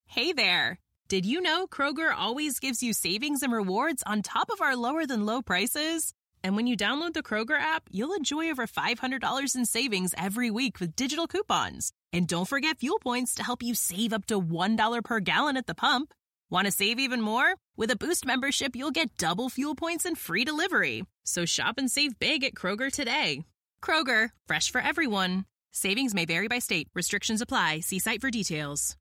Hey there. Did you know Kroger always gives you savings and rewards on top of our lower-than-low prices? And when you download the Kroger app, you'll enjoy over $500 in savings every week with digital coupons. And don't forget fuel points to help you save up to $1 per gallon at the pump. Want to save even more? With a Boost membership, you'll get double fuel points and free delivery. So shop and save big at Kroger today. Kroger, fresh for everyone. Savings may vary by state. Restrictions apply. See site for details.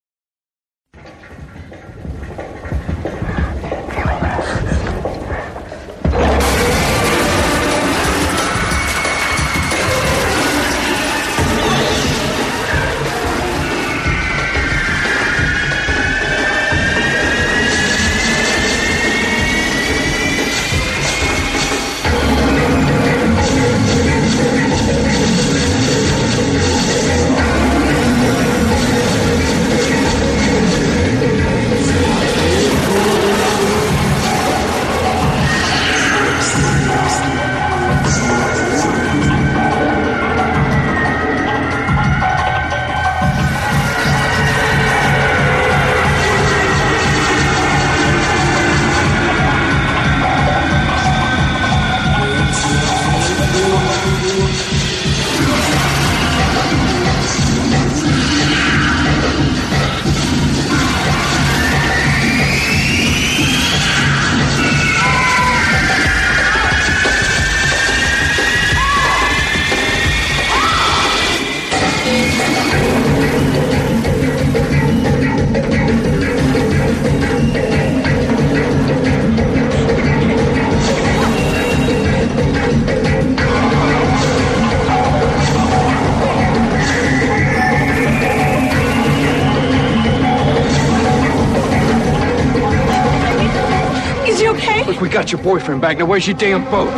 We got your boyfriend back. Now where's your damn boat?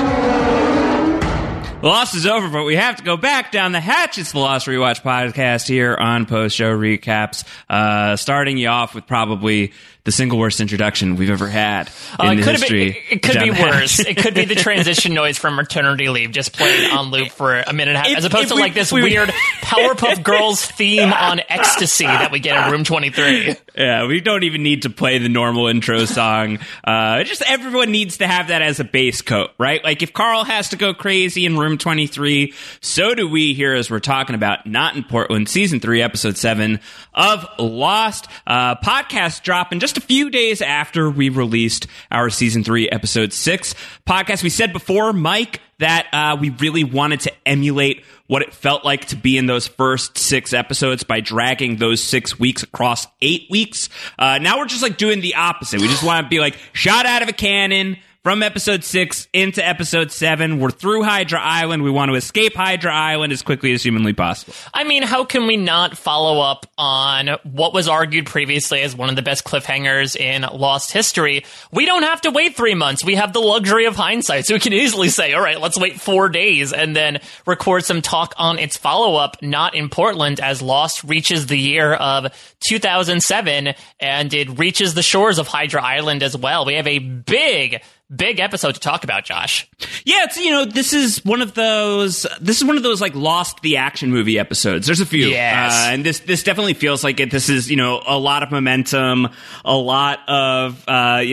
The Lost is over, but we have to go back down the hatch. It's the Lost Rewatch podcast here on Post Show Recaps. Starting you off with probably the single worst introduction we've ever had in the history. It could be worse. It could be the transition noise from maternity leave just playing on loop for a minute and a half, as opposed to like this weird Powerpuff Girls theme on ecstasy that we get in Room 23. Yeah, we don't even need to play the normal intro song. Just everyone needs to have that as a base coat, right? Like if Carl has to go crazy in Room 23, so do we here as we're talking about Not in Portland, Season 3, Episode 7 of Lost. Podcast dropping just a few days after we released our Season 3, Episode 6 podcast. We said before, Mike, that we really wanted to emulate what it felt like to be in those first 6 episodes by dragging those 6 weeks across 8 weeks. Now we're just like doing the opposite. We just want to be like shot out of a cannon from episode 6 into episode 7. We're through Hydra Island. We want to escape Hydra Island as quickly as humanly possible. I mean, how can we not follow up on what was argued previously as one of the best cliffhangers in Lost history? We don't have to wait 3 months. We have the luxury of hindsight. So we can easily say, all right, let's wait 4 days and then record some talk on its follow-up, Not in Portland, as Lost reaches the year of 2007 and it reaches the shores of Hydra Island as well. We have a big episode to talk about, Josh. Yeah, it's, you know, this is one of those like Lost the action movie episodes. There's a few. Yes. And this definitely feels like it. This is, you know, a lot of momentum, a lot of,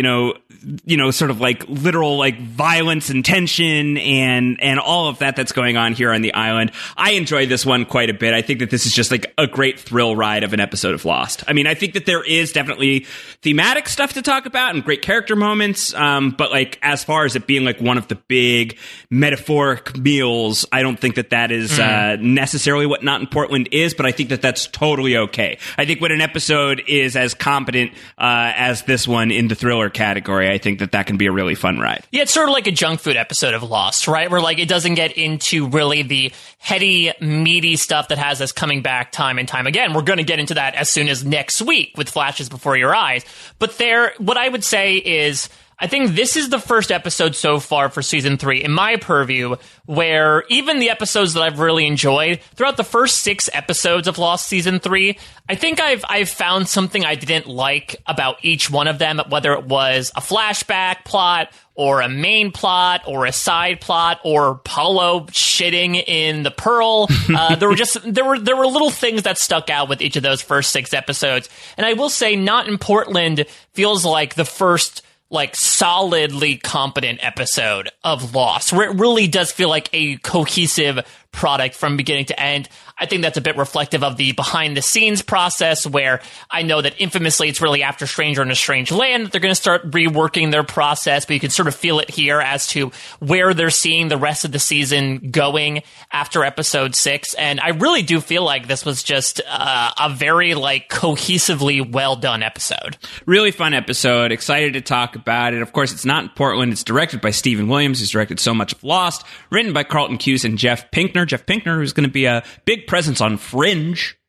sort of like literal like violence and tension and all of that's going on here on the island. I enjoy this one quite a bit. I think that this is just like a great thrill ride of an episode of Lost. I mean, I think that there is definitely thematic stuff to talk about and great character moments. But like as far as it being like one of the big metaphoric meals, I don't think that is necessarily what Not in Portland is, but I think that that's totally okay. I think when an episode is as competent as this one in the thriller category, I think that can be a really fun ride. Yeah, it's sort of like a junk food episode of Lost, right? Where like it doesn't get into really the heady, meaty stuff that has us coming back time and time again. We're going to get into that as soon as next week with Flashes Before Your Eyes. But what I would say is, I think this is the first episode so far for season 3, in my purview, where even the episodes that I've really enjoyed, throughout the first 6 episodes of Lost season 3, I think I've found something I didn't like about each one of them, whether it was a flashback plot, or a main plot, or a side plot, or Paulo shitting in the Pearl. There were little things that stuck out with each of those first 6 episodes. And I will say, Not in Portland feels like the first solidly competent episode of Lost, where it really does feel like a cohesive product from beginning to end. I think that's a bit reflective of the behind-the-scenes process, where I know that infamously it's really after Stranger in a Strange Land that they're going to start reworking their process, but you can sort of feel it here as to where they're seeing the rest of the season going after episode 6. And I really do feel like this was just a very cohesively well-done episode. Really fun episode. Excited to talk about it. Of course, it's not in Portland. It's directed by Stephen Williams, who's directed so much of Lost. Written by Carlton Cuse and Jeff Pinkner. Jeff Pinkner, who's going to be a big presence on Fringe,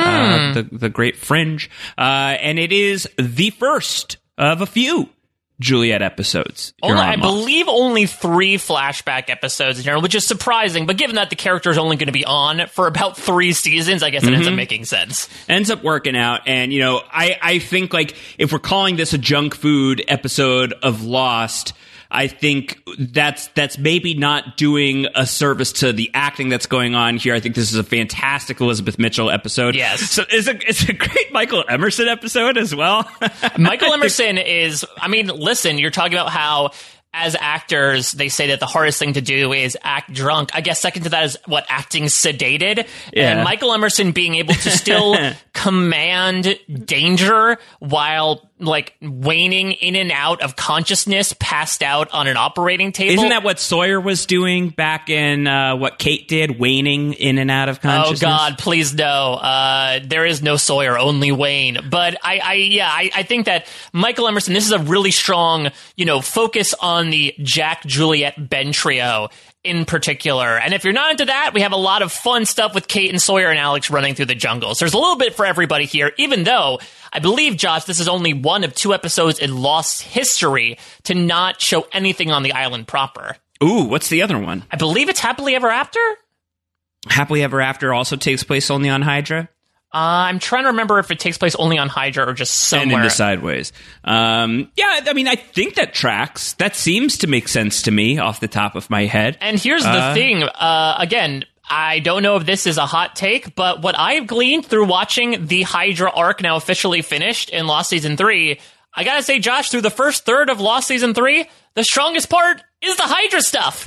the great Fringe. And it is the first of a few Juliet episodes. I believe only 3 flashback episodes in general, which is surprising. But given that the character is only going to be on for about 3 seasons, I guess it ends up making sense. Ends up working out. And, I think if we're calling this a junk food episode of Lost, I think that's maybe not doing a service to the acting that's going on here. I think this is a fantastic Elizabeth Mitchell episode. Yes. So it's a great Michael Emerson episode as well. Michael Emerson is, listen, you're talking about how as actors, they say that the hardest thing to do is act drunk. I guess second to that is acting sedated. Yeah. And Michael Emerson being able to still command danger while waning in and out of consciousness, passed out on an operating table. Isn't that what Sawyer was doing back in what Kate did, waning in and out of consciousness? Oh God, please no. There is no Sawyer, only Wayne. But I think that Michael Emerson, this is a really strong, focus on the Jack, Juliet, Ben trio in particular. And if you're not into that, we have a lot of fun stuff with Kate and Sawyer and Alex running through the jungles. There's a little bit for everybody here, even though I believe, Josh, this is only one of 2 episodes in Lost history to not show anything on the island proper. Ooh, what's the other one? I believe it's Happily Ever After? Happily Ever After also takes place only on Hydra? I'm trying to remember if it takes place only on Hydra or just somewhere. And in the Sideways. I think that tracks. That seems to make sense to me off the top of my head. And here's the thing. Again, I don't know if this is a hot take, but what I've gleaned through watching the Hydra arc now officially finished in Lost Season 3, I gotta say, Josh, through the first third of Lost Season 3, the strongest part is the Hydra stuff,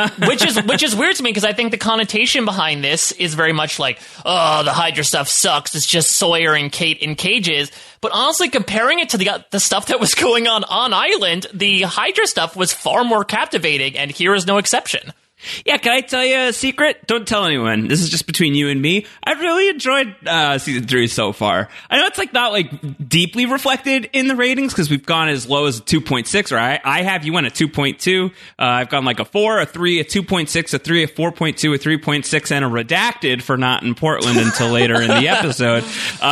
which is weird to me because I think the connotation behind this is very much the Hydra stuff sucks. It's just Sawyer and Kate in cages. But honestly, comparing it to the stuff that was going on Island, the Hydra stuff was far more captivating, and here is no exception. Yeah, can I tell you a secret? Don't tell anyone. This is just between you and me. I've really enjoyed season 3 so far. I know it's not deeply reflected in the ratings because we've gone as low as a 2.6, or I have. You went a 2.2. I've gone a 4, a 3, a 2.6, a 3, a 4.2, a 3.6, and a redacted for Not in Portland until later in the episode.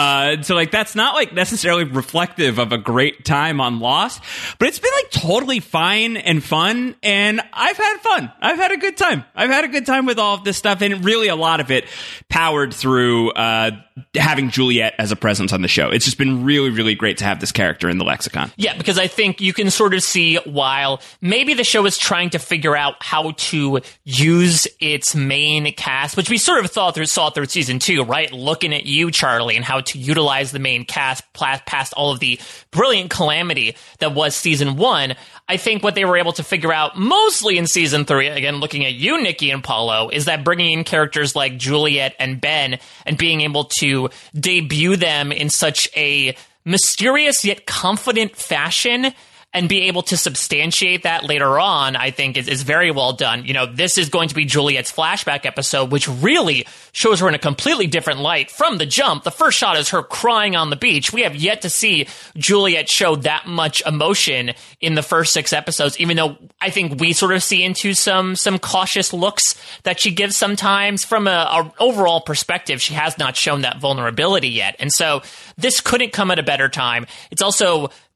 So that's not necessarily reflective of a great time on Lost, but it's been totally fine and fun, and I've had fun. I've had a good time. I've had a good time with all of this stuff, and really a lot of it powered through having Juliet as a presence on the show. It's just been really, really great to have this character in the lexicon. Yeah, because I think you can sort of see while maybe the show is trying to figure out how to use its main cast, which we sort of saw through season 2, right? Looking at you, Charlie, and how to utilize the main cast past all of the brilliant calamity that was season 1. I think what they were able to figure out mostly in season 3, again, looking at you, Nikki and Paulo, is that bringing in characters like Juliet and Ben and being able to debut them in such a mysterious yet confident fashion and be able to substantiate that later on, I think is very well done. This is going to be Juliet's flashback episode, which really shows her in a completely different light from the jump. The first shot is her crying on the beach. We have yet to see Juliet show that much emotion in the first 6 episodes, even though I think we sort of see into some cautious looks that she gives sometimes. From a overall perspective, she has not shown that vulnerability yet. And so this couldn't come at a better time. It's also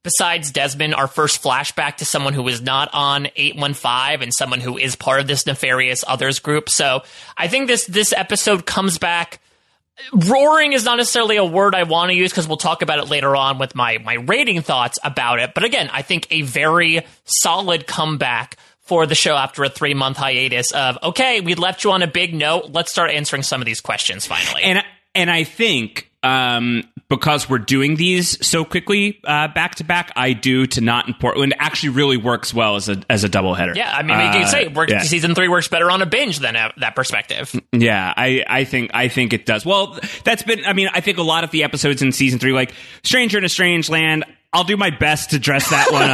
besides Desmond, our first flashback to someone who was not on 815 and someone who is part of this nefarious others group. So I think this episode comes back. Roaring is not necessarily a word I want to use because we'll talk about it later on with my rating thoughts about it. But again, I think a very solid comeback for the show after a 3-month hiatus of, okay, we left you on a big note. Let's start answering some of these questions finally. And I think because we're doing these so quickly back to back, I do to Not in Portland actually really works well as a doubleheader. Yeah, I mean, we can say season 3 works better on a binge than that perspective. Yeah, I think it does. Well, that's been. I mean, I think a lot of the episodes in season 3, like Stranger in a Strange Land, I'll do my best to dress that one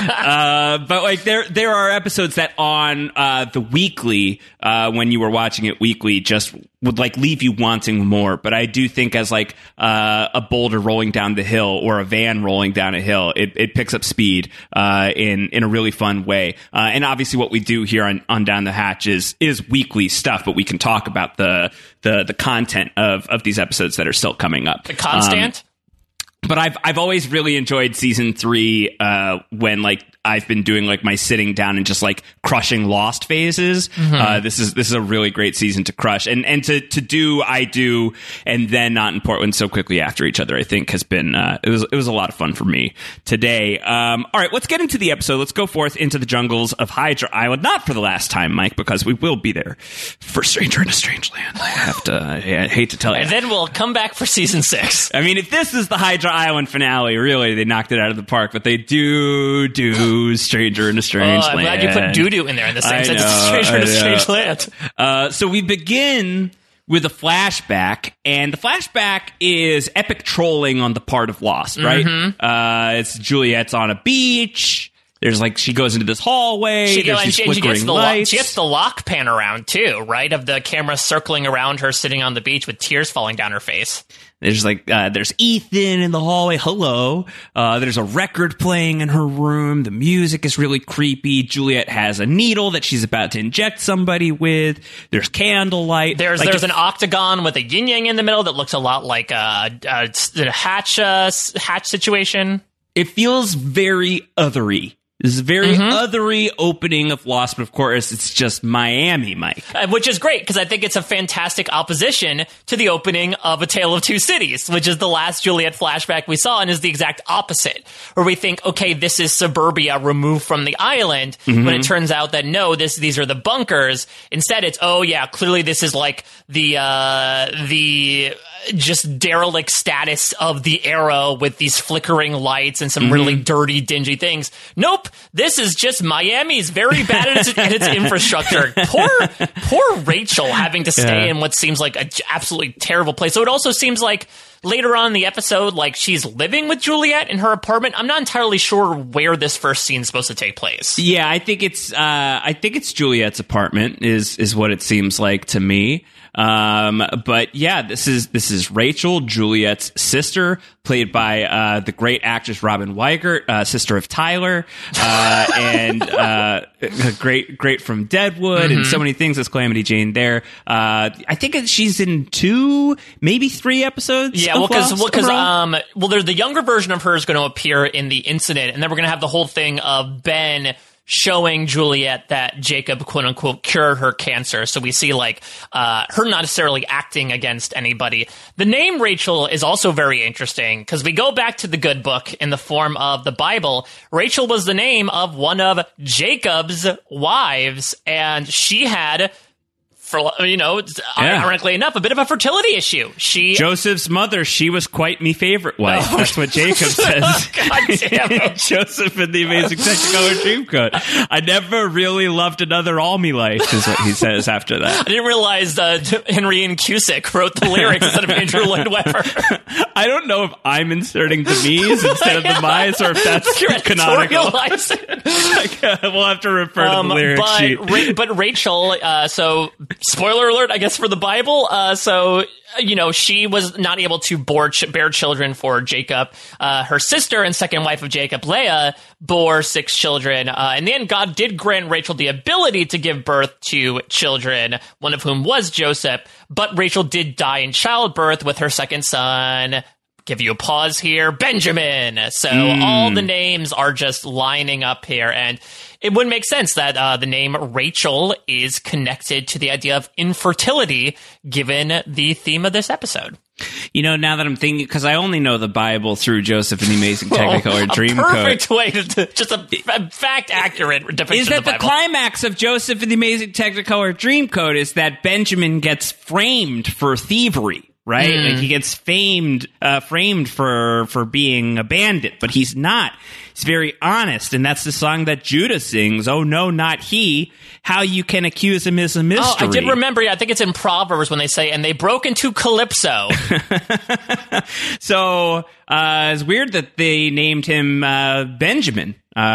up. But like there are episodes that on the weekly, when you were watching it weekly, just would like leave you wanting more. But I do think as like a boulder rolling down the hill or a van rolling down a hill, it picks up speed in a really fun way. And obviously what we do here on Down the Hatch is weekly stuff, but we can talk about the content of these episodes that are still coming up. The constant? But I've always really enjoyed season 3 when like I've been doing like my sitting down and just like crushing Lost phases. Mm-hmm. This is a really great season to crush and to do I do and then Not in Portland so quickly after each other. I think has been it was a lot of fun for me today. All right, let's get into the episode. Let's go forth into the jungles of Hydra Island. Not for the last time, Mike, because we will be there for Stranger in a Strange Land. I hate to tell you, and then we'll come back for season 6. I mean, if this is the Hydra Island finale, really, they knocked it out of the park. But they do Stranger in a Strange Land. I'm glad you put doo-doo in there in the same sense as Stranger in a Strange Land. So we begin with a flashback, and the flashback is epic trolling on the part of Lost, right? Mm-hmm. It's Juliet's on a beach. There's like, she goes into this hallway. She gets the lock pan around too, right? Of the camera circling around her sitting on the beach with tears falling down her face. There's like, there's Ethan in the hallway. Hello. There's a record playing in her room. The music is really creepy. Juliet has a needle that she's about to inject somebody with. There's candlelight. There's an octagon with a yin yang in the middle that looks a lot like a hatch situation. It feels very othery. This is a very othery opening of Lost, but of course, it's just Miami, Mike. Which is great, because I think it's a fantastic opposition to the opening of A Tale of Two Cities, which is the last Juliet flashback we saw, and is the exact opposite, where we think, okay, this is suburbia removed from the island, when it turns out that no, these are the bunkers. Instead, it's, oh yeah, clearly this is like the just derelict status of the Arrow with these flickering lights and some really dirty, dingy things. Nope. This is just Miami's very bad at its infrastructure. Poor Rachel having to stay in what seems like an absolutely terrible place. So it also seems like later on in the episode, like she's living with Juliet in her apartment. I'm not entirely sure where this first scene is supposed to take place. Yeah, I think it's Juliet's apartment is what it seems like to me. But yeah, this is Rachel, Juliet's sister, played by the great actress Robin Weigert, sister of Tyler, and great from Deadwood and so many things as Calamity Jane there. I think she's in 2, maybe 3 episodes. Yeah, there's the younger version of her is going to appear in the incident, and then we're going to have the whole thing of Ben showing Juliet that Jacob, quote unquote, cured her cancer. So we see like her not necessarily acting against anybody. The name Rachel is also very interesting because we go back to the good book in the form of the Bible. Rachel was the name of one of Jacob's wives, and she had, ironically enough, a bit of a fertility issue. Joseph's mother, she was quite me favorite wife. Oh, that's what Jacob says. God damn it. Joseph in the Amazing Technicolor Dreamcoat. I never really loved another all me life, is what he says after that. I didn't realize Henry Ian Cusick wrote the lyrics instead of Andrew Lloyd Webber. I don't know if I'm inserting the me's instead of the my's, or if that's canonical. We'll have to refer to the lyric sheet. But Rachel, spoiler alert, I guess, for the Bible. She was not able to bear children for Jacob. Her sister and second wife of Jacob, Leah, bore 6 children. In the end, God did grant Rachel the ability to give birth to children, one of whom was Joseph. But Rachel did die in childbirth with her second son, give you a pause here. Benjamin. So all the names are just lining up here. And it would make sense that the name Rachel is connected to the idea of infertility, given the theme of this episode. You know, now that I'm thinking, because I only know the Bible through Joseph and the Amazing Technicolor Dreamcoat. Perfect way to just a fact-accurate depiction is that of the Bible. The climax of Joseph and the Amazing Technicolor Dreamcoat is that Benjamin gets framed for thievery. Right? Like he gets framed for being a bandit, but he's not. He's very honest, and that's the song that Judah sings. Oh no, not he. How you can accuse him is a mystery. Oh, I did remember. Yeah, I think it's in Proverbs when they say, and they broke into Calypso. So it's weird that they named him Benjamin.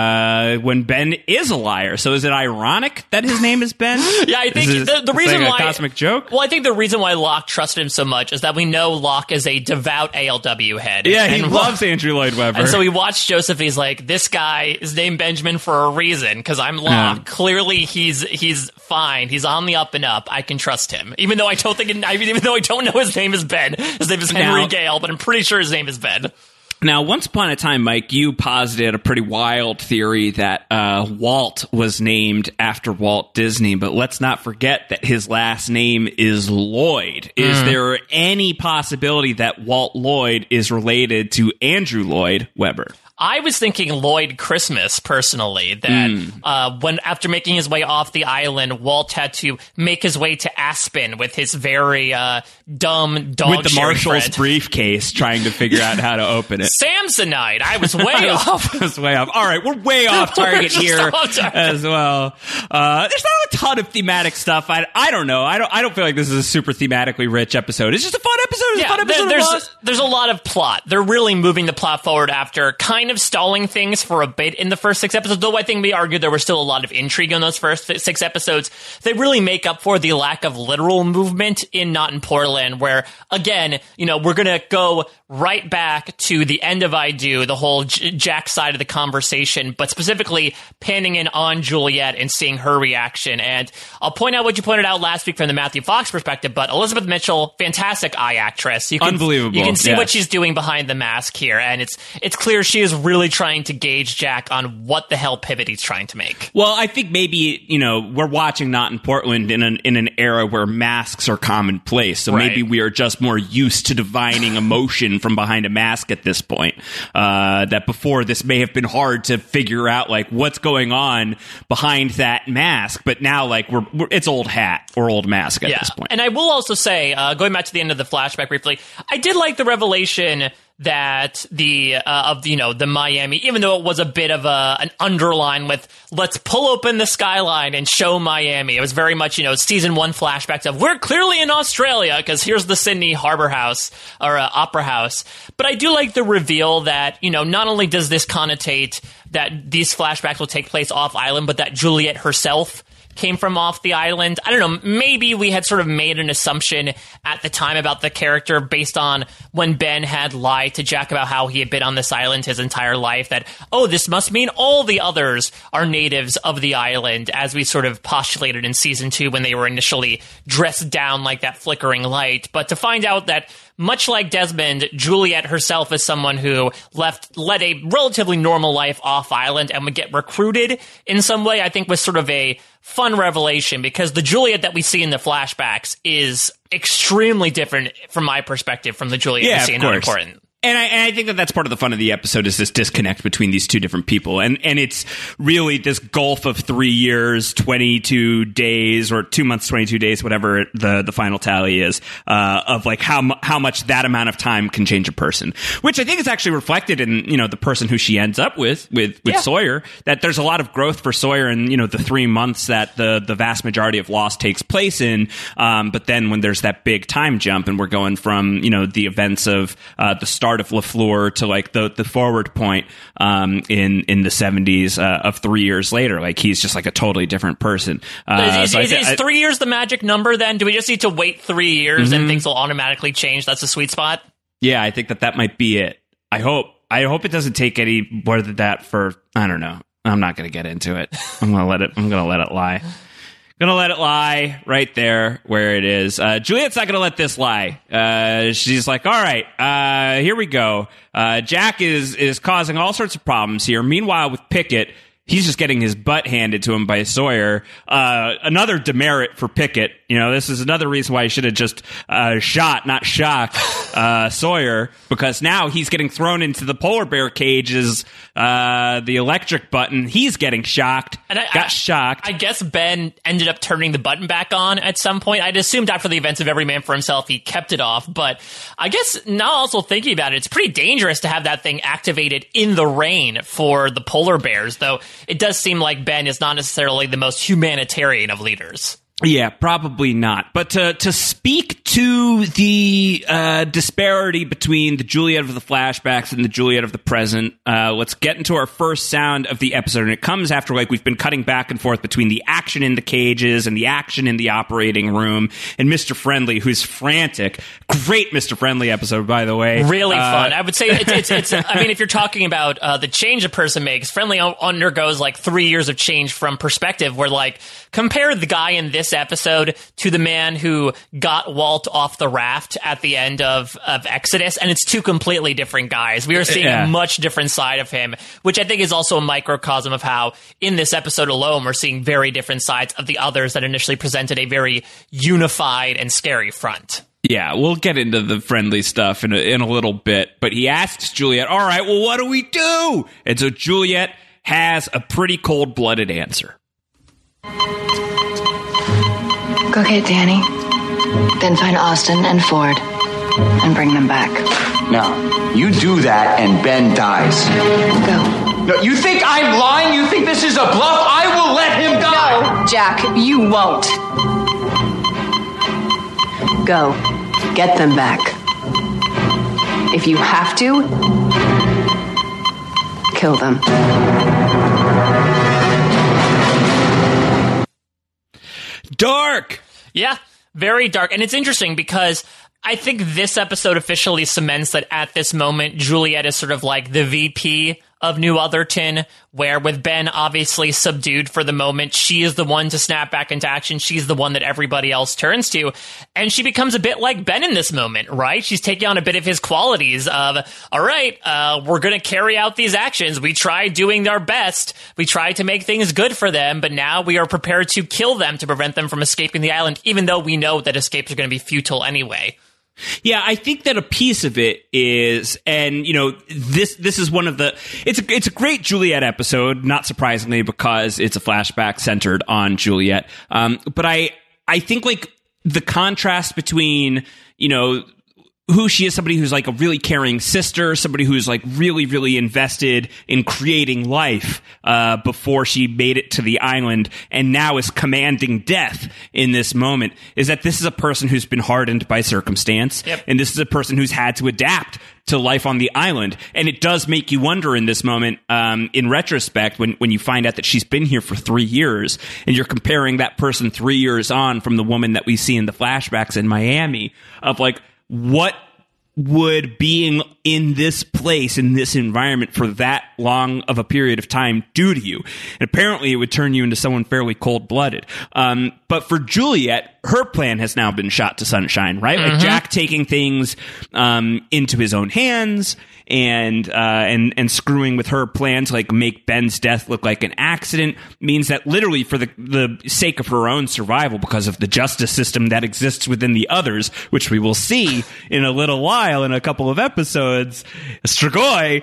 When Ben is a liar. So is it ironic that his name is Ben? Yeah, I think the reason like why... a cosmic joke? Well, I think the reason why Locke trusted him so much is that we know Locke is a devout ALW head. Yeah, he loves Andrew Lloyd Webber. And so he watched Joseph, he's like, this guy is named Benjamin for a reason, because I'm Locke. Yeah. Clearly, he's fine. He's on the up and up. I can trust him. Even though I don't know his name is Ben. His name is Henry Gale, but I'm pretty sure his name is Ben. Now, once upon a time, Mike, you posited a pretty wild theory that Walt was named after Walt Disney, but let's not forget that his last name is Lloyd. Is there any possibility that Walt Lloyd is related to Andrew Lloyd Webber? I was thinking Lloyd Christmas, personally, that when after making his way off the island, Walt had to make his way to Aspen with his very dumb dog with the Marshall's briefcase, trying to figure out how to open it. Samsonite. I was way off. I was way off. All right, we're way off target here as well. There's not a ton of thematic stuff. I don't know. I don't feel like this is a super thematically rich episode. It's just a fun episode. It's a fun episode. There's a lot of plot. They're really moving the plot forward after kind of stalling things for a bit in the first 6 episodes, though I think we argued there was still a lot of intrigue in those first 6 episodes. They really make up for the lack of literal movement in Not in Portland, where, again, we're going to go right back to the end of I Do, the whole Jack side of the conversation, but specifically panning in on Juliet and seeing her reaction. And I'll point out what you pointed out last week from the Matthew Fox perspective, but Elizabeth Mitchell, fantastic eye actress. Unbelievable. You can see what she's doing behind the mask here, and it's clear she is really trying to gauge Jack on what the hell pivot he's trying to make. Well, I think maybe, we're watching Not in Portland in an era where masks are commonplace, so maybe we are just more used to divining emotion from behind a mask at this point. That before this may have been hard to figure out what's going on behind that mask, but now it's old hat or old mask at this point. And I will also say, going back to the end of the flashback briefly, I did like the revelation that the Miami, even though it was a bit of an underline with let's pull open the skyline and show Miami. It was very much, season 1 flashbacks of we're clearly in Australia because here's the Sydney Harbor House or Opera House. But I do like the reveal that, not only does this connotate that these flashbacks will take place off island, but that Juliet herself came from off the island. I don't know, maybe we had sort of made an assumption at the time about the character based on when Ben had lied to Jack about how he had been on this island his entire life, that, this must mean all the others are natives of the island, as we sort of postulated in season 2 when they were initially dressed down like that flickering light. But to find out that much like Desmond, Juliet herself is someone who led a relatively normal life off island and would get recruited in some way, I think was sort of a fun revelation, because the Juliet that we see in the flashbacks is extremely different from my perspective from the Juliet we see in Not Important. And I think that that's part of the fun of the episode, is this disconnect between these two different people. And it's really this gulf of 3 years, 22 days, or 2 months, 22 days, whatever the final tally is, of how much that amount of time can change a person. Which I think is actually reflected in, the person who she ends up with Sawyer, that there's a lot of growth for Sawyer in, the 3 months that the vast majority of Lost takes place in. But then when there's that big time jump and we're going from, the events of the start of LaFleur to the forward point in the 70s of 3 years later, he's just a totally different person. Is 3 years the magic number then? Do we just need to wait 3 years and things will automatically change? That's a sweet spot? Yeah, I think that might be it. I hope it doesn't take any more than that for, I don't know. I'm not going to get into it. I'm going to let it lie. Gonna let it lie right there where it is. Juliet's not gonna let this lie. She's like, all right, here we go. Jack is causing all sorts of problems here. Meanwhile, with Pickett, he's just getting his butt handed to him by Sawyer. Another demerit for Pickett. You know, this is another reason why he should have just shot, not shocked, Sawyer, because now he's getting thrown into the polar bear cages, the electric button. He's getting shocked. And got shocked. I guess Ben ended up turning the button back on at some point. I'd assumed after the events of Every Man for Himself, he kept it off. But I guess now also thinking about it, it's pretty dangerous to have that thing activated in the rain for the polar bears, though it does seem like Ben is not necessarily the most humanitarian of leaders. Yeah, probably not. But to speak to the disparity between the Juliet of the flashbacks and the Juliet of the present, let's get into our first sound of the episode. And it comes after, like, we've been cutting back and forth between the action in the cages and the action in the operating room, and Mr. Friendly, who's frantic. Great Mr. Friendly episode, by the way. Really fun. I would say it's I mean, if you're talking about the change a person makes, Friendly undergoes like 3 years of change from perspective, where, like, compare the guy in this episode to the man who got Walt off the raft at the end of Exodus, and it's two completely different guys. We are seeing a much different side of him, which I think is also a microcosm of how in this episode alone we're seeing very different sides of the others that initially presented a very unified and scary front. Yeah, we'll get into the Friendly stuff in a little bit, but he asks Juliet, all right, well, what do we do? And so Juliet has a pretty cold-blooded answer. Go get Danny, then find Austin and Ford, and bring them back. No, you do that and Ben dies. Go. No, you think I'm lying? You think this is a bluff? I will let him die! No, Jack, you won't. Go. Get them back. If you have to, kill them. Dark! Yeah, very dark. And it's interesting because I think this episode officially cements that at this moment, Juliet is sort of like the VP of New Otherton, where with Ben obviously subdued for the moment, she is the one to snap back into action. She's the one that everybody else turns to. And she becomes a bit like Ben in this moment, right? She's taking on a bit of his qualities of, all right, we're going to carry out these actions. We tried doing our best. We tried to make things good for them, but now we are prepared to kill them to prevent them from escaping the island, even though we know that escapes are going to be futile anyway. Yeah, I think that a piece of it is, and you know, this is one of the. It's a great Juliet episode, not surprisingly, because it's a flashback centered on Juliet. But I think like the contrast between, you know, who she is, somebody who's like a really caring sister, somebody who's like really, really invested in creating life before she made it to the island, and now is commanding death in this moment, is that this is a person who's been hardened by circumstance, and this is a person who's had to adapt to life on the island. And it does make you wonder in this moment, in retrospect, when you find out that she's been here for 3 years, and you're comparing that person 3 years on from the woman that we see in the flashbacks in Miami, of like, what would being in this place, in this environment for that long of a period of time do to you? And apparently it would turn you into someone fairly cold-blooded. But for Juliet, her plan has now been shot to sunshine, right? Like Jack taking things into his own hands and screwing with her plan to like make Ben's death look like an accident means that literally for the sake of her own survival, because of the justice system that exists within the others, which we will see in a little while in a couple of episodes, Strigoi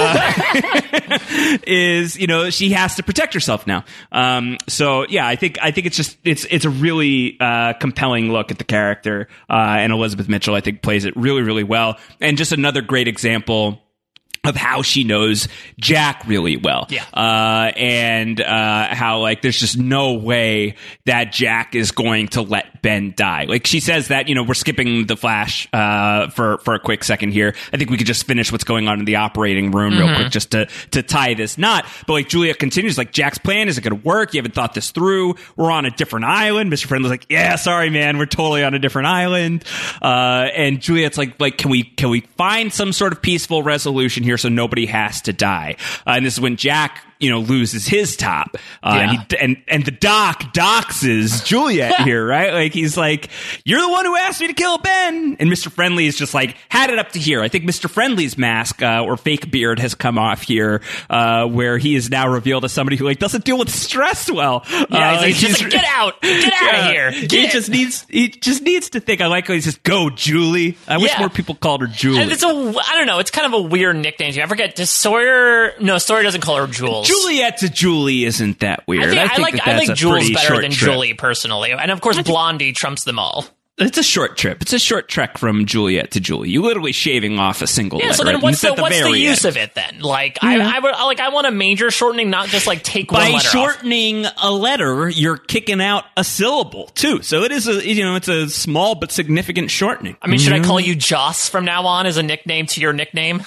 is, you know, she has to protect herself now. So yeah, I think it's just it's a really compelling look at the character, and Elizabeth Mitchell I think plays it really, really well, and just another great example of how she knows Jack really well. Yeah. And how, like, there's just no way that Jack is going to let Ben die. Like, she says that, you know, we're skipping the flash for a quick second here. I think we could just finish what's going on in the operating room real quick just to tie this knot. But, like, Julia continues, like, Jack's plan isn't going to work. You haven't thought this through. We're on a different island. Mr. Friendly's like, yeah, sorry, man. We're totally on a different island. And Juliet's like, can we find some sort of peaceful resolution here so nobody has to die? And this is when Jack loses his top. And the doc doxes Juliet here, right? Like, he's like, you're the one who asked me to kill Ben. And Mr. Friendly is just like, had it up to here. I think Mr. Friendly's mask or fake beard has come off here, where he is now revealed as somebody who like doesn't deal with stress well. Yeah, he's just like, get out of here. He just needs to think. I like how he says, go, Julie. I wish more people called her Julie. And I don't know, it's kind of a weird nickname. I forget, does Sawyer... No, Sawyer doesn't call her Jules. Juliet to Julie isn't that weird. I like Jules better than Julie, personally. And of course, Blondie trumps them all. It's a short trip. It's a short trek from Juliet to Julie. You're literally shaving off a single letter. So then what's the use of it then? Like, I want a major shortening, not just like take one letter off. By shortening a letter, you're kicking out a syllable too. So it is it's a small but significant shortening. I mean, should I call you Joss from now on as a nickname to your nickname?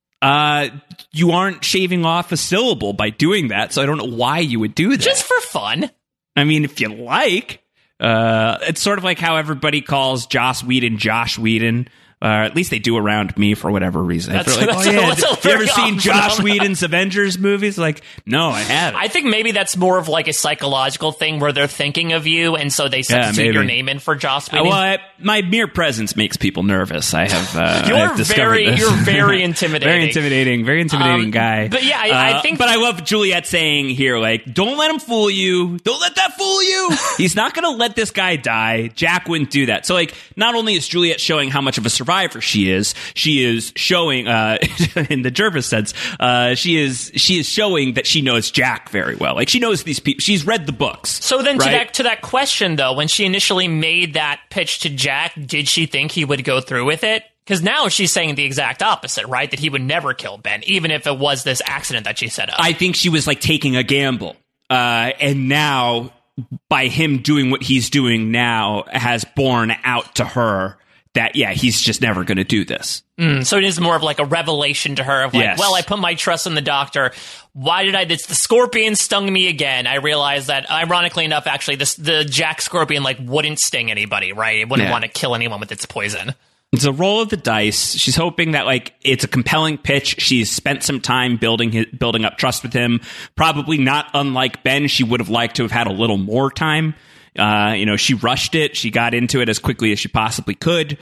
You aren't shaving off a syllable by doing that, so I don't know why you would do that. Just for fun. I mean, if you like. It's sort of like how everybody calls Joss Whedon Josh Whedon. At least they do around me for whatever reason. Have you ever seen Josh Whedon's Avengers movies? Like, no, I haven't. I think maybe that's more of like a psychological thing where they're thinking of you, and so they substitute your name in for Joss Whedon. Well, my mere presence makes people nervous. I have. You're very intimidating. Very intimidating guy. But yeah, I think. But I love Juliet saying here, like, don't let him fool you. Don't let that fool you. He's not going to let this guy die. Jack wouldn't do that. So, like, not only is Juliet showing how much of a survivor she is showing in the Jervis sense, she is showing that she knows Jack very well. Like, she knows these people. She's read the books. So then to that question though, when she initially made that pitch to Jack, did she think he would go through with it? Because now she's saying the exact opposite, right? That he would never kill Ben, even if it was this accident that she set up. I think she was like taking a gamble, and now by him doing what he's doing now has borne out to her that, he's just never going to do this. So it is more of like a revelation to her of like, well, I put my trust in the doctor. Why did the scorpion stung me again? I realized that, ironically enough, actually, the Jack scorpion like wouldn't sting anybody, right? It wouldn't want to kill anyone with its poison. It's a roll of the dice. She's hoping that like it's a compelling pitch. She's spent some time building up trust with him. Probably not unlike Ben. She would have liked to have had a little more time. She rushed it. She got into it as quickly as she possibly could.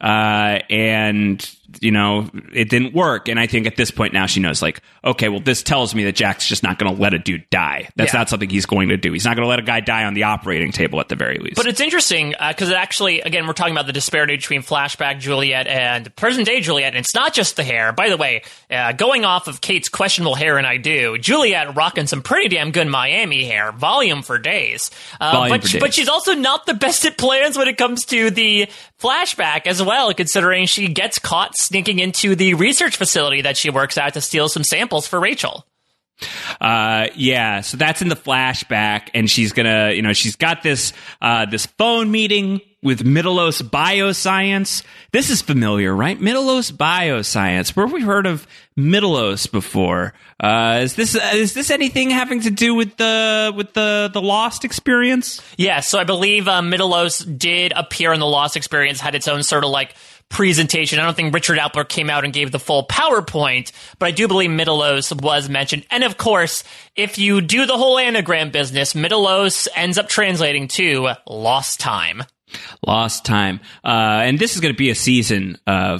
And it didn't work. And I think at this point now she knows, like, okay, well, this tells me that Jack's just not going to let a dude die. That's not something he's going to do. He's not going to let a guy die on the operating table at the very least. But it's interesting because it actually, again, we're talking about the disparity between flashback Juliet and present day Juliet. And it's not just the hair. By the way, going off of Kate's questionable hair and I do, Juliet rocking some pretty damn good Miami hair, volume for days. But she's also not the best at plans when it comes to the flashback as well, considering she gets caught sneaking into the research facility that she works at to steal some samples for Rachel. So that's in the flashback, and she's gonna, she's got this phone meeting with Middleos Bioscience. This is familiar, right? Middleos Bioscience. Where have we heard of Middleos before? Is this anything having to do with the Lost experience? Yeah, so I believe Middleos did appear in the Lost experience, had its own sort of like presentation. I don't think Richard Appler came out and gave the full PowerPoint, but I do believe Middleos was mentioned. And of course, if you do the whole anagram business, Middleos ends up translating to Lost Time. Lost Time. And this is going to be a season of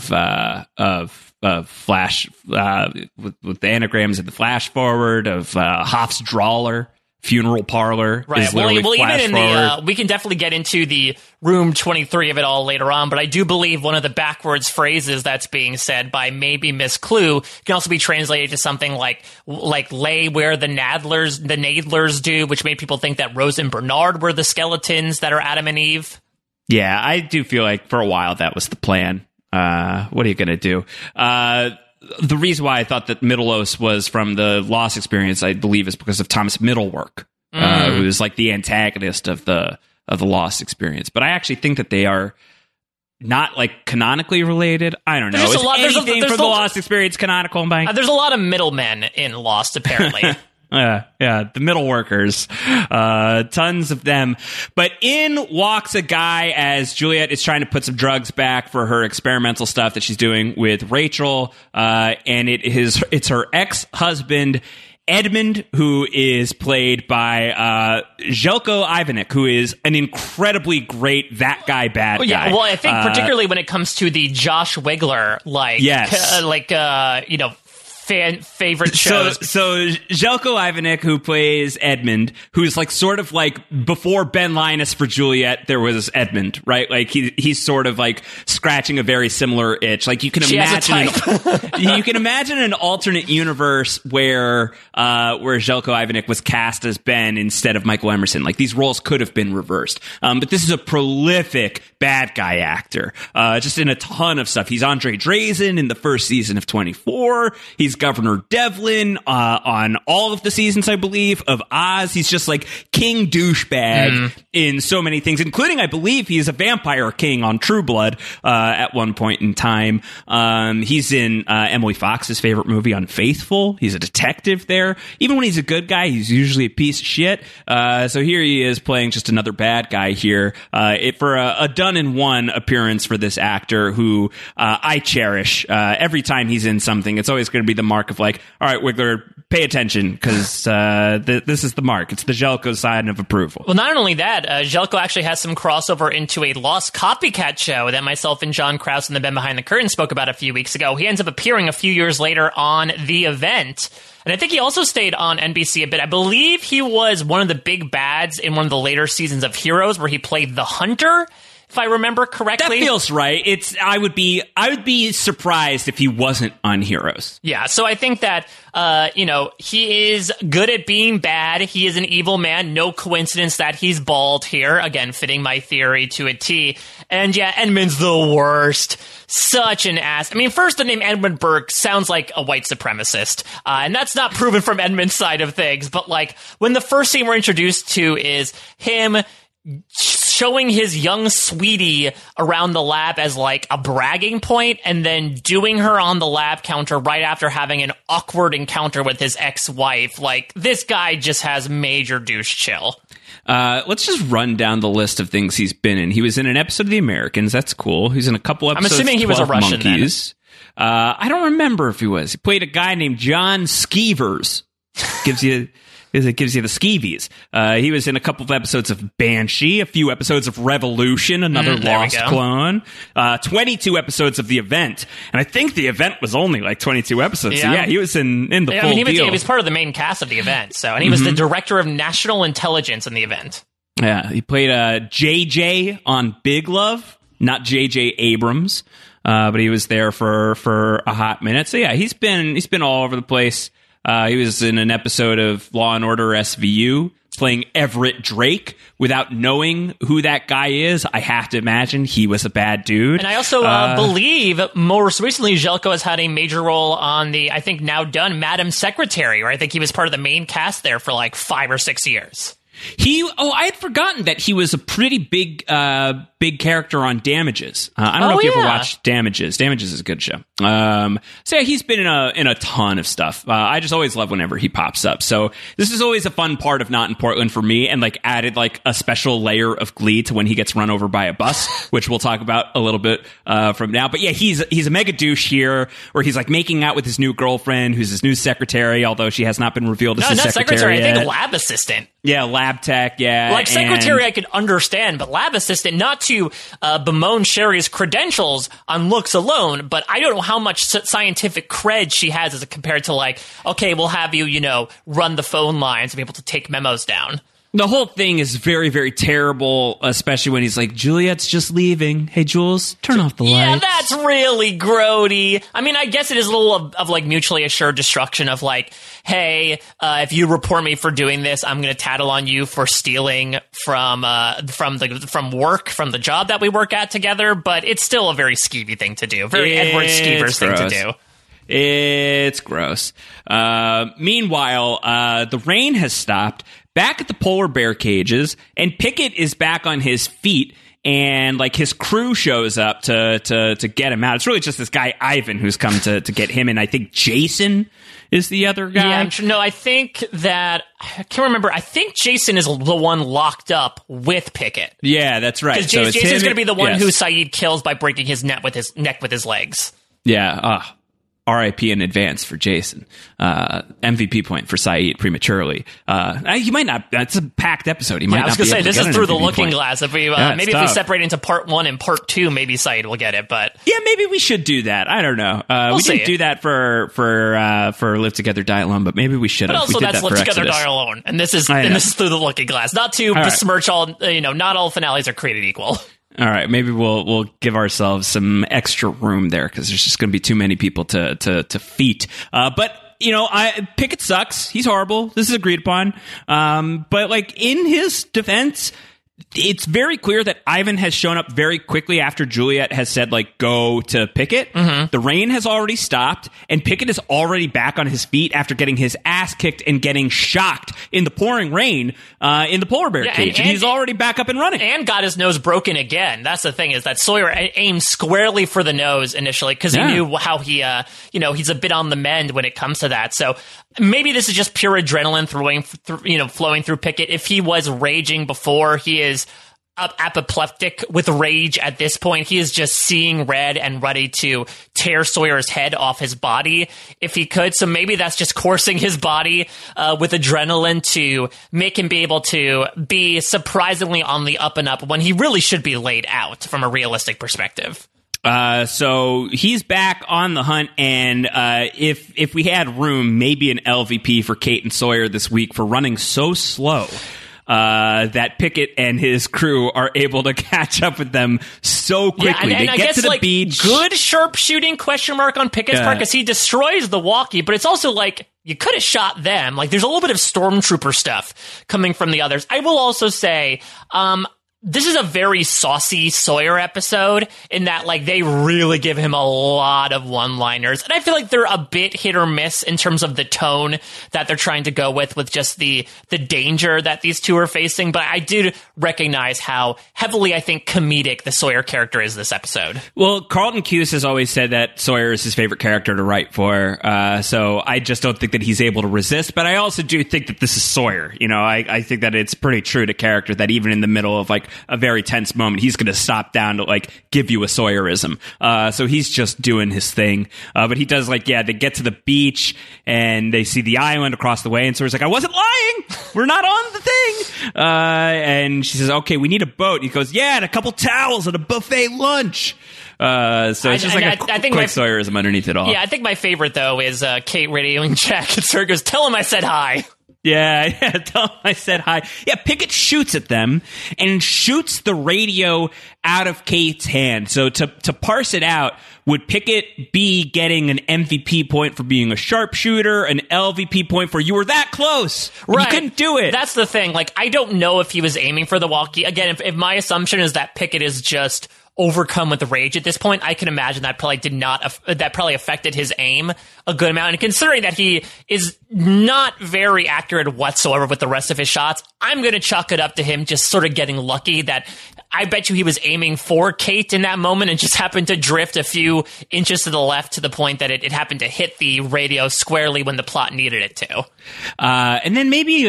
Flash, with the anagrams of the Flash Forward, of Hoff's Drawler. Funeral parlor. Right. Well, even in the, we can definitely get into the room 23 of it all later on, but I do believe one of the backwards phrases that's being said by maybe Miss Clue can also be translated to something like lay where the Nadlers do, which made people think that Rose and Bernard were the skeletons that are Adam and Eve. Yeah, I do feel like for a while that was the plan. What are you going to do? The reason why I thought that Middleos was from the Lost experience, I believe, is because of Thomas Middlework, who is like the antagonist of the Lost experience. But I actually think that they are not like canonically related. I don't know. Is anything from the Lost experience canonical, Mike? There's a lot of middlemen in Lost, apparently. The middle workers, tons of them. But in walks a guy as Juliet is trying to put some drugs back for her experimental stuff that she's doing with Rachel, and it's her ex-husband Edmund, who is played by Željko Ivanek, who is an incredibly great that guy bad guy. Yeah, well, I think particularly when it comes to the Josh Wigler, favorite shows. So Željko Ivanek, who plays Edmund, who's like sort of like before Ben Linus for Juliet, there was Edmund, right? Like he's sort of like scratching a very similar itch. Like you can imagine an alternate universe where Željko Ivanek was cast as Ben instead of Michael Emerson. Like these roles could have been reversed. But this is a prolific bad guy actor, just in a ton of stuff. He's Andre Drazen in the first season of 24. He's Governor Devlin on all of the seasons, I believe, of Oz. He's just like king douchebag in so many things, including, I believe, he's a vampire king on True Blood at one point in time. He's in Emily Fox's favorite movie, Unfaithful. He's a detective there. Even when he's a good guy, he's usually a piece of shit. So here he is playing just another bad guy here for a done-in-one appearance for this actor who I cherish. Every time he's in something, it's always going to be the mark of like, all right, Wigler, pay attention, because this is the mark. It's the Željko sign of approval. Well, not only that, Željko actually has some crossover into a Lost Copycat show that myself and John Krause and the Ben Behind the Curtain spoke about a few weeks ago. He ends up appearing a few years later on The Event. And I think he also stayed on NBC a bit. I believe he was one of the big bads in one of the later seasons of Heroes, where he played the Hunter, if I remember correctly. That feels right. I would be surprised if he wasn't on Heroes. Yeah, so I think that he is good at being bad. He is an evil man. No coincidence that he's bald here. Again, fitting my theory to a T. And yeah, Edmund's the worst. Such an ass. I mean, first, the name Edmund Burke sounds like a white supremacist. And that's not proven from Edmund's side of things. But like, when the first scene we're introduced to is him showing his young sweetie around the lab as like a bragging point, and then doing her on the lab counter right after having an awkward encounter with his ex-wife. Like, this guy just has major douche chill. Let's just run down the list of things he's been in. He was in an episode of The Americans. That's cool. He's in a couple episodes. I'm assuming he was a Russian Monkeys. I don't remember if he was. He played a guy named John Skeevers. Gives you the skeevies. He was in a couple of episodes of Banshee, a few episodes of Revolution, another Lost clone, 22 episodes of The Event. And I think The Event was only like 22 episodes. Yeah, so yeah, he was in the full deal. He was part of the main cast of The Event. So, and he was the director of national intelligence in The Event. Yeah, he played JJ on Big Love, not JJ Abrams, but he was there for a hot minute. So yeah, he's been all over the place. He was in an episode of Law & Order SVU playing Everett Drake. Without knowing who that guy is, I have to imagine he was a bad dude. And I also believe most recently Željko has had a major role on the, I think now done, Madam Secretary, where I think he was part of the main cast there for like 5 or 6 years. I had forgotten that he was a pretty big character on Damages. I don't know if you ever watched Damages. Damages is a good show. So yeah, he's been in a ton of stuff. I just always love whenever he pops up. So this is always a fun part of Not in Portland for me, and like added like a special layer of glee to when he gets run over by a bus, which we'll talk about a little bit from now. But yeah, he's a mega douche here, where he's like making out with his new girlfriend, who's his new secretary, although she has not been revealed as his secretary. I think lab assistant. Yeah, lab tech, yeah. Like, secretary I could understand, but lab assistant, not to bemoan Sherry's credentials on looks alone, but I don't know how much scientific cred she has as compared to, like, okay, we'll have you, run the phone lines and be able to take memos down. The whole thing is very, very terrible, especially when he's like, Juliet's just leaving. Hey, Jules, turn off the lights. Yeah, that's really grody. I mean, I guess it is a little of like mutually assured destruction of like, hey, if you report me for doing this, I'm going to tattle on you for stealing from work, from the job that we work at together. But it's still a very skeevy thing to do. Very Edward Skeevers thing to do. It's gross. Meanwhile, the rain has stopped. Back at the polar bear cages, and Pickett is back on his feet, and like his crew shows up to get him out. It's really just this guy Ivan who's come to get him, and I think Jason is the other guy. Yeah, no, I think that I can't remember. I think Jason is the one locked up with Pickett. Yeah, that's right. Because Jason's going to be the one who Saeed kills by breaking his neck with his legs. Yeah. RIP in advance for Jason. MVP point for Saeed prematurely. He might not. That's a packed episode. He might I was not going to say, this is through the looking glass. If we maybe if we separate into part 1 and part 2, maybe Saeed will get it. But yeah, maybe we should do that. I don't know. We didn't do that for Live Together, Die Alone, but maybe we should have. But also, we did that's that Live for Together, Exodus. Die Alone, and this is through the looking glass. Not to besmirch all. Not all finales are created equal. All right, maybe we'll give ourselves some extra room there because there's just going to be too many people to feat. But Pickett sucks. He's horrible. This is agreed upon. But like in his defense, it's very clear that Ivan has shown up very quickly after Juliet has said, like, go to Pickett. Mm-hmm. The rain has already stopped, and Pickett is already back on his feet after getting his ass kicked and getting shocked in the pouring rain in the polar bear cage. And he's already back up and running. And got his nose broken again. That's the thing, is that Sawyer aimed squarely for the nose initially because he knew how he, he's a bit on the mend when it comes to that. So maybe this is just pure adrenaline flowing through Pickett. If he was raging before, he is apoplectic with rage at this point. He is just seeing red and ready to tear Sawyer's head off his body if he could. So maybe that's just coursing his body with adrenaline to make him be able to be surprisingly on the up and up when he really should be laid out from a realistic perspective. So he's back on the hunt, and if we had room, maybe an LVP for Kate and Sawyer this week for running so slow that Pickett and his crew are able to catch up with them so quickly. Yeah, and they I get guess, to the beach. Good sharpshooting question mark on Pickett's part because he destroys the walkie, but it's also like you could have shot them. Like there's a little bit of stormtrooper stuff coming from the others. I will also say, this is a very saucy Sawyer episode in that, like, they really give him a lot of one-liners. And I feel like they're a bit hit or miss in terms of the tone that they're trying to go with just the danger that these two are facing. But I did recognize how heavily, I think, comedic the Sawyer character is this episode. Well, Carlton Cuse has always said that Sawyer is his favorite character to write for. So I just don't think that he's able to resist. But I also do think that this is Sawyer. I think that it's pretty true to character that even in the middle of, like, a very tense moment, he's going to stop down to, like, give you a Sawyerism. So he's just doing his thing. But he does, like, they get to the beach and they see the island across the way, and Sawyer's like, I wasn't lying! We're not on the thing! And she says, okay, we need a boat. He goes, and a couple towels and a buffet lunch. So it's just like a quick Sawyerism underneath it all. Yeah, I think my favorite, though, is Kate radioing Jack, and Sawyer goes, tell him I said hi. Yeah, tell him I said hi. Yeah, Pickett shoots at them and shoots the radio out of Kate's hand. So to parse it out, would Pickett be getting an MVP point for being a sharpshooter, an LVP point for you were that close? Right. You couldn't do it. That's the thing. Like, I don't know if he was aiming for the walkie. Again, if my assumption is that Pickett is just overcome with rage at this point, I can imagine that probably affected his aim a good amount. And considering that he is not very accurate whatsoever with the rest of his shots, I'm going to chalk it up to him just sort of getting lucky that I bet you he was aiming for Kate in that moment and just happened to drift a few inches to the left to the point that it happened to hit the radio squarely when the plot needed it to. And then maybe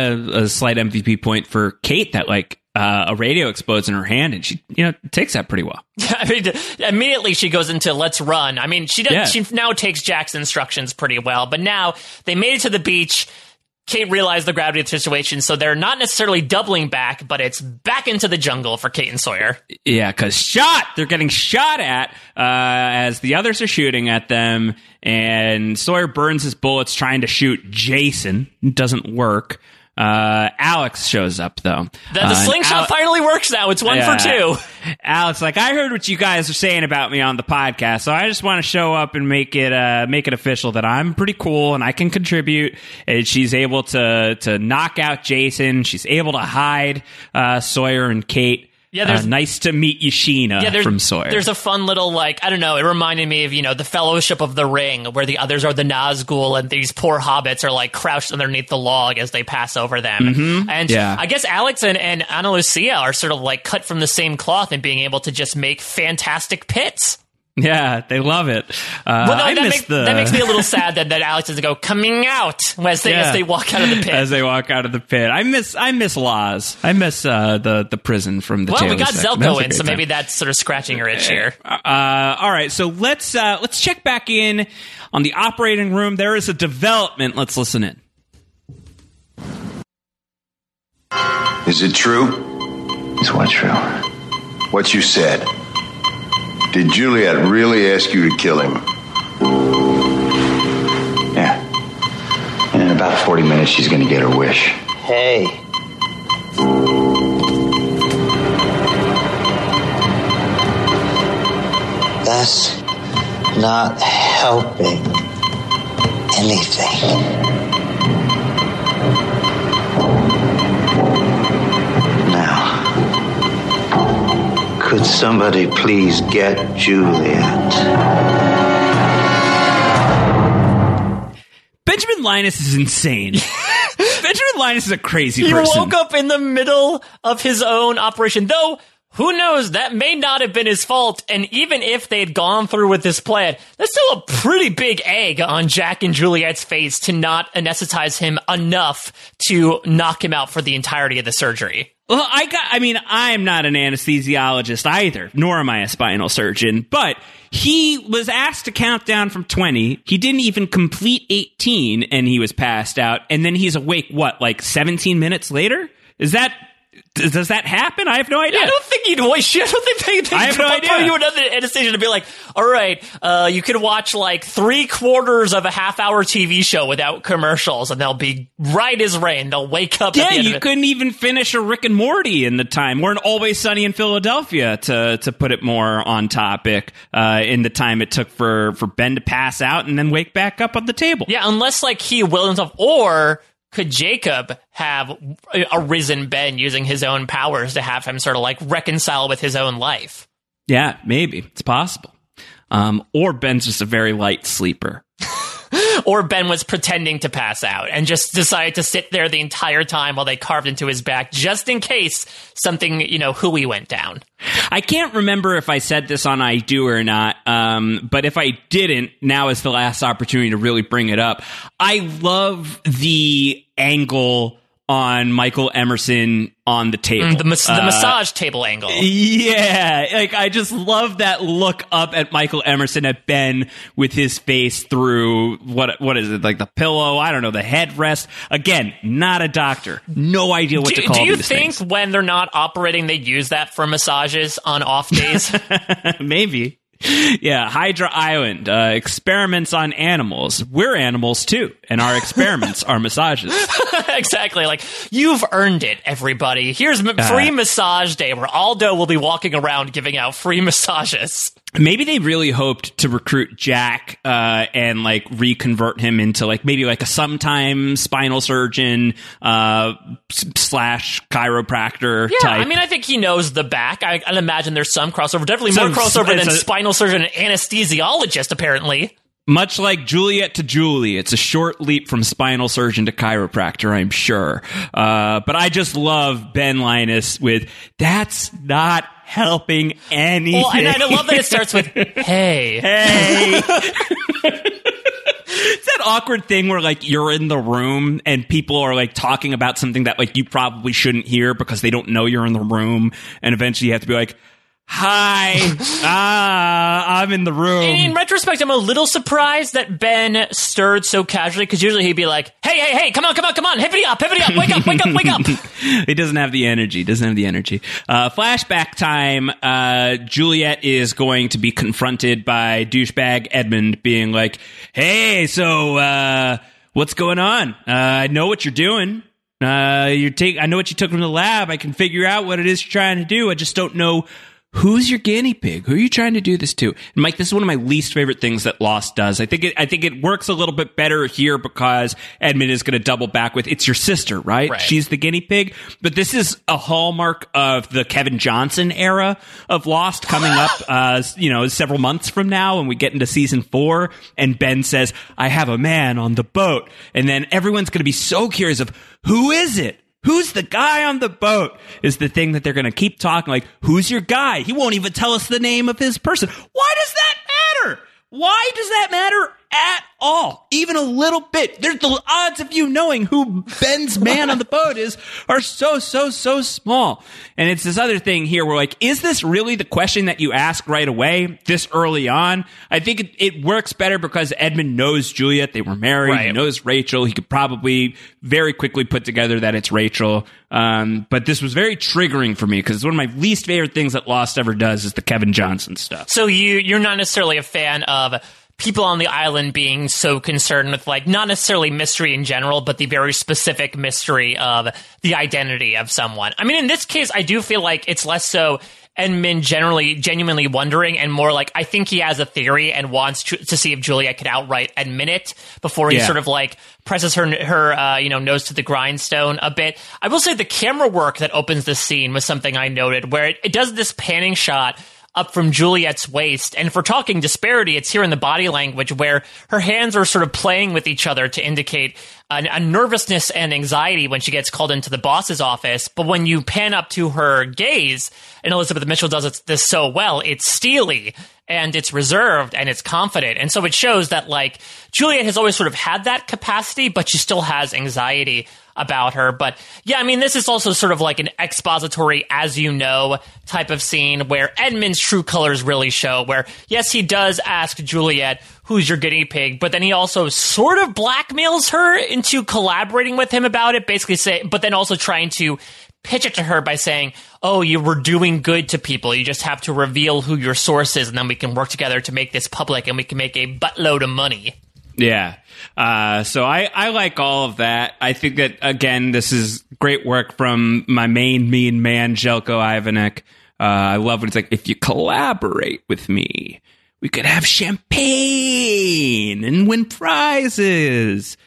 a slight MVP point for Kate that, like, a radio explodes in her hand, and she, takes that pretty well. I mean, immediately she goes into let's run. I mean, she does. Yeah. She now takes Jack's instructions pretty well, but now they made it to the beach. Kate realized the gravity of the situation, so they're not necessarily doubling back, but it's back into the jungle for Kate and Sawyer. Yeah, because they're getting shot at as the others are shooting at them, and Sawyer burns his bullets trying to shoot Jason. It doesn't work. Alex shows up, though. The slingshot finally works now. It's 1 for 2. Alex, like, I heard what you guys are saying about me on the podcast, so I just want to show up and make it official that I'm pretty cool and I can contribute. And she's able to knock out Jason. She's able to hide Sawyer and Kate. Yeah, nice to meet you, Sheena, from Sawyer. There's a fun little, like, I don't know, it reminded me of, the Fellowship of the Ring, where the others are the Nazgul, and these poor hobbits are, like, crouched underneath the log as they pass over them. Mm-hmm. And I guess Alex and Ana Lucia are sort of, like, cut from the same cloth and being able to just make fantastic pits. Yeah, they love it. That makes me a little sad that Alex doesn't go coming out as they walk out of the pit. As they walk out of the pit, I miss Laws. I miss the prison from the. Well, we got section. Zelko in, so maybe that's sort of scratching your itch here. All right, so let's check back in on the operating room. There is a development. Let's listen in. Is it true? Is what true? What you said. Did Juliet really ask you to kill him? Yeah. And in about 40 minutes, she's going to get her wish. Hey. That's not helping anything. Now, could somebody please get Juliet? Benjamin Linus is insane. Benjamin Linus is a crazy person. He woke up in the middle of his own operation, though. Who knows? That may not have been his fault. And even if they had gone through with this plan, that's still a pretty big egg on Jack and Juliet's face to not anesthetize him enough to knock him out for the entirety of the surgery. Well, I'm not an anesthesiologist either, nor am I a spinal surgeon, but he was asked to count down from 20. He didn't even complete 18 and he was passed out. And then he's awake, 17 minutes later? Does that happen? I have no idea. I don't think you'd waste. I don't think they I have no idea. you another anesthesia to be like, all right, you can watch like 3/4 of a half-hour TV show without commercials, and they'll be right as rain. They'll wake up. Yeah, at the end you couldn't even finish a Rick and Morty in the time. We're in Always Sunny in Philadelphia, to put it more on topic. In the time it took for Ben to pass out and then wake back up on the table. Yeah, unless like he willed himself, or could Jacob have arisen Ben using his own powers to have him sort of like reconcile with his own life? Yeah, maybe. It's possible. Or Ben's just a very light sleeper. Or Ben was pretending to pass out and just decided to sit there the entire time while they carved into his back, just in case something, hooey went down. I can't remember if I said this on I Do or not, but if I didn't, now is the last opportunity to really bring it up. I love the angle on Michael Emerson on the table. The massage table angle. Yeah. I just love that look up at Michael Emerson, at Ben, with his face through, what is it, like the pillow? I don't know, the headrest. Again, not a doctor. No idea what to call Do you these think things. When they're not operating, they use that for massages on off days? Maybe. Yeah, Hydra Island, experiments on animals. We're animals too, and our experiments are massages. Exactly. Like, you've earned it, everybody. Here's free massage day where Aldo will be walking around giving out free massages. Maybe they really hoped to recruit Jack and reconvert him into maybe a sometime spinal surgeon / chiropractor type. I think he knows the back. I'd imagine there's some crossover. Definitely more crossover than spinal surgeon and anesthesiologist, apparently. Much like Juliet to Julie, it's a short leap from spinal surgeon to chiropractor, I'm sure. But I just love Ben Linus with, that's not helping anything. Well, and I love that it starts with, hey. Hey. It's that awkward thing where you're in the room and people are talking about something that you probably shouldn't hear because they don't know you're in the room, and eventually you have to be like, hi, I'm in the room. In retrospect, I'm a little surprised that Ben stirred so casually, because usually he'd be like, hey, come on, hippity up, wake up. He doesn't have the energy, flashback time, Juliet is going to be confronted by douchebag Edmund being like, hey, so, what's going on? I know what you're doing. I know what you took from the lab. I can figure out what it is you're trying to do. I just don't know who's your guinea pig? Who are you trying to do this to? And Mike, this is one of my least favorite things that Lost does. I think it works a little bit better here because Edmund is going to double back with, it's your sister, right? She's the guinea pig. But this is a hallmark of the Kevin Johnson era of Lost coming up, several months from now when we get into season 4. And Ben says, I have a man on the boat. And then everyone's going to be so curious of, who is it? Who's the guy on the boat is the thing that they're going to keep talking, who's your guy? He won't even tell us the name of his person. Why does that Why does that matter at all? Even a little bit. There's the odds of you knowing who Ben's man on the boat is are so small. And it's this other thing here where, like, is this really the question that you ask right away this early on? I think it works better because Edmund knows Juliet. They were married. Right. He knows Rachel. He could probably very quickly put together that it's Rachel. But this was very triggering for me because one of my least favorite things that Lost ever does is the Kevin Johnson stuff. So you're not necessarily a fan of people on the island being so concerned with, like, not necessarily mystery in general, but the very specific mystery of the identity of someone. I mean, in this case, I do feel like it's less so Edmund genuinely wondering and more like, I think he has a theory and wants to see if Juliet could outright admit it before he sort of like presses her nose to the grindstone a bit. I will say the camera work that opens this scene was something I noted, where it does this panning shot up from Juliet's waist. And if we're talking disparity, it's here in the body language where her hands are sort of playing with each other to indicate a nervousness and anxiety when she gets called into the boss's office. But when you pan up to her gaze, and Elizabeth Mitchell does this so well, it's steely and it's reserved and it's confident. And so it shows that, like, Juliet has always sort of had that capacity, but she still has anxiety about her. But yeah, I mean, this is also sort of like an expository, as you know, type of scene where Edmund's true colors really show, where yes, he does ask Juliet, who's your guinea pig, but then he also sort of blackmails her into collaborating with him about it, but then also trying to pitch it to her by saying, oh, you were doing good to people. You just have to reveal who your source is, and then we can work together to make this public, and we can make a buttload of money. Yeah. So I like all of that. I think that, again, this is great work from my main mean man, Željko Ivanek. I love when it's like, if you collaborate with me, we could have champagne and win prizes.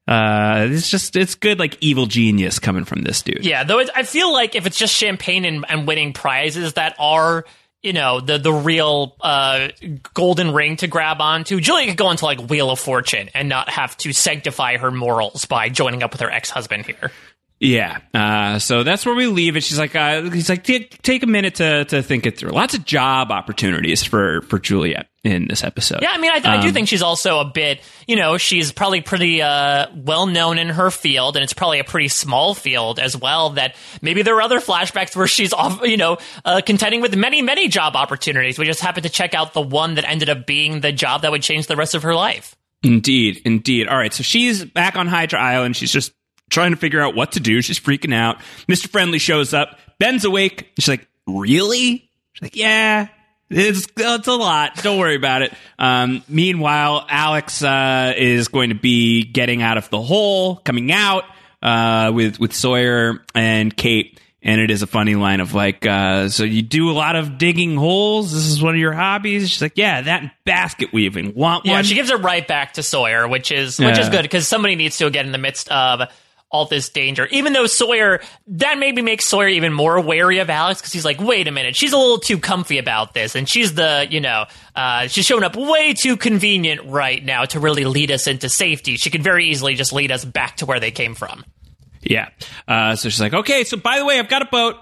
It's good, like, evil genius coming from this dude. Yeah, though I feel like if it's just champagne and winning prizes that are, you know, the real golden ring to grab onto, Julia could go into, like, Wheel of Fortune and not have to sanctify her morals by joining up with her ex-husband here. Yeah. So that's where we leave it. She's like, he's like, take a minute to think it through. Lots of job opportunities for Juliet in this episode. Yeah, I mean, I do think she's also a bit, you know, she's probably pretty well known in her field, and it's probably a pretty small field as well, that maybe there are other flashbacks where she's off, you know, contending with many job opportunities. We just happened to check out the one that ended up being the job that would change the rest of her life. Indeed. All right, so she's back on Hydra Island. She's just trying to figure out what to do. She's freaking out. Mr. Friendly shows up. Ben's awake. She's like, really? She's like, yeah, it's a lot. Don't worry about it. Meanwhile, Alex is going to be getting out of the hole, coming out with Sawyer and Kate. And it is a funny line of like, so you do a lot of digging holes? This is one of your hobbies? She's like, yeah, that and basket weaving. Want one? Yeah, she gives it right back to Sawyer, which is good, because somebody needs to get in the midst of all this danger. Even though Sawyer, that maybe makes Sawyer even more wary of Alex, because he's like, wait a minute, she's a little too comfy about this, and she's the, you know, she's showing up way too convenient right now to really lead us into safety. She could very easily just lead us back to where they came from. Yeah. So she's like, okay, so by the way, I've got a boat.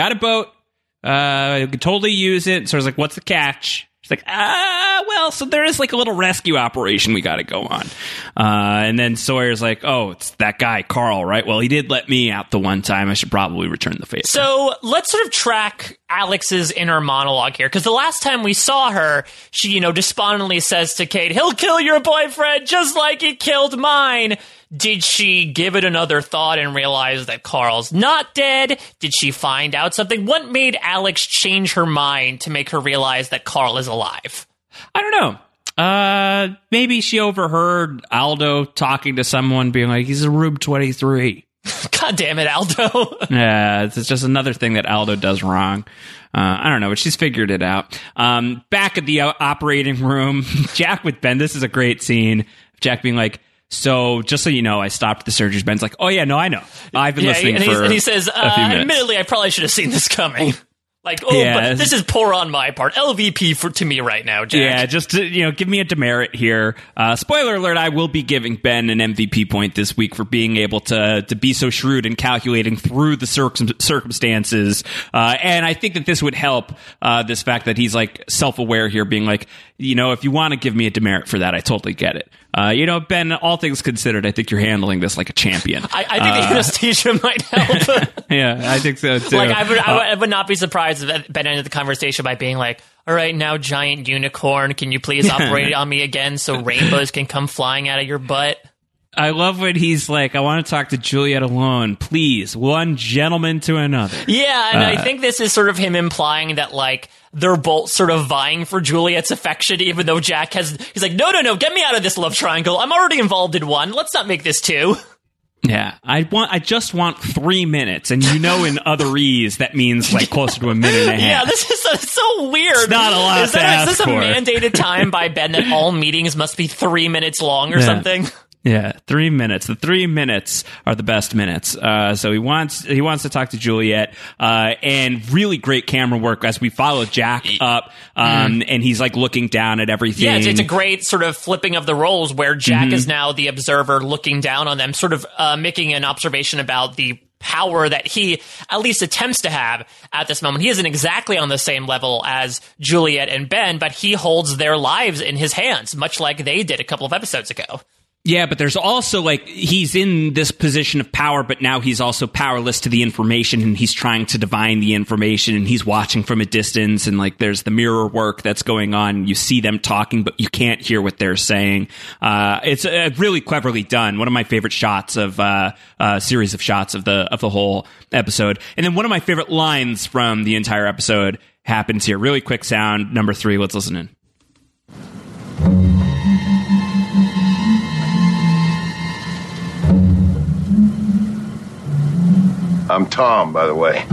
I could totally use it. So I was like, what's the catch? She's like, well, so there is like a little rescue operation we got to go on. And then Sawyer's like, oh, it's that guy, Carl, right? Well, he did let me out the one time. I should probably return the favor. So let's sort of track Alex's inner monologue here, because the last time we saw her, she, you know, despondently says to Kate, he'll kill your boyfriend just like he killed mine. Did she give it another thought and realize that Carl's not dead? Did she find out something? What made Alex change her mind to make her realize that Carl is alive? I don't know. Maybe she overheard Aldo talking to someone being like, he's a Rube 23. God damn it, Aldo. Yeah, it's just another thing that Aldo does wrong. I don't know, but she's figured it out. Back at the operating room, Jack with Ben, this is a great scene. Jack being like, so, just so you know, I stopped the surgery. Ben's like, oh, yeah, no, I know. I've been listening for he says, a few minutes. Admittedly, I probably should have seen this coming. Like, but this is poor on my part. LVP to me right now, Jack. Yeah, just to, give me a demerit here. Spoiler alert, I will be giving Ben an MVP point this week for being able to be so shrewd and calculating through the circumstances. And I think that this would help, this fact that he's like self-aware here, being like, if you want to give me a demerit for that, I totally get it. Ben, all things considered, I think you're handling this like a champion. I think the anesthesia might help. Yeah, I think so too. Like, I would not be surprised if Ben ended the conversation by being like, all right, now giant unicorn, can you please operate on me again so rainbows can come flying out of your butt? I love when he's like, I want to talk to Juliet alone. Please, one gentleman to another. Yeah, and I think this is sort of him implying that, like, they're both sort of vying for Juliet's affection, even though Jack he's like, no, get me out of this love triangle. I'm already involved in one. Let's not make this two. Yeah, I just want 3 minutes, and in otherese that means like closer to a minute and a half. Yeah, this is so weird. It's not a lot to ask for. Is this a mandated time by Ben that all meetings must be 3 minutes long or something? Yeah, 3 minutes. The 3 minutes are the best minutes. So he wants to talk to Juliet, and really great camera work as we follow Jack up, and he's like looking down at everything. Yeah, it's a great sort of flipping of the roles where Jack is now the observer looking down on them, sort of making an observation about the power that he at least attempts to have at this moment. He isn't exactly on the same level as Juliet and Ben, but he holds their lives in his hands, much like they did a couple of episodes ago. Yeah, but there's also, like, he's in this position of power, but now he's also powerless to the information, and he's trying to divine the information, and he's watching from a distance, and, like, there's the mirror work that's going on. You see them talking, but you can't hear what they're saying. It's really cleverly done. One of my favorite shots of a series of shots of the whole episode. And then one of my favorite lines from the entire episode happens here. Really quick sound, number 3. Let's listen in. I'm Tom, by the way.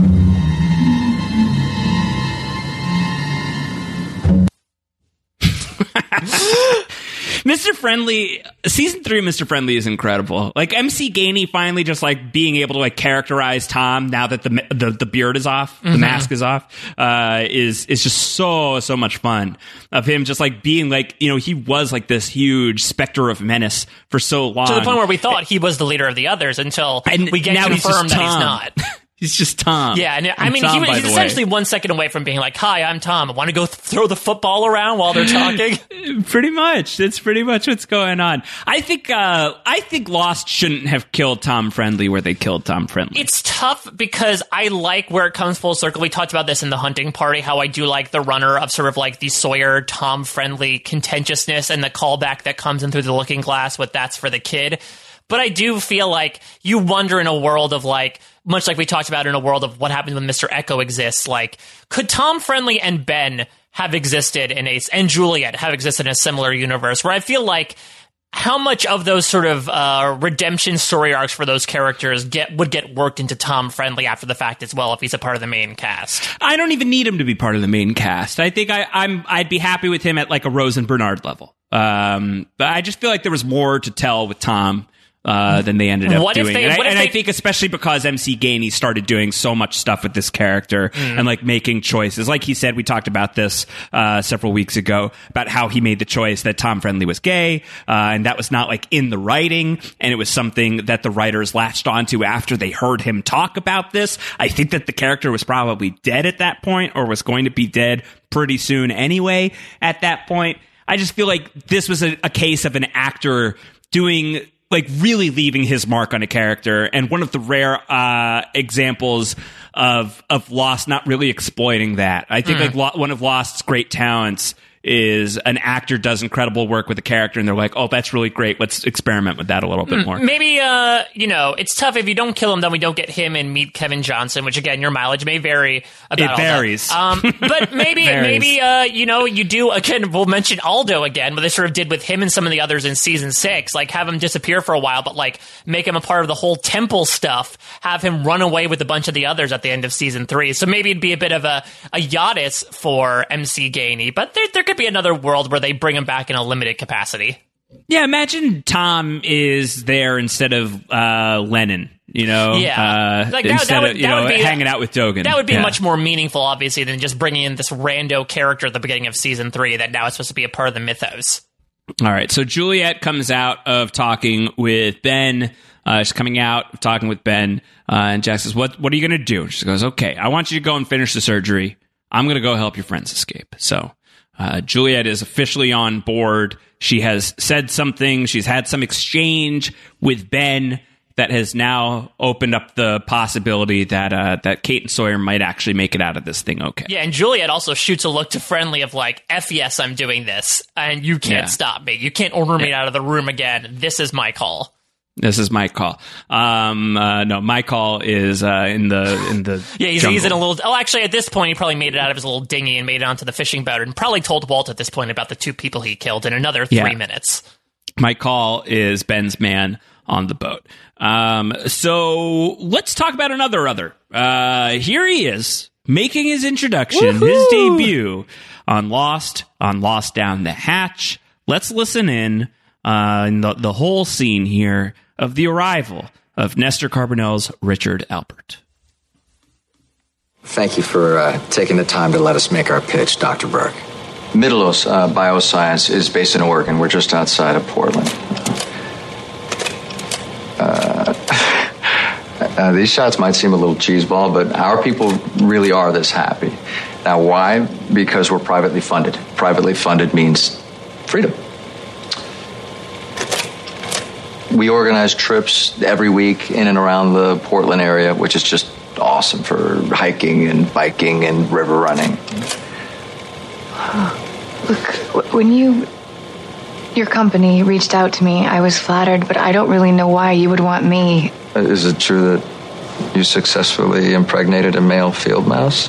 Mr. Friendly, season 3 of Mr. Friendly is incredible. Like, MC Gainey finally just, like, being able to, like, characterize Tom now that the beard is off, the mask is off, is just so much fun. Of him just, like, being, like, he was, like, this huge specter of menace for so long. To the point where we thought he was the leader of the others until we get confirmed that he's not. He's just Tom. Yeah, and I mean, he's essentially 1 second away from being like, hi, I'm Tom. I want to go throw the football around while they're talking. Pretty much. That's pretty much what's going on. I think Lost shouldn't have killed Tom Friendly where they killed Tom Friendly. It's tough because I like where it comes full circle. We talked about this in the hunting party, how I do like the runner of sort of like the Sawyer, Tom Friendly contentiousness and the callback that comes in through the looking glass with That's for the Kid. But I do feel like you wonder in a world of like, much like we talked about in a world of what happens when Mr. Echo exists, like, could Tom Friendly and Ben have existed and Juliet have existed in a similar universe where I feel like how much of those sort of redemption story arcs for those characters would get worked into Tom Friendly after the fact as well if he's a part of the main cast? I don't even need him to be part of the main cast. I think I'd be happy with him at like a Rose and Bernard level. But I just feel like there was more to tell with Tom than they ended up doing. I think especially because MC Gainey started doing so much stuff with this character and like making choices. Like he said, we talked about this several weeks ago about how he made the choice that Tom Friendly was gay, and that was not like in the writing, and it was something that the writers latched onto after they heard him talk about this. I think that the character was probably dead at that point, or was going to be dead pretty soon anyway at that point. I just feel like this was a case of an actor doing, like, really leaving his mark on a character, and one of the rare examples of Lost not really exploiting that. I think like one of Lost's great talents is an actor does incredible work with a character and they're like, oh, that's really great. Let's experiment with that a little bit more. Maybe, it's tough. If you don't kill him, then we don't get him and meet Kevin Johnson, which again, your mileage may vary about it varies. But maybe, you do, again, we'll mention Aldo again, what they sort of did with him and some of the others in season 6, like have him disappear for a while, but like make him a part of the whole temple stuff, have him run away with a bunch of the others at the end of season 3. So maybe it'd be a bit of a Yadis for MC Gainey, but there could be another world where they bring him back in a limited capacity. Yeah, imagine Tom is there instead of Lennon. Instead of hanging out with Dogen. That would be much more meaningful, obviously, than just bringing in this rando character at the beginning of season 3 that now is supposed to be a part of the mythos. All right, so Juliet comes out of talking with Ben. She's coming out of talking with Ben, and Jack says, "What are you going to do?" She goes, "Okay, I want you to go and finish the surgery. I'm going to go help your friends escape." So Juliet is officially on board. She has said something. She's had some exchange with Ben that has now opened up the possibility that Kate and Sawyer might actually make it out of this thing okay. Yeah, and Juliet also shoots a look to Friendly of like, F yes, I'm doing this, and you can't stop me. You can't order me out of the room again. This is my call. This is my call. No, my call is in the yeah, he's in a little... Oh, actually, at this point, he probably made it out of his little dinghy and made it onto the fishing boat and probably told Walt at this point about the 2 people he killed in another 3 minutes. My call is Ben's man on the boat. So let's talk about another other. Here he is making his introduction, his debut on Lost Down the Hatch. Let's listen in the whole scene here of the arrival of Nestor Carbonell's Richard Alpert. Thank you for taking the time to let us make our pitch, Dr. Burke. Middleos Bioscience is based in Oregon. We're just outside of Portland. These shots might seem a little cheeseball, but our people really are this happy. Now, why? Because we're privately funded. Privately funded means freedom. We organize trips every week in and around the Portland area, which is just awesome for hiking and biking and river running. Look, when your company reached out to me, I was flattered, but I don't really know why you would want me. Is it true that you successfully impregnated a male field mouse?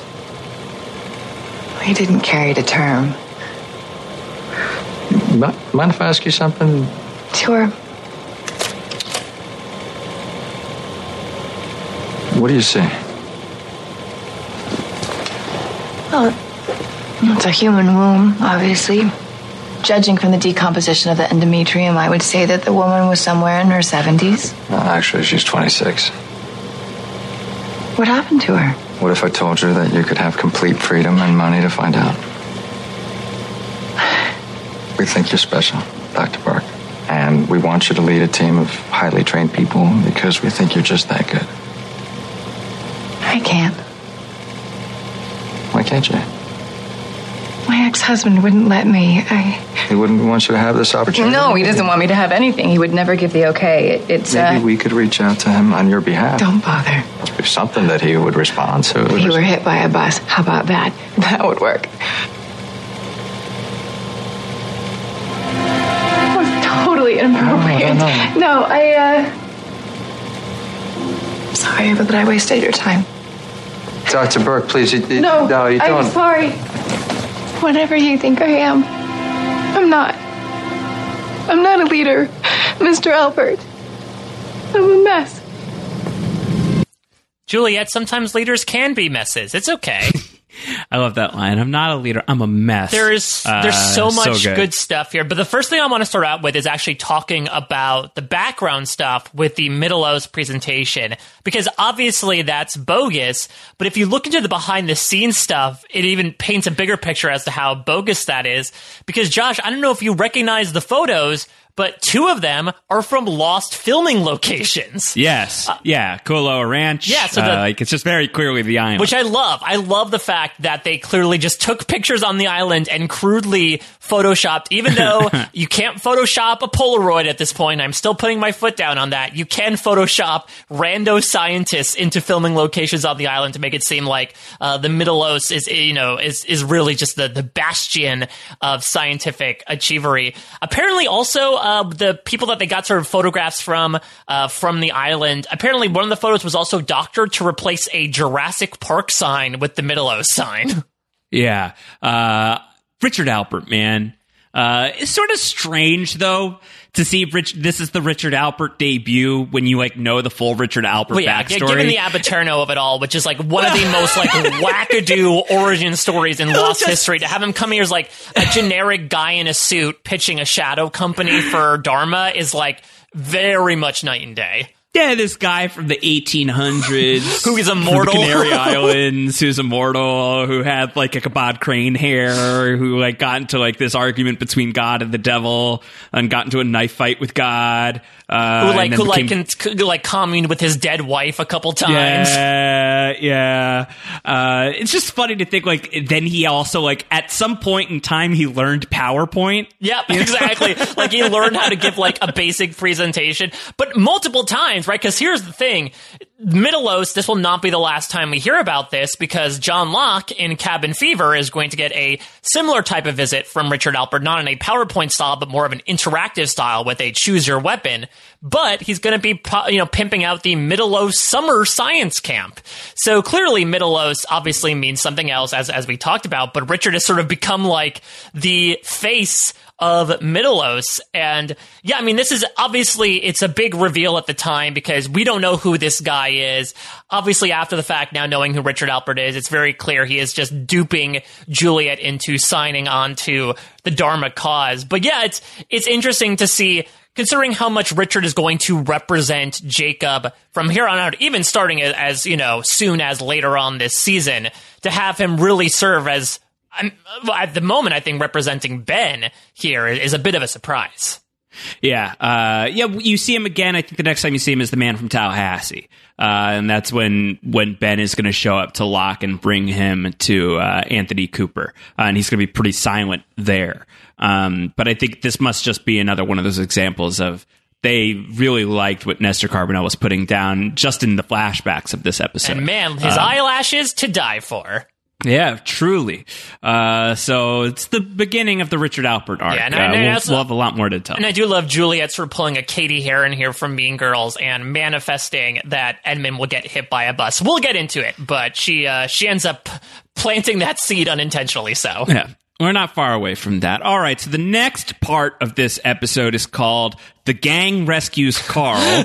I didn't carry to term. Mind if I ask you something? Sure. What do you see? Well, it's a human womb, obviously. Judging from the decomposition of the endometrium, I would say that the woman was somewhere in her 70s. Actually, she's 26. What happened to her? What if I told you that you could have complete freedom and money to find out? We think you're special, Dr. Burke. And we want you to lead a team of highly trained people because we think you're just that good. I can't. Why can't you? My ex-husband wouldn't let me. He wouldn't want you to have this opportunity? No, he doesn't want me to have anything. He would never give the okay. Maybe we could reach out to him on your behalf. Don't bother. Must be something that he would respond to. If he were hit by a bus, how about that? That would work. That was totally inappropriate. No, sorry that I wasted your time. Dr. Burke, please. No, you don't. I'm sorry. Whatever you think I am, I'm not. I'm not a leader, Mr. Alpert. I'm a mess. Juliet, sometimes leaders can be messes. It's okay. I love that line. I'm not a leader. I'm a mess. There's so much good stuff here. But the first thing I want to start out with is actually talking about the background stuff with the Middleos presentation. Because obviously that's bogus. But if you look into the behind-the-scenes stuff, it even paints a bigger picture as to how bogus that is. Because, Josh, I don't know if you recognize the photos, but 2 of them are from Lost filming locations. Yes. Kualoa Ranch. Yeah, so it's just very clearly the island. Which I love. I love the fact that they clearly just took pictures on the island and crudely photoshopped, even though you can't Photoshop a Polaroid at this point. I'm still putting my foot down on that. You can Photoshop rando scientists into filming locations on the island to make it seem like the Middleos is really just the bastion of scientific achievery. Apparently also the people that they got sort of photographs from the island, apparently one of the photos was also doctored to replace a Jurassic Park sign with the Middleos sign. Yeah. Richard Alpert, man. It's sort of strange, though, to see this is the Richard Alpert debut when you know the full Richard Alpert backstory. Given the Abaterno of it all, which is one of the most wackadoo origin stories in Lost history, to have him come here as a generic guy in a suit pitching a shadow company for Dharma is very much night and day. Yeah, this guy from the 1800s who is immortal, from the Canary Islands, who's immortal, who had a Kabod Crane hair, who got into this argument between God and the devil, and got into a knife fight with God. Who communed with his dead wife a couple times. Yeah. It's just funny to think then he also at some point in time he learned PowerPoint. Yep, exactly. He learned how to give a basic presentation, but multiple times, right? Because here's the thing. Mittelos, this will not be the last time we hear about this, because John Locke in Cabin Fever is going to get a similar type of visit from Richard Alpert, not in a PowerPoint style, but more of an interactive style with a choose your weapon. But he's going to be, pimping out the Mittelos Summer Science Camp. So clearly Mittelos obviously means something else, as we talked about, but Richard has sort of become the face of Mittelos. And yeah, this is obviously, it's a big reveal at the time because we don't know who this guy is. Obviously, after the fact, now knowing who Richard Alpert is, it's very clear he is just duping Juliet into signing on to the Dharma cause. But yeah, it's interesting to see, considering how much Richard is going to represent Jacob from here on out, even starting as soon as later on this season, to have him really serve as, at the moment, I think representing Ben here is a bit of a surprise. Yeah. You see him again. I think the next time you see him is the Man from Tallahassee. And that's when Ben is going to show up to Locke and bring him to Anthony Cooper. And he's going to be pretty silent there. But I think this must just be another one of those examples of they really liked what Nestor Carbonell was putting down just in the flashbacks of this episode. And man, his eyelashes to die for. Yeah, truly. So it's the beginning of the Richard Alpert arc. Yeah, we'll have a lot more to tell. And I do love Juliet sort of pulling a Katie Heron here from Mean Girls and manifesting that Edmund will get hit by a bus. We'll get into it, but she ends up planting that seed unintentionally. So yeah. We're not far away from that. All right, so the next part of this episode is called The Gang Rescues Carl.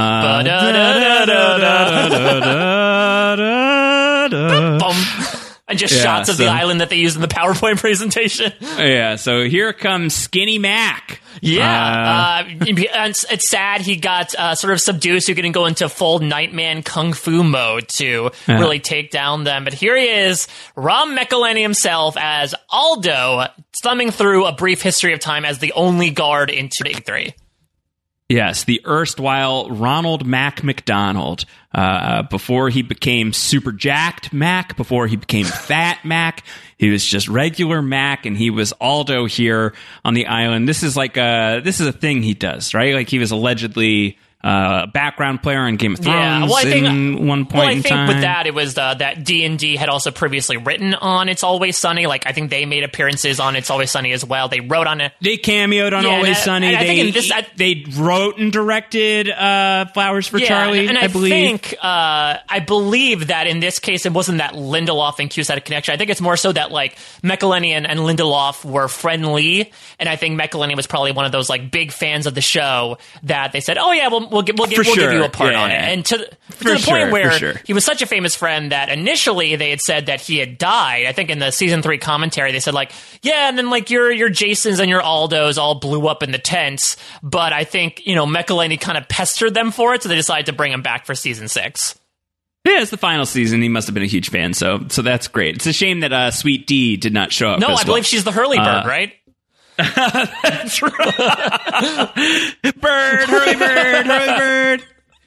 And just shots of the island that they used in the PowerPoint presentation. Yeah, so here comes Skinny Mac. Yeah, it's sad he got sort of subdued, so he couldn't go into full Nightman Kung Fu mode to really take down them. But here he is, Rom McElhenney himself as Aldo, thumbing through a brief history of time as the only guard in 283. Yes, the erstwhile Ronald Mac McDonald. Before he became super jacked Mac, before he became fat Mac, he was just regular Mac, and he was Aldo here on the island. This is this is a thing he does, right? He was allegedly a background player in Game of Thrones in one point in time. I think with that, it was that D&D had also previously written on It's Always Sunny. I think they made appearances on It's Always Sunny as well. They wrote on it. They cameoed on Always Sunny. They wrote and directed Flowers for Charlie, and I believe. I believe that in this case, it wasn't that Lindelof and Cuse had a connection. I think it's more so that McElhenney and Lindelof were friendly, and I think McElhenney was probably one of those big fans of the show that they said, "Oh yeah, we'll give you a part on it." And to the point where he was such a famous friend that initially they had said that he had died. I think in the season 3 commentary they said and then your Jasons and your Aldos all blew up in the tents. But I think McElhenney kind of pestered them for it, so they decided to bring him back for season 6. Yeah, it's the final season. He must have been a huge fan, so that's great. It's a shame that Sweet D did not show up. No, I believe she's the Hurley bird, right? That's right. Hurley bird.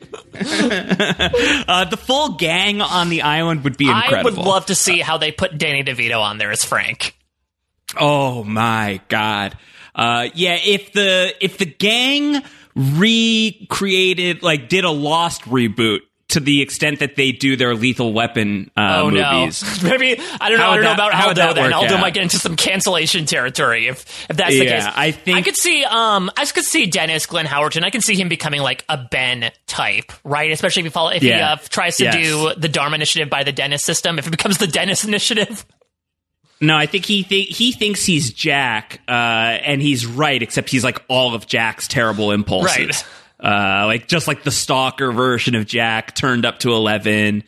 The full gang on the island would be incredible. I would love to see how they put Danny DeVito on there as Frank. Oh my God. If the gang recreated, did a Lost reboot, to the extent that they do their Lethal Weapon movies. No. Maybe, I don't know about Aldo then. Aldo might get into some cancellation territory if that's the case. I could see Dennis Glenn Howerton. I can see him becoming a Ben type, right? Especially if he tries to do the Dharma Initiative by the Dennis system, if it becomes the Dennis Initiative. No, I think he thinks he's Jack, and he's right, except he's like all of Jack's terrible impulses. Right. Just like the stalker version of Jack turned up to 11.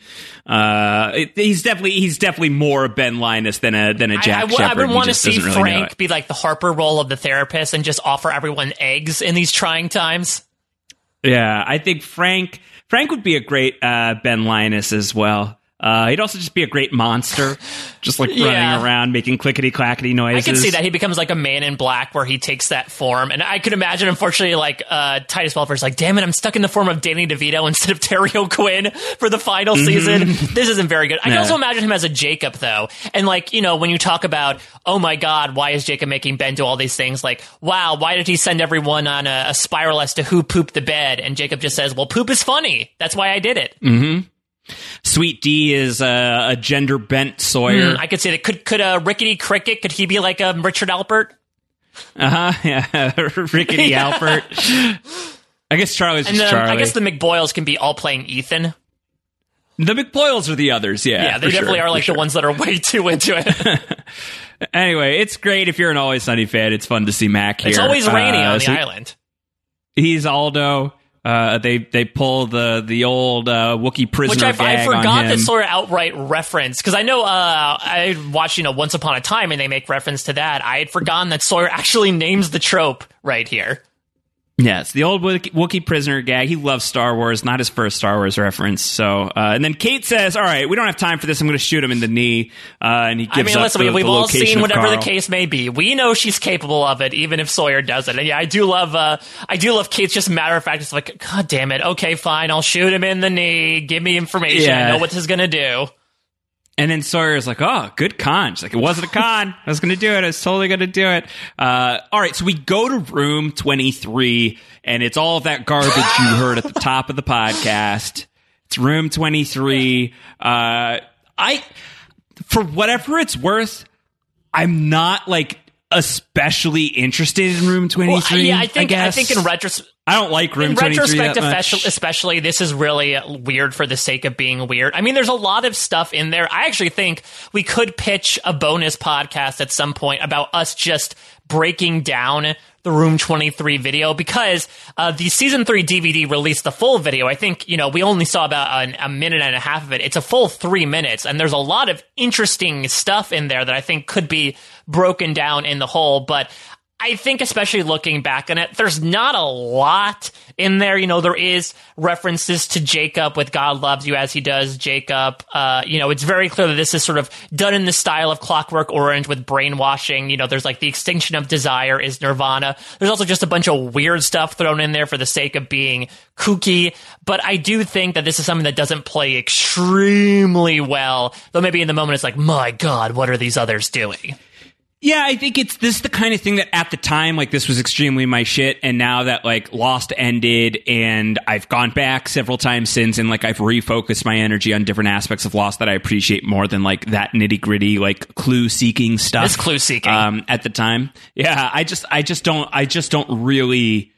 He's definitely more Ben Linus than a Jack Shepherd. I would want to see really Frank be like the Harper role of the therapist and just offer everyone eggs in these trying times. Yeah, I think Frank would be a great Ben Linus as well. He'd also just be a great monster, just like running around making clickety-clackety noises. I can see that. He becomes like a Man in Black where he takes that form. And I could imagine, unfortunately, like Titus Welliver's like, damn it, I'm stuck in the form of Danny DeVito instead of Terry O'Quinn for the final season. This isn't very good. I can also imagine him as a Jacob, though. And like, you know, when you talk about, oh my God, why is Jacob making Ben do all these things? Like, wow, why did he send everyone on a spiral as to who pooped the bed? And Jacob just says, well, poop is funny. That's why I did it. Mm-hmm. Sweet D is a gender bent Sawyer. I could say that. Could Rickety Cricket, could he be like a Richard Alpert? Yeah, Rickety Alpert. I guess Charlie's just Charlie. I guess the McBoyles can be all playing Ethan. The McBoyles are the others, yeah. They definitely are like the ones that are way too into it. Anyway, it's great if you're an Always Sunny fan. It's fun to see Mac here. It's always rainy on the island. He's Aldo. They pull the old Wookiee prisoner Which gag I forgot on him. that sort of outright reference, because I know I watched Once Upon a Time and they make reference to that. I had forgotten that Sawyer actually names the trope right here. Yes, the old Wookiee prisoner gag. He loves Star Wars, not his first Star Wars reference. So, and then Kate says, all right, we don't have time for this. I'm going to shoot him in the knee. And he gives up listen, we've the all location seen whatever Carl. the case may be. We know she's capable of it, even if Sawyer doesn't. And yeah, I do love Kate's just matter of fact. It's like, God damn it. Okay, fine. I'll shoot him in the knee. Give me information. Yeah. I know what this is going to do. And then Sawyer's like, oh, good con. She's like, it wasn't a con. I was going to do it. I was totally going to do it. All right, so we go to room 23, and it's all of that garbage you heard at the top of the podcast. It's room 23. For whatever it's worth, I'm not, like, especially interested in room 23, well, yeah, I think in retrospect... I don't like room 23 that much. Especially, this is really weird for the sake of being weird. I mean, there's a lot of stuff in there. I actually think we could pitch a bonus podcast at some point about us just breaking down the Room 23 video, because the season 3 DVD released the full video. I think, we only saw about a minute and a half of it. It's a full 3 minutes, and there's a lot of interesting stuff in there that I think could be broken down in the whole, but I think especially looking back on it, there's not a lot in there. There is references to Jacob with God Loves You as he does Jacob. It's very clear that this is sort of done in the style of Clockwork Orange with brainwashing. There's like the extinction of desire is Nirvana. There's also just a bunch of weird stuff thrown in there for the sake of being kooky. But I do think that this is something that doesn't play extremely well, though maybe in the moment it's like, my God, what are these others doing? Yeah, I think this is the kind of thing that at the time, like, this was extremely my shit, and now that, like, Lost ended, and I've gone back several times since, and, like, I've refocused my energy on different aspects of Lost that I appreciate more than, like, that nitty-gritty, like, clue-seeking stuff. It's clue-seeking. At the time. Yeah, I just don't really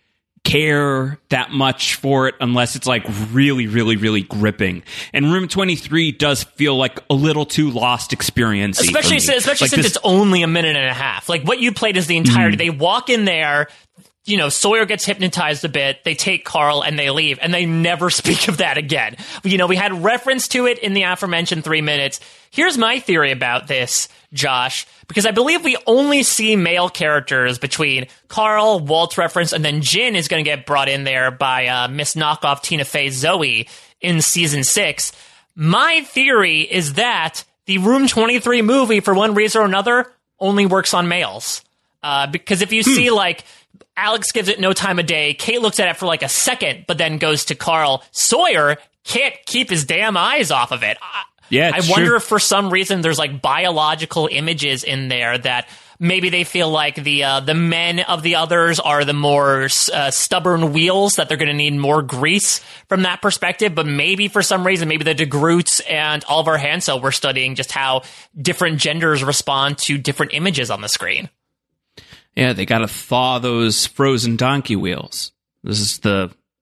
care that much for it unless it's like really, really, really gripping. And Room 23 does feel like a little too Lost experience, especially since it's only a minute and a half. Like, what you played is the entirety. They walk in there, Sawyer gets hypnotized a bit, they take Carl and they leave, and they never speak of that again. We had reference to it in the aforementioned 3 minutes. Here's my theory about this, Josh, because I believe we only see male characters between Carl, Walt's reference, and then Jin is going to get brought in there by Miss Knockoff Tina Fey Zoe in season 6. My theory is that the Room 23 movie, for one reason or another, only works on males. Because if you see, like, Alex gives it no time of day, Kate looks at it for like a second, but then goes to Carl, Sawyer can't keep his damn eyes off of it. Yeah, I wonder if for some reason there's like biological images in there that maybe they feel like the men of the others are the more stubborn wheels, that they're going to need more grease from that perspective. But maybe for some reason, maybe the de Groots and Oliver Hansel were studying just how different genders respond to different images on the screen. Yeah, they got to thaw those frozen donkey wheels. This is the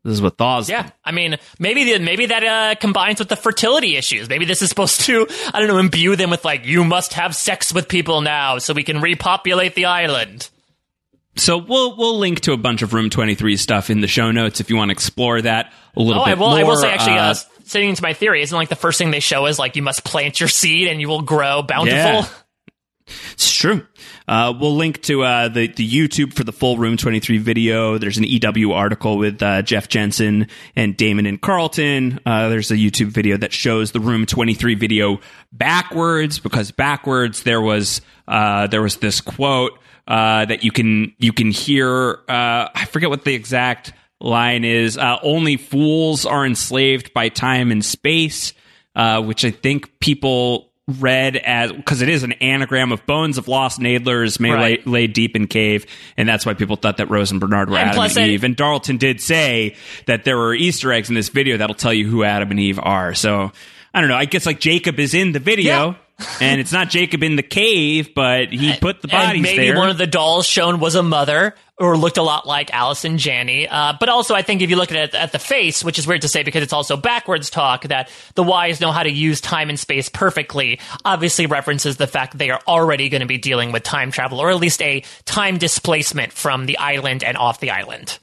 This is what thaws Yeah, them. I mean, maybe that combines with the fertility issues. Maybe this is supposed to, I don't know, imbue them with like, you must have sex with people now so we can repopulate the island. So we'll link to a bunch of Room 23 stuff in the show notes if you want to explore that a little bit more. I will say, actually, sitting into my theory, isn't like the first thing they show is like you must plant your seed and you will grow bountiful? Yeah. It's true. We'll link to the YouTube for the full Room 23 video. There's an EW article with Jeff Jensen and Damon and Carlton. There's a YouTube video that shows the Room 23 video backwards, because backwards there was this quote that you can hear. I forget what the exact line is. Only fools are enslaved by time and space, which I think people read as, because it is an anagram of bones of lost Nadlers may lay deep in cave, and that's why people thought that Rose and Bernard were Adam and Eve. And Darlton did say that there were Easter eggs in this video that'll tell you who Adam and Eve are. So I don't know. I guess like Jacob is in the video. Yeah. And it's not Jacob in the cave, but he put the bodies and maybe there. One of the dolls shown was a mother, or looked a lot like Allison Janney. But also, I think if you look at the face, which is weird to say because it's also backwards talk, that the Ys know how to use time and space perfectly, obviously references the fact that they are already going to be dealing with time travel, or at least a time displacement from the island and off the island.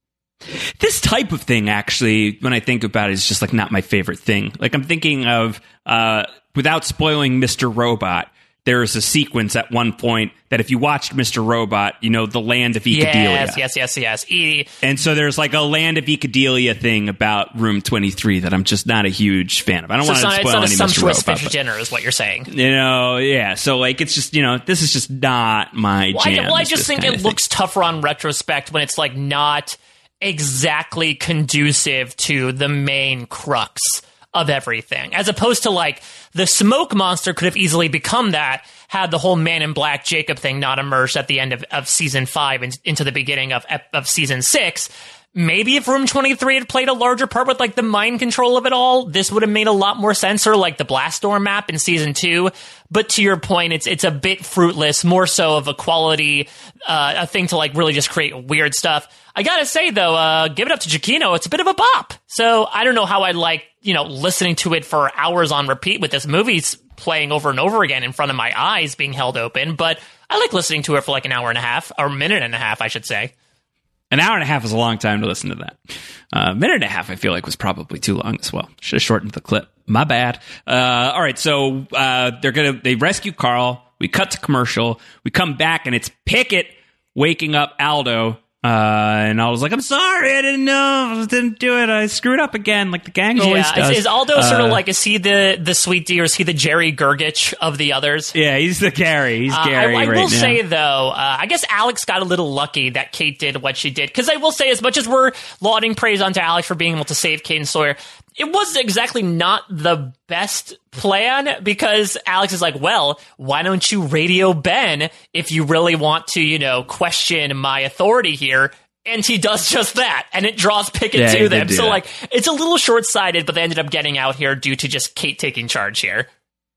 This type of thing, actually, when I think about it, is just like not my favorite thing. Like I'm thinking of, without spoiling Mr. Robot, there is a sequence at one point that if you watched Mr. Robot, you know, the land of Ekadelia. Yes. And so there's like a land of Ekadelia thing about Room 23 that I'm just not a huge fan of. I don't want to spoil any Mr. Robot. It's not a sumptuous fish dinner is what you're saying. You know, yeah. So like, it's just, you know, this is just not my jam. I just think it looks tougher on retrospect when it's like not exactly conducive to the main crux of everything, as opposed to like the smoke monster could have easily become that had the whole Man in Black Jacob thing not emerged at the end of season 5 and into the beginning of season 6. Maybe if Room 23 had played a larger part with like the mind control of it all, this would have made a lot more sense, or like the Blastor map in season 2. But to your point, it's a bit fruitless, more so of a quality, a thing to like really just create weird stuff. I gotta say though, give it up to Giacchino, it's a bit of a bop. So I don't know how I'd like, you know, listening to it for hours on repeat with this movie playing over and over again in front of my eyes being held open, but I like listening to it for like an hour and a half, or minute and a half, I should say. An hour and a half is a long time to listen to that. A minute and a half, I feel like, was probably too long as well. Should have shortened the clip. My bad. All right, so they rescue Carl. We cut to commercial. We come back, and it's Pickett waking up Aldo. And I was like, I'm sorry, I didn't know, I didn't do it, I screwed up again, like the gang always does. Is Aldo sort of like, is he the sweet D, or is he the Jerry Gergich of the others? Yeah, he's the Gary. He's Gary I right will now. say, though, I guess Alex got a little lucky that Kate did what she did. Because I will say, as much as we're lauding praise onto Alex for being able to save Kate and Sawyer, it was exactly not the best plan, because Alex is like, well, why don't you radio Ben if you really want to, you know, question my authority here? And he does just that, and it draws Pickett to them. So, like, it's a little short-sighted, but they ended up getting out here due to just Kate taking charge here.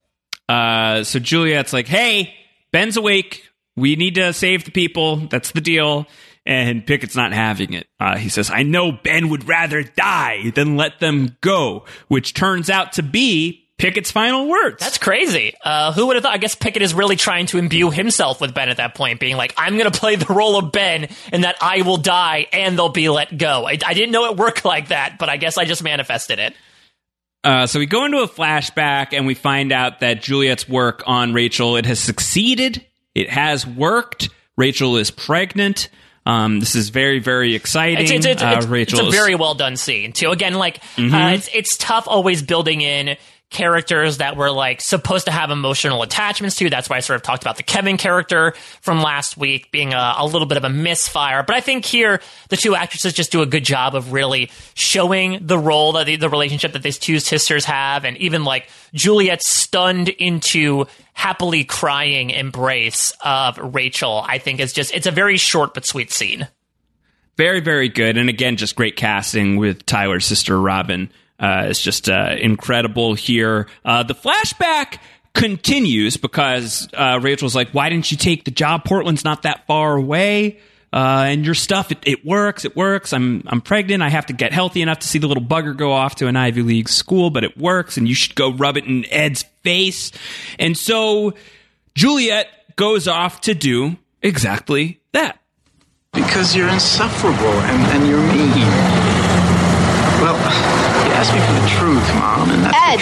So Juliet's like, hey, Ben's awake. We need to save the people. That's the deal. And Pickett's not having it. He says, I know Ben would rather die than let them go, which turns out to be Pickett's final words. That's crazy. Who would have thought? I guess Pickett is really trying to imbue himself with Ben at that point, being like, I'm going to play the role of Ben, and that I will die and they'll be let go. I didn't know it worked like that, but I guess I just manifested it. So we go into a flashback, and we find out that Juliet's work on Rachel, it has succeeded. It has worked. Rachel is pregnant. This is very, very exciting. It's a very well done scene too. Again, like it's tough always building in characters that we're like supposed to have emotional attachments to. That's why I sort of talked about the Kevin character from last week being a little bit of a misfire. But I think here the two actresses just do a good job of really showing the role that the relationship that these two sisters have, and even like Juliet's stunned into happily crying embrace of Rachel, I think it's a very short but sweet scene. Very, very good. And again, just great casting with Tyler's sister, Robin. It's just incredible here. The flashback continues because Rachel's like, why didn't you take the job? Portland's not that far away. and your stuff, it works. I'm pregnant. I have to get healthy enough to see the little bugger go off to an Ivy League school, but it works, and you should go rub it in Ed's face. And so Juliet goes off to do exactly that. Because you're insufferable and you're mean. Well, you asked me for the truth, Mom, and that's Ed!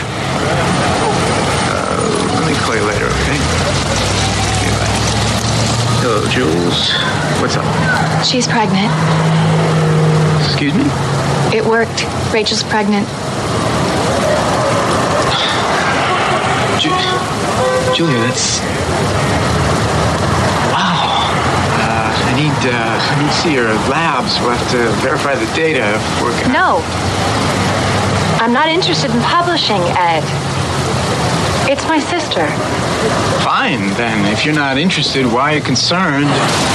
Let me call you later, okay? Bye. Hello, Jules. What's up? She's pregnant. Excuse me? It worked. Rachel's pregnant. Julia, that's... Wow. I need to see your labs. We'll have to verify the data if we're gonna... No. I'm not interested in publishing, Ed. It's my sister. Fine, then. If you're not interested, why are you concerned?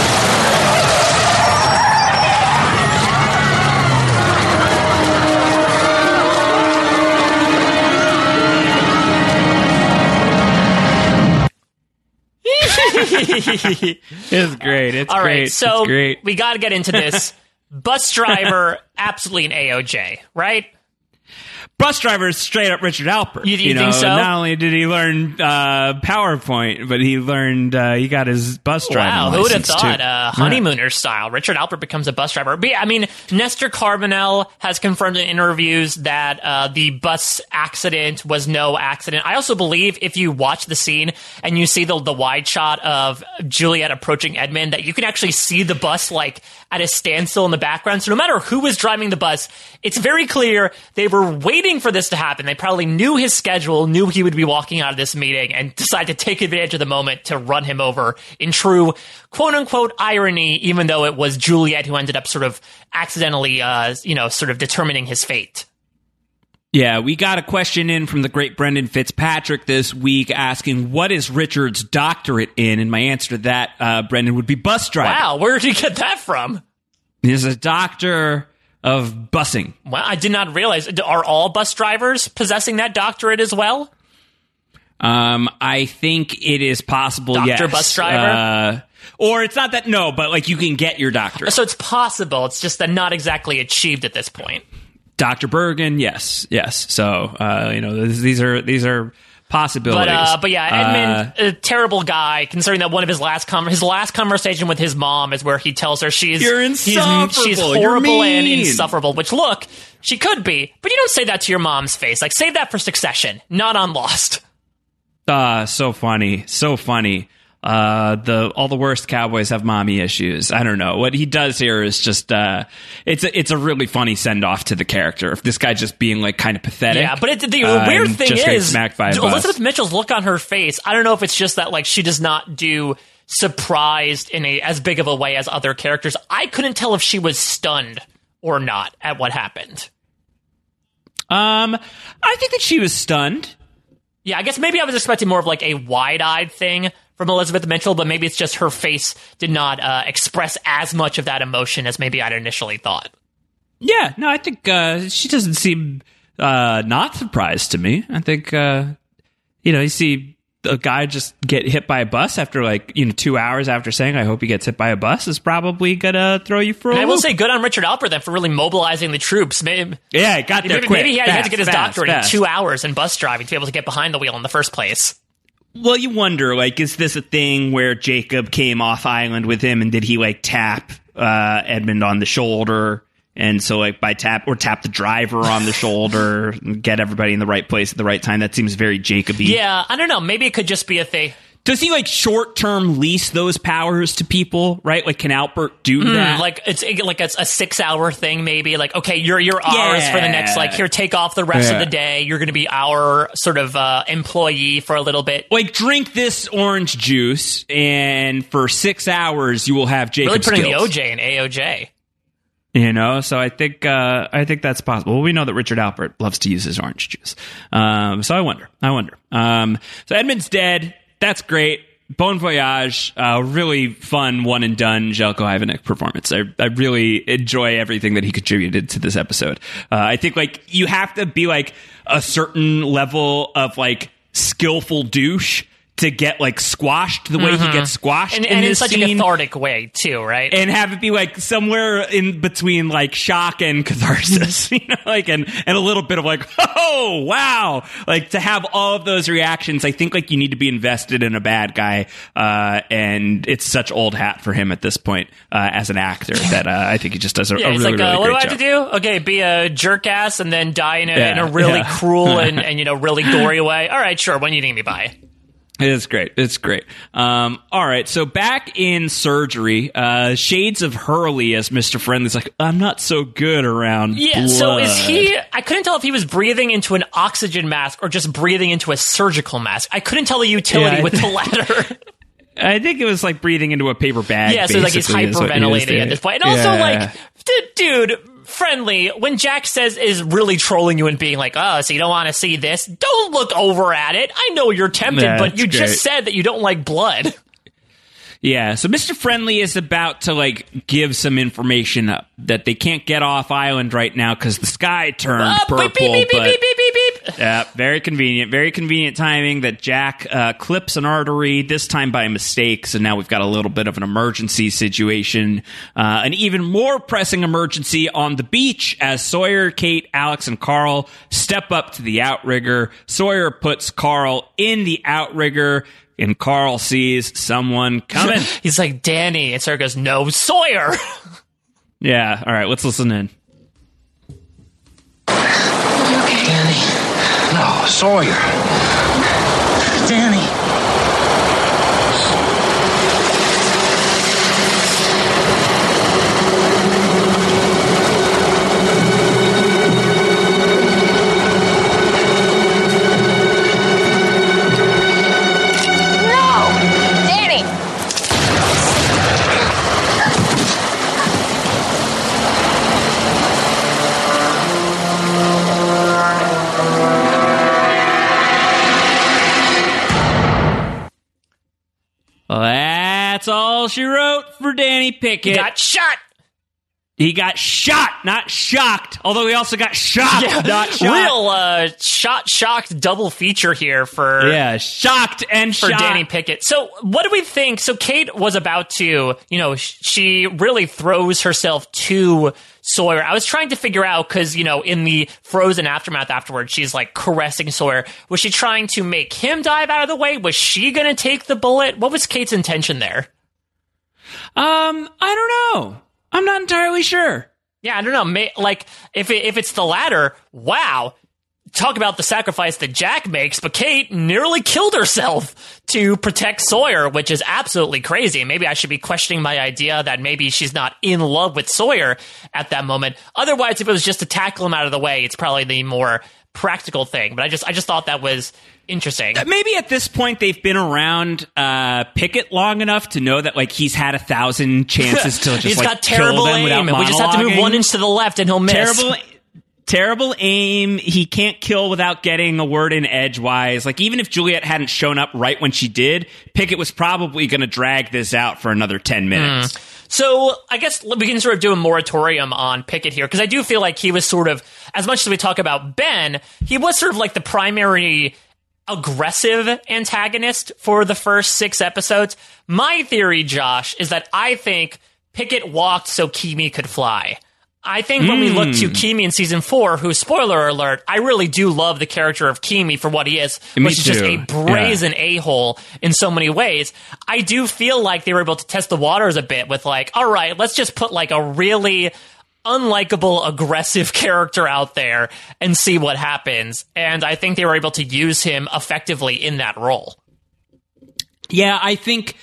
It's great. It's all great. Right, so it's great. We got to get into this. Bus driver, absolutely an AOJ, right? Bus driver is straight up Richard Alpert. You think so? Not only did he learn PowerPoint, but he learned he got his bus driving Wow, who would have license, thought? too. Honeymooner style. Richard Alpert becomes a bus driver. But yeah, I mean, Nestor Carbonell has confirmed in interviews that the bus accident was no accident. I also believe if you watch the scene and you see the wide shot of Juliet approaching Edmund, that you can actually see the bus like at a standstill in the background. So no matter who was driving the bus, it's very clear they were waiting for this to happen. They probably knew his schedule, knew he would be walking out of this meeting, and decided to take advantage of the moment to run him over in true quote-unquote irony, even though it was Juliet who ended up sort of accidentally, sort of determining his fate. Yeah, we got a question in from the great Brendan Fitzpatrick this week asking, what is Richard's doctorate in? And my answer to that, Brendan, would be bus driver. Wow, where did he get that from? He's a doctor of busing. Well, I did not realize. Are all bus drivers possessing that doctorate as well? I think it is possible, yes. Doctor bus driver? Or it's not that, no, but like you can get your doctorate. So it's possible. It's just that not exactly achieved at this point. Dr. Bergen, yes. So, these are possibilities. But yeah, Edmund, a terrible guy, considering that one of his last conversation with his mom is where he tells her she's horrible and insufferable, which, look, she could be, but you don't say that to your mom's face. Like, save that for Succession, not on Lost. So funny. All the worst cowboys have mommy issues. I don't know. What he does here is just it's a really funny send off to the character. If this guy just being like kind of pathetic. Yeah, but the weird thing is Elizabeth Mitchell's look on her face. I don't know if it's just that like she does not do surprised in as big of a way as other characters. I couldn't tell if she was stunned or not at what happened. I think that she was stunned. Yeah, I guess maybe I was expecting more of like a wide-eyed thing from Elizabeth Mitchell, but maybe it's just her face did not express as much of that emotion as maybe I'd initially thought. Yeah, no, I think she doesn't seem not surprised to me. I think, you see a guy just get hit by a bus after 2 hours after saying, I hope he gets hit by a bus, is probably going to throw you for a loop. I will say good on Richard Alpert then for really mobilizing the troops. Maybe, yeah, he got there quick. Maybe he had to get his doctorate in 2 hours in bus driving to be able to get behind the wheel in the first place. Well, you wonder, is this a thing where Jacob came off island with him and did he tap Edmund on the shoulder? And so tap the driver on the shoulder and get everybody in the right place at the right time. That seems very Jacob-y. Yeah, I don't know. Maybe it could just be a thing. Does he short-term lease those powers to people, right? Can Alpert do that? It's like a 6-hour thing, maybe. Okay, you're ours for the next, here, take off the rest of the day. You're going to be our sort of employee for a little bit. Drink this orange juice, and for 6 hours you will have Jacob's really putting skills. the OJ in AOJ. So I think that's possible. Well, we know that Richard Alpert loves to use his orange juice. So I wonder. So Edmund's dead. That's great. Bon voyage. Really fun one and done Željko Ivanek performance. I really enjoy everything that he contributed to this episode. I think you have to be a certain level of skillful douche to get like squashed the way he gets squashed and in in this such scene. a cathartic way too, right? And have it be like somewhere in between like shock and catharsis, like and a little bit of like, oh wow, like to have all of those reactions. I think like you need to be invested in a bad guy, and it's such old hat for him at this point as an actor that I think he just does a really, he's like, really what do great I job. have to do? Okay, be a jerk ass and then die in a really cruel and really gory way. All right, sure. When you need me by. It's great. It's great. All right. So back in surgery, shades of Hurley as Mr. Friendly's like, I'm not so good around blood. So is he... I couldn't tell if he was breathing into an oxygen mask or just breathing into a surgical mask. I couldn't tell the utility with the latter. I think it was like breathing into a paper bag. Yeah, so like he's hyperventilating at this point. And also like, dude... Friendly, when Jack is really trolling you and being like, oh, so you don't want to see this? Don't look over at it. I know you're tempted, but you just said that you don't like blood. Yeah, so Mr. Friendly is about to, like, give some information up that they can't get off island right now because the sky turned purple. Beep, beep, beep. Yeah, very convenient timing that Jack clips an artery, this time by mistake, so now we've got a little bit of an emergency situation. An even more pressing emergency on the beach as Sawyer, Kate, Alex, and Carl step up to the outrigger. Sawyer puts Carl in the outrigger, and Carl sees someone coming. He's like, Danny. And Sawyer goes, no, Sawyer. Yeah, all right, let's listen in. Okay. Danny. No, Sawyer. Danny. That's all she wrote for Danny Pickett. He got shot, not shocked. Although he also got shocked, not shot. Real shocked double feature here for shocked and for shot. Danny Pickett. So what do we think? So Kate was about to, she really throws herself to Sawyer. I was trying to figure out because, in the frozen aftermath afterwards, she's like caressing Sawyer. Was she trying to make him dive out of the way? Was she going to take the bullet? What was Kate's intention there? I don't know. I'm not entirely sure. Yeah, I don't know. Like, if it's the latter, wow. Talk about the sacrifice that Jack makes, but Kate nearly killed herself to protect Sawyer, which is absolutely crazy. Maybe I should be questioning my idea that maybe she's not in love with Sawyer at that moment. Otherwise, if it was just to tackle him out of the way, it's probably the more practical thing. But I just thought that was interesting. Maybe at this point they've been around Pickett long enough to know that like he's had 1,000 chances to just he's like got terrible kill them aim. without We just have to move 1 inch to the left and he'll miss. Terrible aim. He can't kill without getting a word in edgewise. Like, even if Juliet hadn't shown up right when she did, Pickett was probably going to drag this out for another 10 minutes. So I guess we can sort of do a moratorium on Pickett here, because I do feel like he was sort of, as much as we talk about Ben, he was sort of like the primary aggressive antagonist for the first 6 episodes. My theory, Josh, is that I think Pickett walked so Kimi could fly. I think when we look to Kimi in season 4, who, spoiler alert, I really do love the character of Kimi for what he is, which is just a brazen a-hole in so many ways. I do feel like they were able to test the waters a bit with like, all right, let's just put like a really unlikable, aggressive character out there and see what happens. And I think they were able to use him effectively in that role. Yeah, I think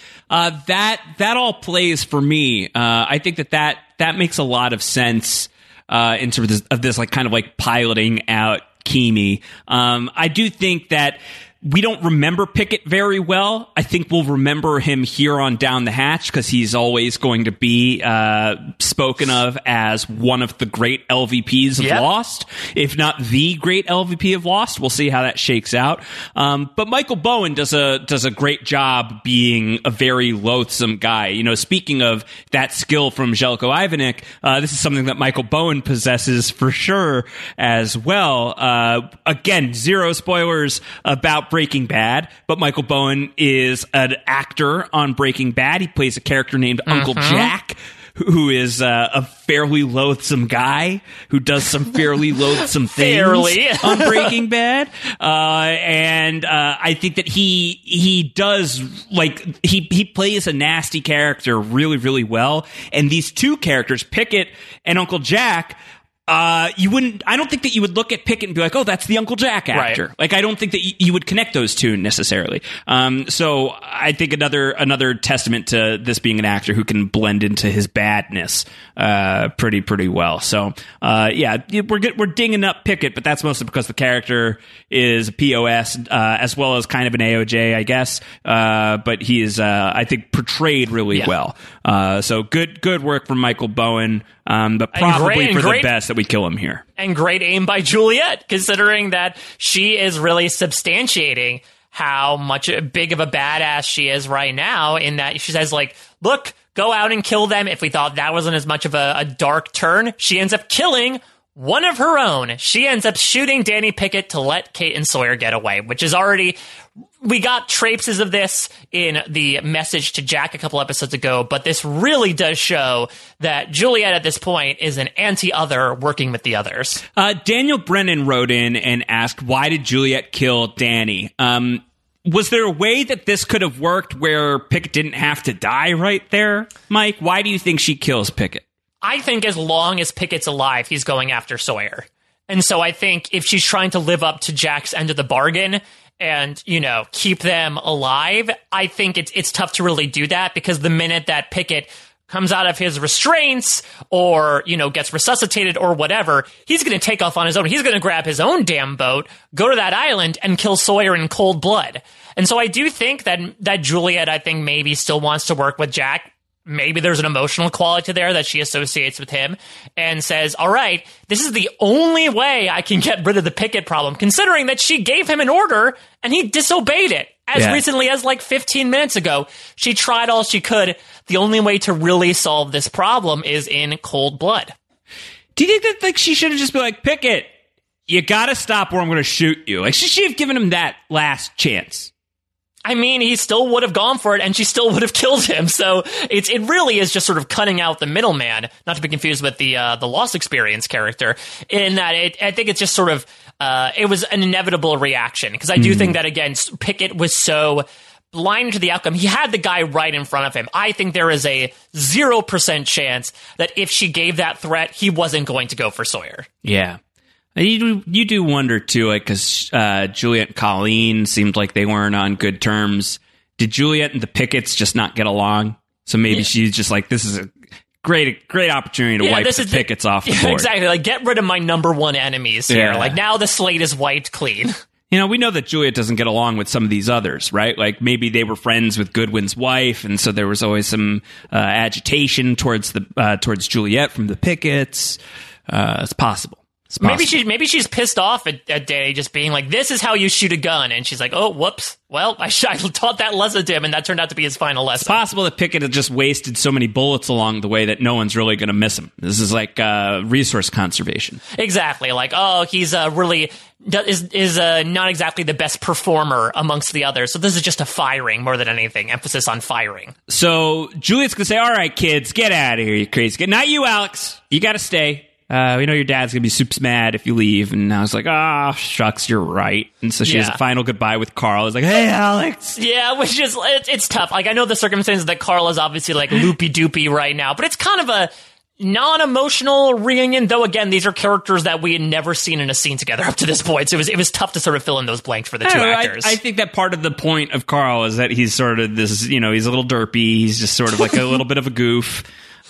that all plays for me. I think that makes a lot of sense in terms of this like kind of like piloting out Kimi. I do think that we don't remember Pickett very well. I think we'll remember him here on Down the Hatch because he's always going to be spoken of as one of the great LVPs of Lost, if not the great LVP of Lost. We'll see how that shakes out. But Michael Bowen does a great job being a very loathsome guy. You know, speaking of that skill from Željko Ivanek, this is something that Michael Bowen possesses for sure as well. Again, zero spoilers about about Breaking Bad, but Michael Bowen is an actor on Breaking Bad. He plays a character named Uncle Jack, who is a fairly loathsome guy who does some fairly loathsome things on Breaking Bad. And I think that he does, like, he plays a nasty character really, really well. And these two characters, Pickett and Uncle Jack, I don't think that you would look at Pickett and be like, oh, that's the Uncle Jack actor. Right. Like, I don't think that you would connect those two necessarily. So I think another testament to this being an actor who can blend into his badness pretty well. So we're dinging up Pickett, but that's mostly because the character is a POS as well as kind of an AOJ, I guess. But he is, I think, portrayed really well. So good work from Michael Bowen. But probably the best that we kill him here. And great aim by Juliet, considering that she is really substantiating how much big of a badass she is right now, in that she says, like, look, go out and kill them. If we thought that wasn't as much of a dark turn, she ends up killing one of her own. She ends up shooting Danny Pickett to let Kate and Sawyer get away, which is already... We got traces of this in the message to Jack a couple episodes ago, but this really does show that Juliet at this point is an anti-other working with the others. Daniel Brennan wrote in and asked, why did Juliet kill Danny? Was there a way that this could have worked where Pickett didn't have to die right there, Mike? Why do you think she kills Pickett? I think as long as Pickett's alive, he's going after Sawyer. And so I think if she's trying to live up to Jack's end of the bargain and, you know, keep them alive, I think it's tough to really do that, because the minute that Pickett comes out of his restraints or, you know, gets resuscitated or whatever, he's going to take off on his own. He's going to grab his own damn boat, go to that island, and kill Sawyer in cold blood. And so I do think that Juliet, I think, maybe still wants to work with Jack. Maybe there's an emotional quality there that she associates with him and says, all right, this is the only way I can get rid of the Pickett problem, considering that she gave him an order and he disobeyed it as recently as like 15 minutes ago. She tried all she could. The only way to really solve this problem is in cold blood. Do you think that, like, she should have just been like, Pickett, you got to stop or I'm going to shoot you? Like, should she have given him that last chance? I mean, he still would have gone for it, and she still would have killed him. So it really is just sort of cutting out the middleman, not to be confused with the Lost Experience character. In that, I think it's just sort of it was an inevitable reaction, because I do think that, again, Pickett was so blind to the outcome. He had the guy right in front of him. I think there is a 0% chance that if she gave that threat, he wasn't going to go for Sawyer. Yeah. You do wonder, too, like, because Juliet and Colleen seemed like they weren't on good terms. Did Juliet and the Picketts just not get along? So maybe she's just like, this is a great opportunity to wipe the Picketts off the board. Exactly. Like, get rid of my number one enemies here. Like, now the slate is wiped clean. You know, we know that Juliet doesn't get along with some of these others, right? Like, maybe they were friends with Goodwin's wife, and so there was always some agitation towards Juliet from the Picketts. It's possible. Maybe she's pissed off at Danny just being like, this is how you shoot a gun. And she's like, oh, whoops. Well, I taught that lesson to him, and that turned out to be his final lesson. It's possible that Pickett had just wasted so many bullets along the way that no one's really going to miss him. This is like resource conservation. Exactly. Like, oh, he's really is not exactly the best performer amongst the others. So this is just a firing more than anything. Emphasis on firing. So Juliet's going to say, all right, kids, get out of here, you crazy kid. Not you, Alex. You got to stay. We know your dad's going to be super mad if you leave. And I was like, shucks, you're right. And so she has a final goodbye with Carl. It's like, hey, Alex. Yeah, which is, it's tough. Like, I know the circumstances that Carl is obviously like loopy-doopy right now, but it's kind of a non-emotional reunion, though, again, these are characters that we had never seen in a scene together up to this point. So it was tough to sort of fill in those blanks for the two actors. I think that part of the point of Carl is that he's sort of this, you know, he's a little derpy. He's just sort of like a little bit of a goof.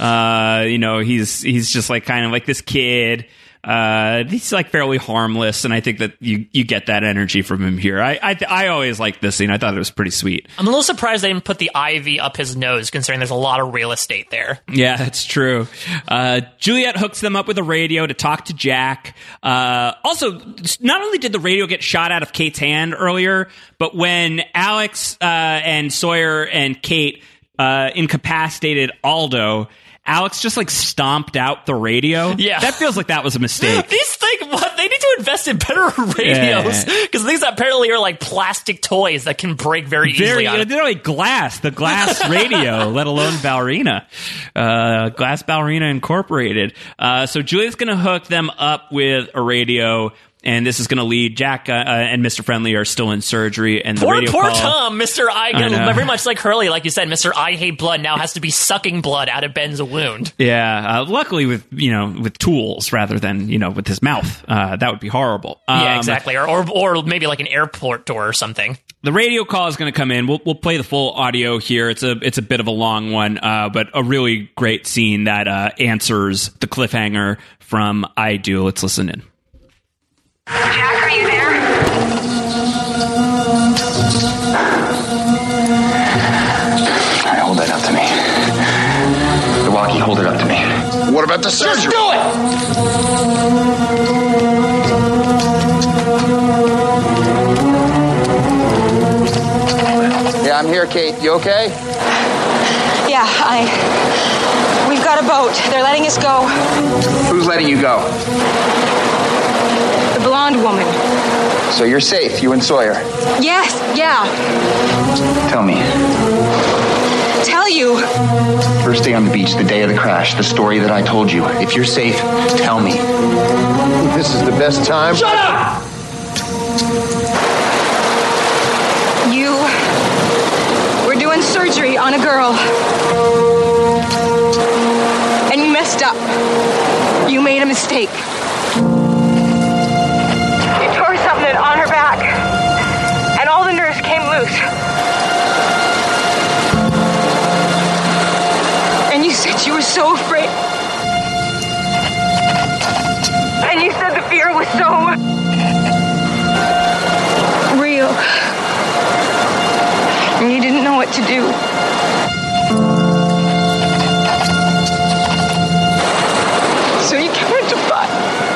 You know, he's just like kind of like this kid. He's like fairly harmless, and I think that you get that energy from him here. I always liked this scene. I thought it was pretty sweet. I'm a little surprised they didn't put the ivy up his nose, considering there's a lot of real estate there. Yeah, that's true. Juliet hooks them up with a radio to talk to Jack. Also, not only did the radio get shot out of Kate's hand earlier, but when Alex and Sawyer and Kate incapacitated Aldo, Alex just like stomped out the radio. Yeah. That feels like that was a mistake. These like, what? They need to invest in better radios because these apparently are like plastic toys that can break very easily. They're like the glass radio, let alone ballerina. Glass Ballerina Incorporated. So Julia's going to hook them up with a radio. And this is going to lead Jack and Mr. Friendly are still in surgery. And the radio poor call, Tom, Mr. very much like Hurley, like you said, Mr. I Hate Blood now has to be sucking blood out of Ben's wound. Yeah, luckily with tools rather than with his mouth. That would be horrible. Yeah, exactly. Or maybe like an airport door or something. The radio call is going to come in. We'll play the full audio here. It's a bit of a long one, but a really great scene that answers the cliffhanger from I Do. Let's listen in. Jack, are you there? All right, hold that up to me. The walkie, hold it up to me. What about the surgery? Just do it! Yeah, I'm here, Kate. You okay? Yeah, we've got a boat. They're letting us go. Who's letting you go? The blonde woman. So you're safe, you and Sawyer? Yes, yeah. Tell me. Tell you. First day on the beach, the day of the crash, the story that I told you. If you're safe, tell me. This is the best time. Shut up! We're doing surgery on a girl. And you messed up. You made a mistake. You tore something on her back. And all the nerves came loose. And you said you were so afraid. And you said the fear was so real. And you didn't know what to do. So you came to fight.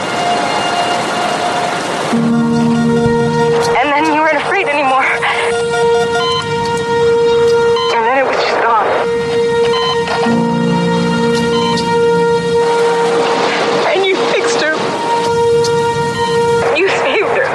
And then you weren't afraid anymore. And then it was just gone. And you fixed her. You saved her.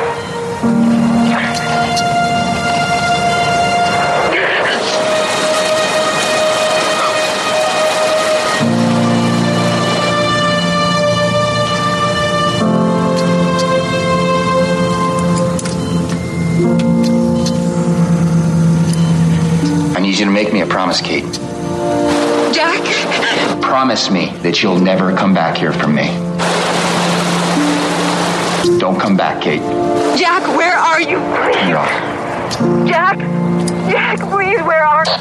I need you to make me a promise, Kate. Jack? Promise me that you'll never come back here from me. Don't come back, Kate. Jack, where are you? Turn it off. Jack? Jack, please, where are you?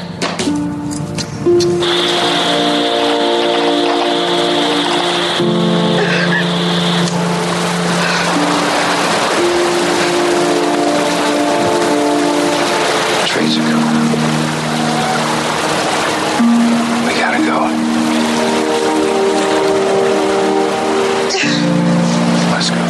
Tracer, come on. We gotta go. Let's go.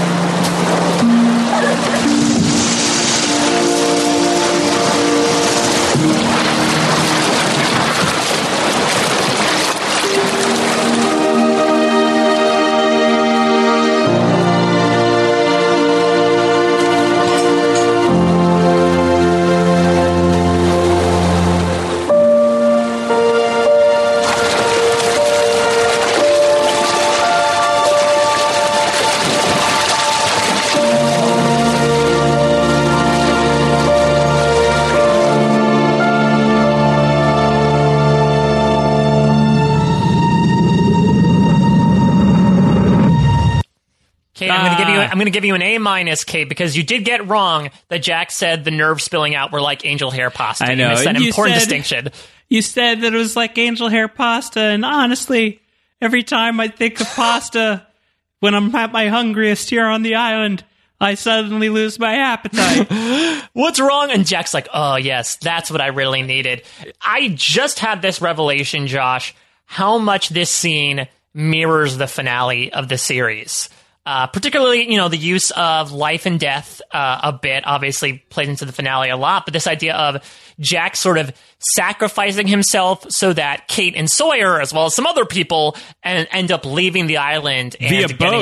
I'm going to give you an A-, Kate, because you did get wrong that Jack said the nerves spilling out were like angel hair pasta. I know. It's an important distinction. You said that it was like angel hair pasta, and honestly, every time I think of pasta when I'm at my hungriest here on the island, I suddenly lose my appetite. What's wrong? And Jack's like, oh, yes, that's what I really needed. I just had this revelation, Josh, how much this scene mirrors the finale of the series. Particularly, the use of life and death a bit obviously plays into the finale a lot, but this idea of Jack sort of sacrificing himself so that Kate and Sawyer, as well as some other people, end up leaving the island and via boat.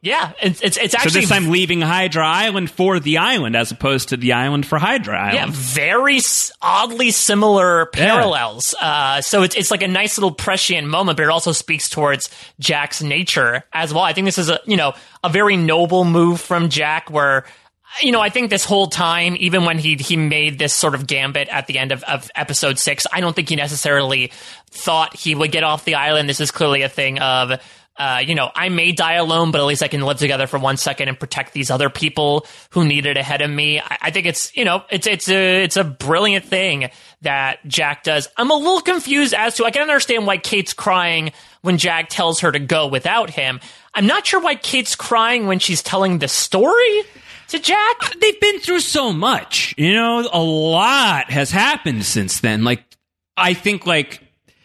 Yeah, it's actually... So this time leaving Hydra Island for the island as opposed to the island for Hydra Island. Yeah, very oddly similar parallels. Yeah. So it's like a nice little prescient moment, but it also speaks towards Jack's nature as well. I think this is a very noble move from Jack where... I think this whole time, even when he made this sort of gambit at the end of episode 6, I don't think he necessarily thought he would get off the island. This is clearly a thing of, I may die alone, but at least I can live together for 1 second and protect these other people who need it ahead of me. I think it's a brilliant thing that Jack does. I'm a little confused as to, I can understand why Kate's crying when Jack tells her to go without him. I'm not sure why Kate's crying when she's telling the story to Jack. They've been through so much, a lot has happened since then. Like, I think like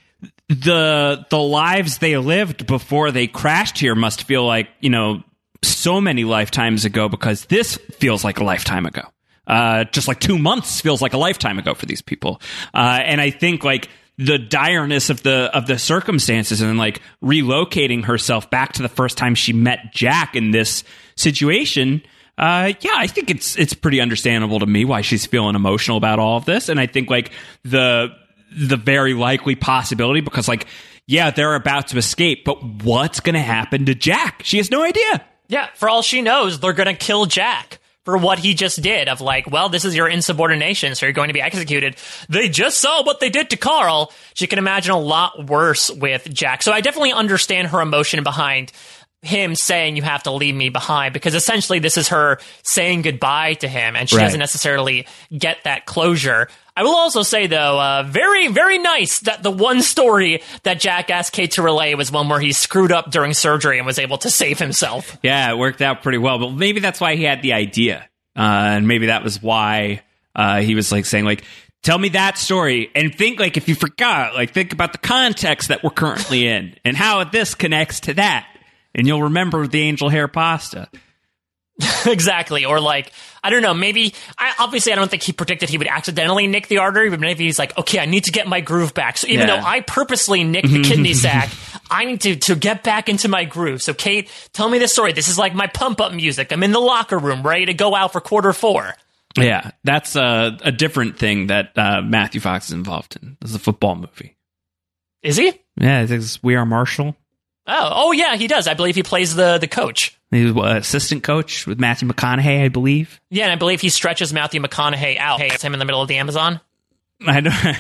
the lives they lived before they crashed here must feel like, so many lifetimes ago, because this feels like a lifetime ago. Just like 2 months feels like a lifetime ago for these people. And I think like the direness of the circumstances and like relocating herself back to the first time she met Jack in this situation. I think it's pretty understandable to me why she's feeling emotional about all of this. And I think like the very likely possibility, because like, yeah, they're about to escape, but what's going to happen to Jack? She has no idea. Yeah. For all she knows, they're going to kill Jack for what he just did of like, well, this is your insubordination, so you're going to be executed. They just saw what they did to Carl. She can imagine a lot worse with Jack. So I definitely understand her emotion behind him saying you have to leave me behind, because essentially this is her saying goodbye to him, and she doesn't necessarily get that closure. I will also say, though, very, very nice that the one story that Jack asked Kate to relay was one where he screwed up during surgery and was able to save himself. Yeah, it worked out pretty well, but maybe that's why he had the idea. And maybe that was why he was like saying like, tell me that story, and think like, if you forgot, like think about the context that we're currently in and how this connects to that. And you'll remember the angel hair pasta. Exactly. Or like, I don't know, maybe, obviously I don't think he predicted he would accidentally nick the artery, but maybe he's like, okay, I need to get my groove back. So even though I purposely nicked the kidney sac, I need to get back into my groove. So Kate, tell me this story. This is like my pump up music. I'm in the locker room ready to go out for quarter 4. Yeah, that's a different thing that Matthew Fox is involved in. This is a football movie. Is he? Yeah, I think it's We Are Marshall. Oh yeah, he does. I believe he plays the coach. He's assistant coach with Matthew McConaughey, I believe. Yeah, and I believe he stretches Matthew McConaughey out. Hey, it's him in the middle of the Amazon. I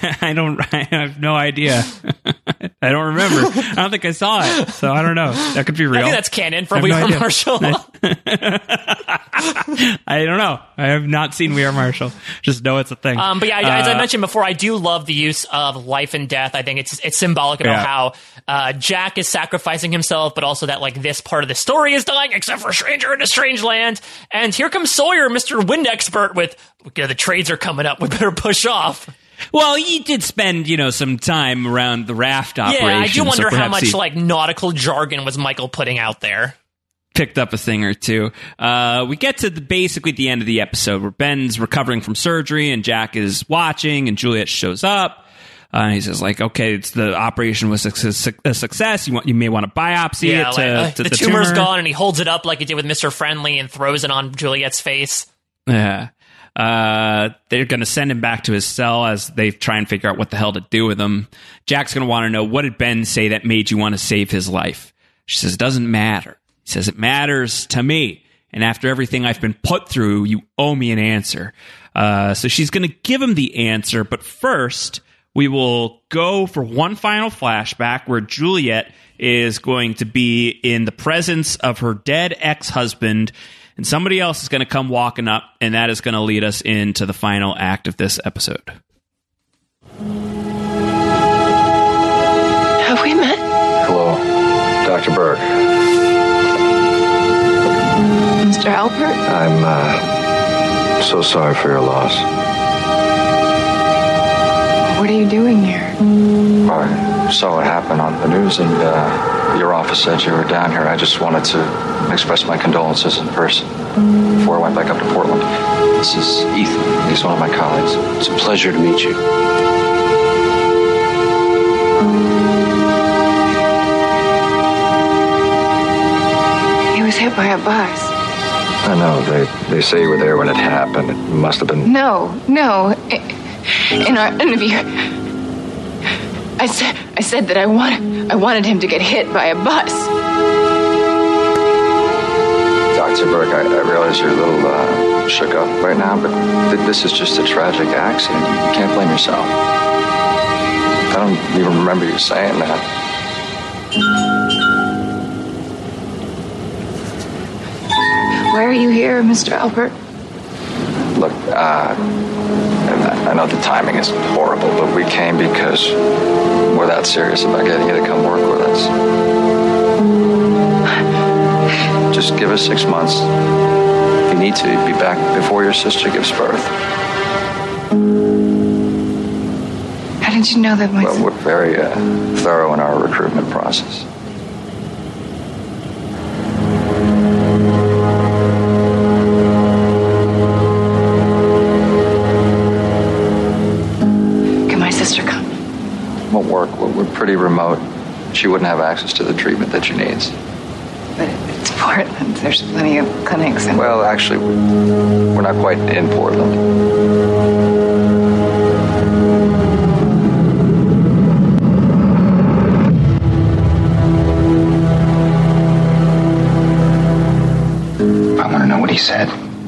have no idea. I don't remember. I don't think I saw it, so I don't know. That could be real. I think that's canon for We Are Marshall. I don't know. I have not seen We Are Marshall. Just know it's a thing. But yeah, as I mentioned before, I do love the use of life and death. I think it's symbolic about how Jack is sacrificing himself, but also that like this part of the story is dying, except for Stranger in a Strange Land. And here comes Sawyer, Mr. Wind Expert, with the trades are coming up. We better push off. Well, he did spend, some time around the raft operation. Yeah, I do wonder how much like nautical jargon was Michael putting out there. Picked up a thing or two. We get to basically the end of the episode where Ben's recovering from surgery and Jack is watching and Juliet shows up. He says like, okay, the operation was a success. You may want to biopsy it. The tumor's gone, and he holds it up like he did with Mr. Friendly and throws it on Juliet's face. Yeah. They're going to send him back to his cell as they try and figure out what the hell to do with him. Jack's going to want to know, what did Ben say that made you want to save his life? She says, it doesn't matter. He says, it matters to me. And after everything I've been put through, you owe me an answer. So she's going to give him the answer. But first, we will go for one final flashback where Juliet is going to be in the presence of her dead ex-husband, and somebody else is going to come walking up, and that is going to lead us into the final act of this episode. Have we met? Hello, Dr. Berg. Mr. Alpert? I'm so sorry for your loss. What are you doing here? I saw what happened on the news, and your office said you were down here. I just wanted to express my condolences in person before I went back up to Portland. This is Ethan. He's one of my colleagues. It's a pleasure to meet you. He was hit by a bus. I know. They say you were there when it happened. It must have been... No. In our interview, I said that I wanted him to get hit by a bus. Dr. Burke, I realize you're a little shook up right now, but this is just a tragic accident. You can't blame yourself. I don't even remember you saying that. Why are you here, Mr. Albert? Look, I know the timing is horrible, but we came because we're that serious about getting you to come work with us. Just give us 6 months. If you need to, be back before your sister gives birth. How did you know that my... Well, we're very thorough in our recruitment process. Can my sister come? Won't work. We're pretty remote. She wouldn't have access to the treatment that she needs. But it's Portland. There's plenty of clinics. And... Well, actually, we're not quite in Portland. I want to know what he said.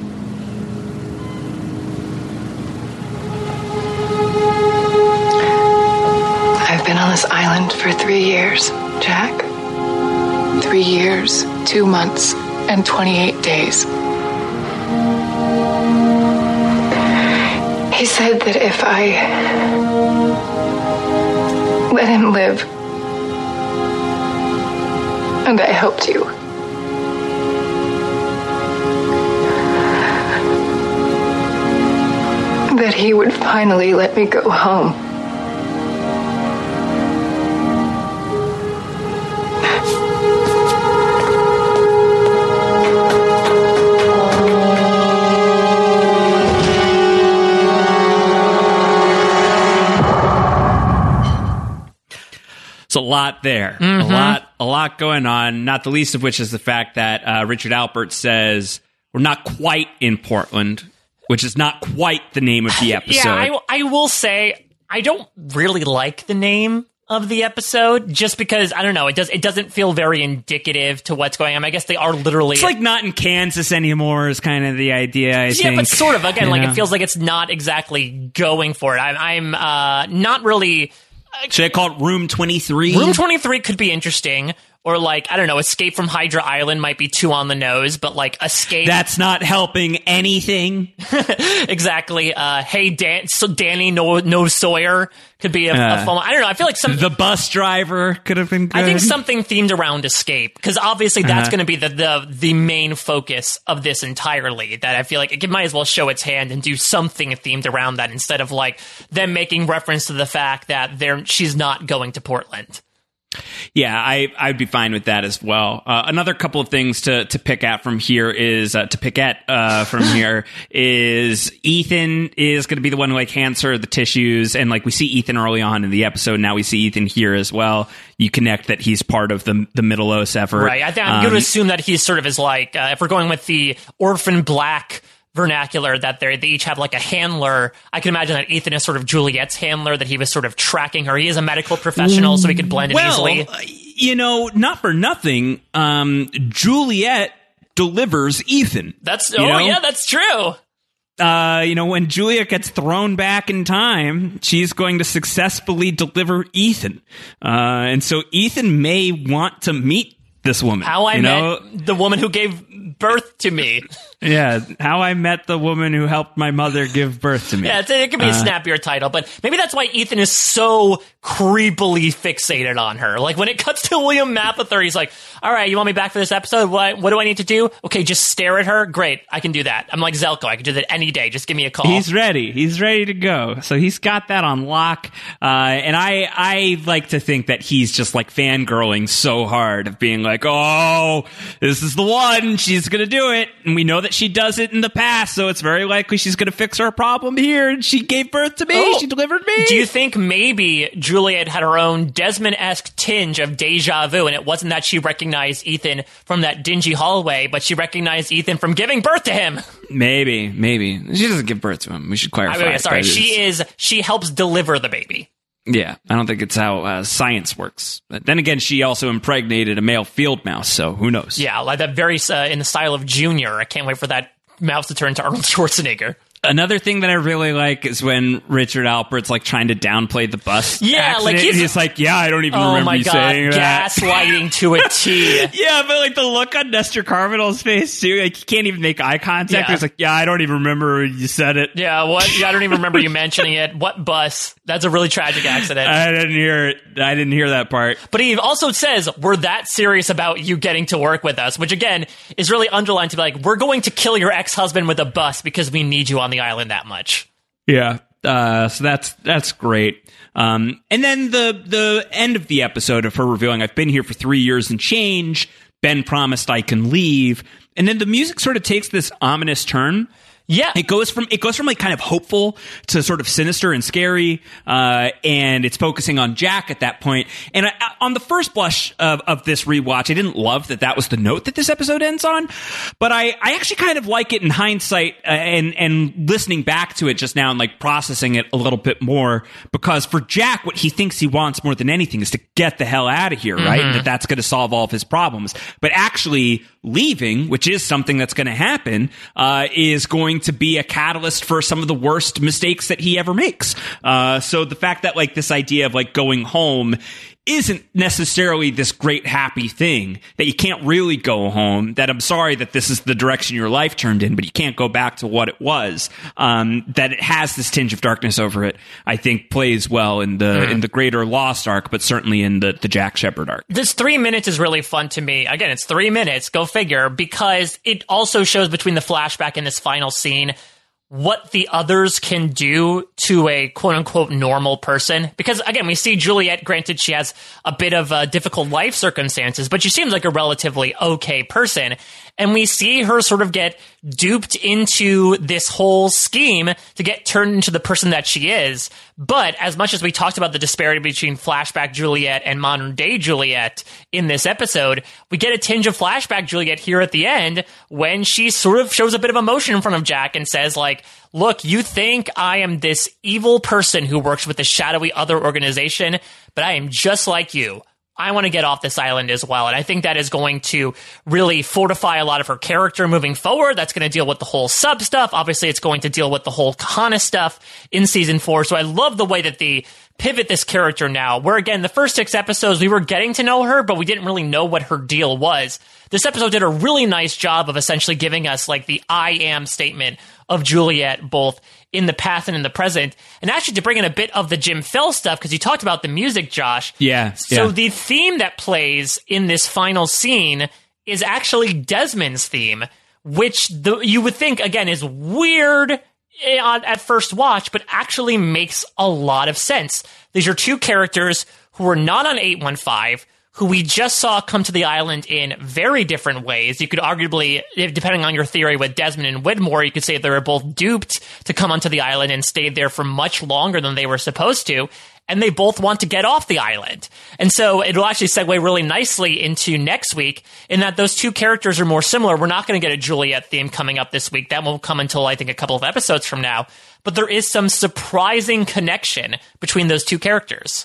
I've been on this island for 3 years, Jack. 3 years, 2 months, and 28 days. He said that if I let him live, and I helped you, that he would finally let me go home. It's a lot there. A lot going on, not the least of which is the fact that Richard Alpert says we're not quite in Portland, which is not quite the name of the episode. Yeah, I will say I don't really like the name of the episode just because, I don't know, it doesn't feel very indicative to what's going on. I guess they are literally... It's like not in Kansas anymore is kind of the idea, I think. Yeah, but sort of. Again, like it feels like it's not exactly going for it. I'm not really... Should I call it Room 23? Room 23 could be interesting. Or like, I don't know, Escape from Hydra Island might be too on the nose, but like Escape... That's not helping anything. Exactly. Hey, Danny No Sawyer could be a fun one. I don't know, I feel like The Bus Driver could have been good. I think something themed around Escape, because obviously that's going to be the main focus of this entirely, that I feel like it might as well show its hand and do something themed around that instead of like them making reference to the fact that she's not going to Portland. Yeah, I'd be fine with that as well. Another couple of things to pick at from here is Ethan is going to be the one who like hands her the tissues, and like we see Ethan early on in the episode. Now we see Ethan here as well. You connect that he's part of the Middle-Earth effort, right? I'm going to assume that he's sort of is like if we're going with the Orphan Black vernacular, that they each have like a handler. I can imagine that Ethan is sort of Juliet's handler, that he was sort of tracking her. He is a medical professional, so he could blend in easily. You know, not for nothing, Juliet delivers Ethan. Yeah, that's true. When Juliet gets thrown back in time, she's going to successfully deliver Ethan. And so Ethan may want to meet this woman. How I met the woman who gave birth to me. Yeah, How I Met the Woman Who Helped My Mother Give Birth to Me. Yeah, it could be a snappier title, but maybe that's why Ethan is so creepily fixated on her. Like, when it cuts to William Mapother, he's like, all right, you want me back for this episode? What do I need to do? Okay, just stare at her? Great, I can do that. I'm like Zelko, I can do that any day. Just give me a call. He's ready to go. So he's got that on lock. And I like to think that he's just like fangirling so hard of being like, oh, this is the one. She's she's going to do it. And we know that she does it in the past, so it's very likely she's going to fix her problem here. And she gave birth to me. She delivered me. Do you think maybe Juliet had her own Desmond-esque tinge of deja vu, and it wasn't that she recognized Ethan from that dingy hallway, but she recognized Ethan from giving birth to him? Maybe. She doesn't give birth to him. We should clarify. Sorry, she helps deliver the baby. Yeah, I don't think it's how science works. But then again, she also impregnated a male field mouse, so who knows? Yeah, like that very in the style of Junior. I can't wait for that mouse to turn to Arnold Schwarzenegger. Another thing that I really like is when Richard Alpert's like trying to downplay the bus. Yeah, accident. like he's like, yeah, I don't even remember you saying that. Gaslighting to a T. Yeah, but like the look on Nestor Carbonell's face too, like he can't even make eye contact. He's like, yeah, I don't even remember you said it. Yeah, what? Yeah, I don't even remember you mentioning it. What bus? That's a really tragic accident. I didn't hear it. I didn't hear that part. But he also says, we're that serious about you getting to work with us, which again is really underlined to be like, we're going to kill your ex-husband with a bus because we need you on the island that much. Yeah. So that's great. And then the end of the episode of her revealing, I've been here for 3 years and change. Ben promised I can leave. And then the music sort of takes this ominous turn. Yeah, it goes from like kind of hopeful to sort of sinister and scary, and it's focusing on Jack at that point. And on the first blush of this rewatch, I didn't love that was the note that this episode ends on, but I actually kind of like it in hindsight, and listening back to it just now and like processing it a little bit more, because for Jack, what he thinks he wants more than anything is to get the hell out of here, right? And that's going to solve all of his problems. But actually leaving, which is something that's going to happen, is going to be a catalyst for some of the worst mistakes that he ever makes. So the fact that like this idea of like going home isn't necessarily this great happy thing, that you can't really go home, that I'm sorry that this is the direction your life turned in, but you can't go back to what it was, that it has this tinge of darkness over it, I think plays well in the greater Lost arc, but certainly in the Jack Shephard arc. This 3 minutes is really fun to me. Again, it's 3 minutes, go figure, because it also shows between the flashback and this final scene what the others can do to a quote-unquote normal person. Because, again, we see Juliet, granted she has a bit of difficult life circumstances, but she seems like a relatively okay person. And we see her sort of get duped into this whole scheme to get turned into the person that she is. But as much as we talked about the disparity between flashback Juliet and modern day Juliet in this episode, we get a tinge of flashback Juliet here at the end when she sort of shows a bit of emotion in front of Jack and says like, look, you think I am this evil person who works with a shadowy other organization, but I am just like you. I want to get off this island as well. And I think that is going to really fortify a lot of her character moving forward. That's going to deal with the whole sub stuff. Obviously, it's going to deal with the whole Kahana stuff in season 4. So I love the way that they pivot this character now, where again, the first 6 episodes, we were getting to know her, but we didn't really know what her deal was. This episode did a really nice job of essentially giving us like the I am statement of Juliet, both in the past and in the present. And actually to bring in a bit of the Jim Fell stuff, because you talked about the music, Josh. Yeah. So the theme that plays in this final scene is actually Desmond's theme, which you would think, again, is weird at first watch, but actually makes a lot of sense. These are 2 characters who are not on 815, who we just saw come to the island in very different ways. You could arguably, depending on your theory with Desmond and Widmore, you could say they were both duped to come onto the island and stayed there for much longer than they were supposed to. And they both want to get off the island. And so it'll actually segue really nicely into next week in that those 2 characters are more similar. We're not going to get a Juliet theme coming up this week. That won't come until, I think, a couple of episodes from now. But there is some surprising connection between those 2 characters.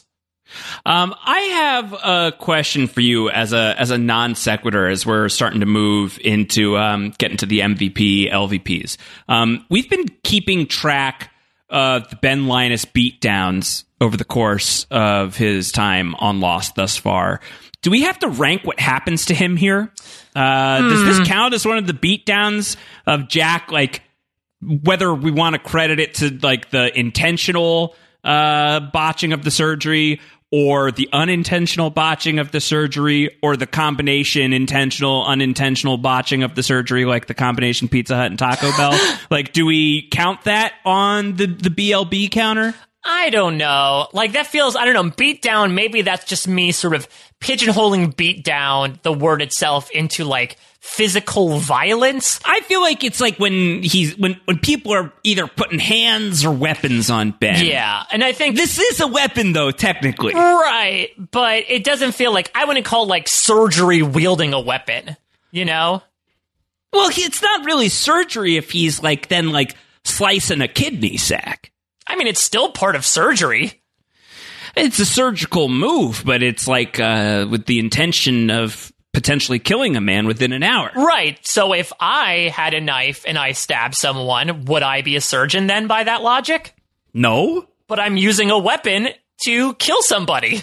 I have a question for you as a non sequitur as we're starting to move into getting to the MVP LVPs. We've been keeping track of the Ben Linus beatdowns over the course of his time on Lost thus far. Do we have to rank what happens to him here? Does this count as one of the beatdowns of Jack? Like whether we want to credit it to like the intentional botching of the surgery, or the unintentional botching of the surgery, or the combination intentional, unintentional botching of the surgery, like the combination Pizza Hut and Taco Bell? Like, do we count that on the BLB counter? I don't know. Like, that feels, I don't know, beat down, maybe that's just me sort of pigeonholing beat down, the word itself, into, like, physical violence. I feel like it's like when people are either putting hands or weapons on Ben. Yeah, and I think this is a weapon, though, technically. Right, but it doesn't feel like, I wouldn't call, like, surgery wielding a weapon, you know? Well, it's not really surgery if he's, like, then, like, slicing a kidney sack. I mean, it's still part of surgery. It's a surgical move, but it's like with the intention of potentially killing a man within an hour. Right. So if I had a knife and I stabbed someone, would I be a surgeon then by that logic? No. But I'm using a weapon to kill somebody.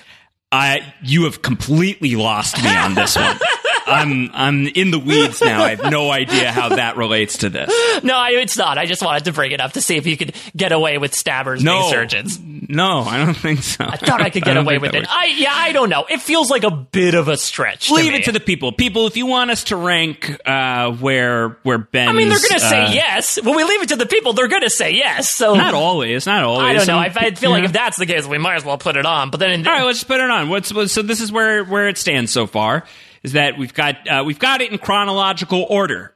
You have completely lost me on this one. I'm in the weeds now. I have no idea how that relates to this. No, it's not. I just wanted to bring it up to see if you could get away with stabbers being surgeons. No, I don't think so. I thought I could get away with it. I don't know. It feels like a bit of a stretch. Leave it to the people. People, if you want us to rank where Ben, I mean, they're going to say yes. When we leave it to the people, they're going to say yes. So not always. I don't know. I feel like if that's the case, we might as well put it on. But then, all right, let's put it on. So this is where it stands so far. Is that we've got it in chronological order.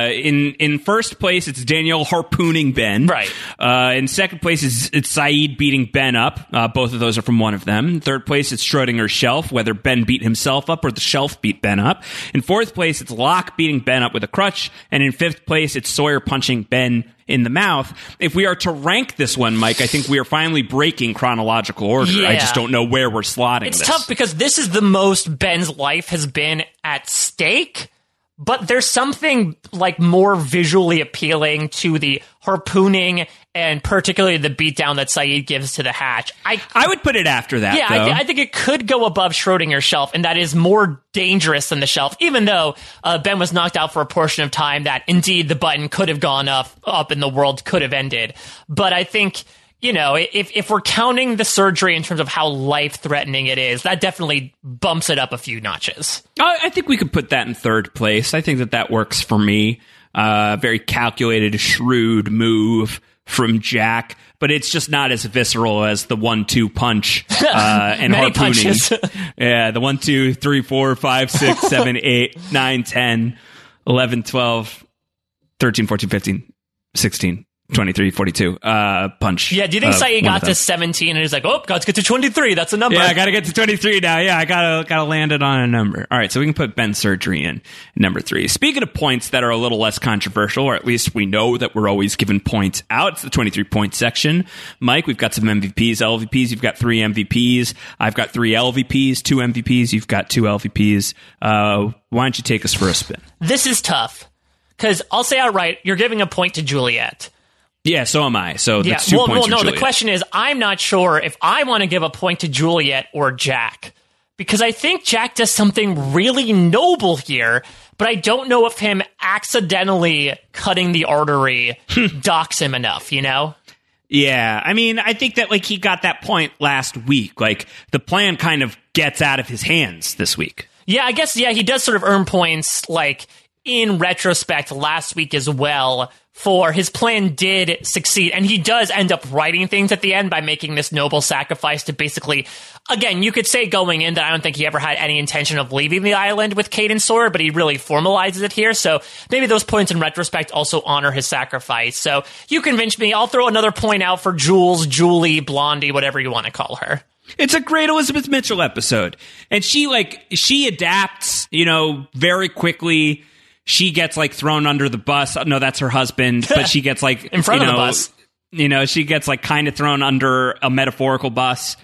In first place, it's Danielle harpooning Ben. Right. In second place, it's Sayid beating Ben up. Both of those are from one of them. In third place, it's Schrodinger's shelf, whether Ben beat himself up or the shelf beat Ben up. In fourth place, it's Locke beating Ben up with a crutch. And in fifth place, it's Sawyer punching Ben in the mouth. If we are to rank this one, Mike, I think we are finally breaking chronological order. Yeah. I just don't know where we're slotting this. It's tough because this is the most Ben's life has been at stake, but there's something like more visually appealing to the harpooning and particularly the beatdown that Sayid gives to the hatch. I would put it after that, yeah, though. I think it could go above Schrodinger's shelf, and that is more dangerous than the shelf, even though Ben was knocked out for a portion of time that, indeed, the button could have gone up and the world could have ended. But I think, you know, if we're counting the surgery in terms of how life-threatening it is, that definitely bumps it up a few notches. I think we could put that in third place. I think that works for me. Very calculated, shrewd move from Jack, but it's just not as visceral as the 1-2 punch and Many harpooning. punches. Yeah, the 1, 2, 3, 4, 5, 6, 7, 8, 9, 10, 11, 12, 13, 14, 15, 16. 23, 42, punch. Yeah, do you think Sayid got to 17 and he's like, oh, got to get to 23, that's a number. Yeah, I gotta get to 23 now. Yeah, I gotta land it on a number. All right, so we can put Ben's surgery in number 3. Speaking of points that are a little less controversial, or at least we know that we're always giving points out, it's the 23-point section. Mike, we've got some MVPs, LVPs. You've got 3 MVPs. I've got 3 LVPs, 2 MVPs. You've got 2 LVPs. Why don't you take us for a spin? This is tough, because I'll say outright, you're giving a point to Juliet. Yeah, so am I. So that's 2 points no, for Juliet. the question is, I'm not sure if I want to give a point to Juliet or Jack. Because I think Jack does something really noble here, but I don't know if him accidentally cutting the artery docks him enough, you know? Yeah, I mean, I think that, like, he got that point last week. Like, the plan kind of gets out of his hands this week. Yeah, I guess, he does sort of earn points, like, in retrospect last week as well, for his plan did succeed, and he does end up writing things at the end by making this noble sacrifice to basically, again, you could say going in that I don't think he ever had any intention of leaving the island with Kate and Sawyer, but he really formalizes it here, so maybe those points in retrospect also honor his sacrifice. So you convinced me. I'll throw another point out for Jules, Julie, Blondie, whatever you want to call her. It's a great Elizabeth Mitchell episode, and she adapts, very quickly. She gets, like, thrown under the bus. No, that's her husband. But she gets, like... in front of the bus. She gets, like, kind of thrown under a metaphorical bus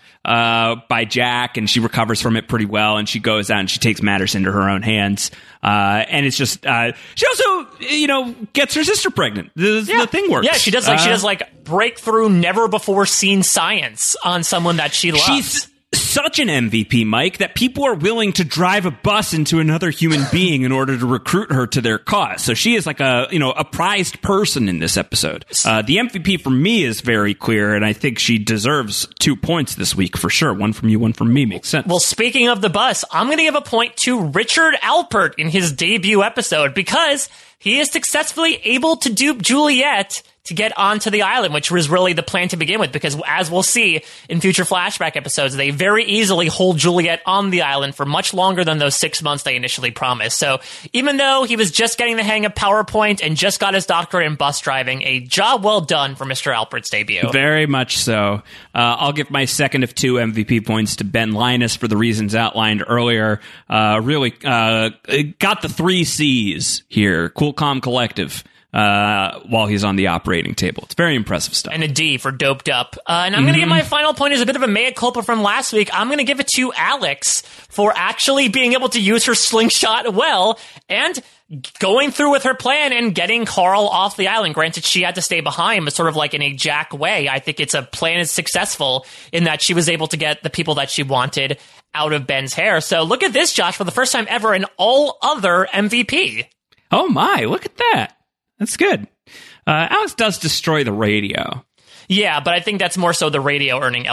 by Jack, and she recovers from it pretty well, and she goes out and she takes matters into her own hands. And it's just... she also, gets her sister pregnant. The thing works. Yeah, she does, breakthrough, never-before-seen science on someone that she loves. She's such an MVP, Mike, that people are willing to drive a bus into another human being in order to recruit her to their cause. So she is like a prized person in this episode. The MVP for me is very clear, and I think she deserves 2 points this week for sure. 1 from you, 1 from me. Makes sense. Well, speaking of the bus, I'm going to give a point to Richard Alpert in his debut episode because he is successfully able to dupe Juliet to get onto the island, which was really the plan to begin with, because as we'll see in future flashback episodes, they very easily hold Juliet on the island for much longer than those 6 months they initially promised. So even though he was just getting the hang of PowerPoint and just got his doctorate in bus driving, a job well done for Mr. Alpert's debut. Very much so. I'll give my second of 2 MVP points to Ben Linus for the reasons outlined earlier. Really got the 3 C's here. Cool, calm, collective. While he's on the operating table. It's very impressive stuff. And a D for doped up. And I'm going to give my final point as a bit of a mea culpa from last week. I'm going to give it to Alex for actually being able to use her slingshot well and going through with her plan and getting Carl off the island. Granted, she had to stay behind, but sort of like in a Jack way. I think it's a plan is successful in that she was able to get the people that she wanted out of Ben's hair. So look at this, Josh, for the first time ever, an all-other MVP. Oh my, look at that. That's good. Alex does destroy the radio. Yeah, but I think that's more so the radio earning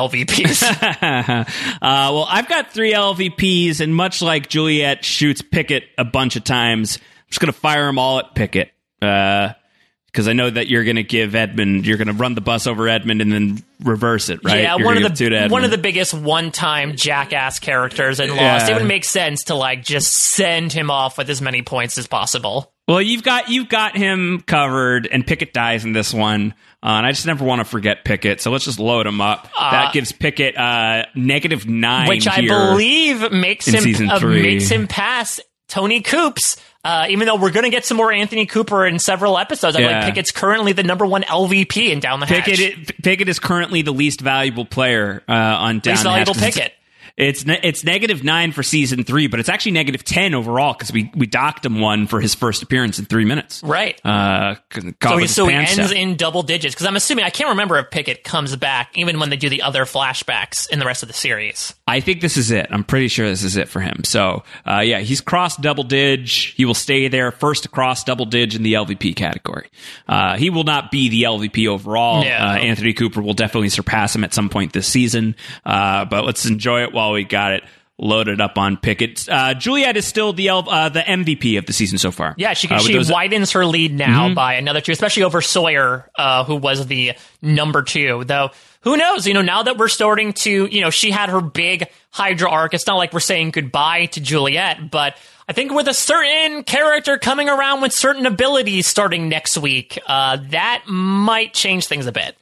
LVPs. Well, I've got 3 LVPs, and much like Juliet shoots Pickett a bunch of times, I'm just going to fire them all at Pickett. Because I know that you're going to give Edmund, you're going to run the bus over Edmund and then reverse it, right? Yeah, one of the biggest one-time jackass characters in Lost. It would make sense to like just send him off with as many points as possible. Well, you've got him covered, and Pickett dies in this one, and I just never want to forget Pickett, so let's just load him up. That gives Pickett -9, which I believe makes him pass Tony Coops. Even though we're going to get some more Anthony Cooper in several episodes, I think Pickett's currently the #1 LVP in Down the Hatch. Pickett is currently the least valuable player on Down the Hatch. Least valuable Pickett. It's -9 for season 3, but it's actually -10 overall because we docked him 1 for his first appearance in 3 minutes. Right. So he ends in double digits, because I'm assuming, I can't remember if Pickett comes back even when they do the other flashbacks in the rest of the series. I think this is it. I'm pretty sure this is it for him. So, he's crossed double dig. He will stay there first to cross double dig in the LVP category. He will not be the LVP overall. No. Anthony Cooper will definitely surpass him at some point this season. But let's enjoy it while we got it loaded up on Pickett. Juliet is still the MVP of the season so far. Yeah, she widens her lead now by another 2, especially over Sawyer, who was the #2. Though, who knows? Now that we're starting to, she had her big Hydra arc. It's not like we're saying goodbye to Juliet, but I think with a certain character coming around with certain abilities starting next week, that might change things a bit.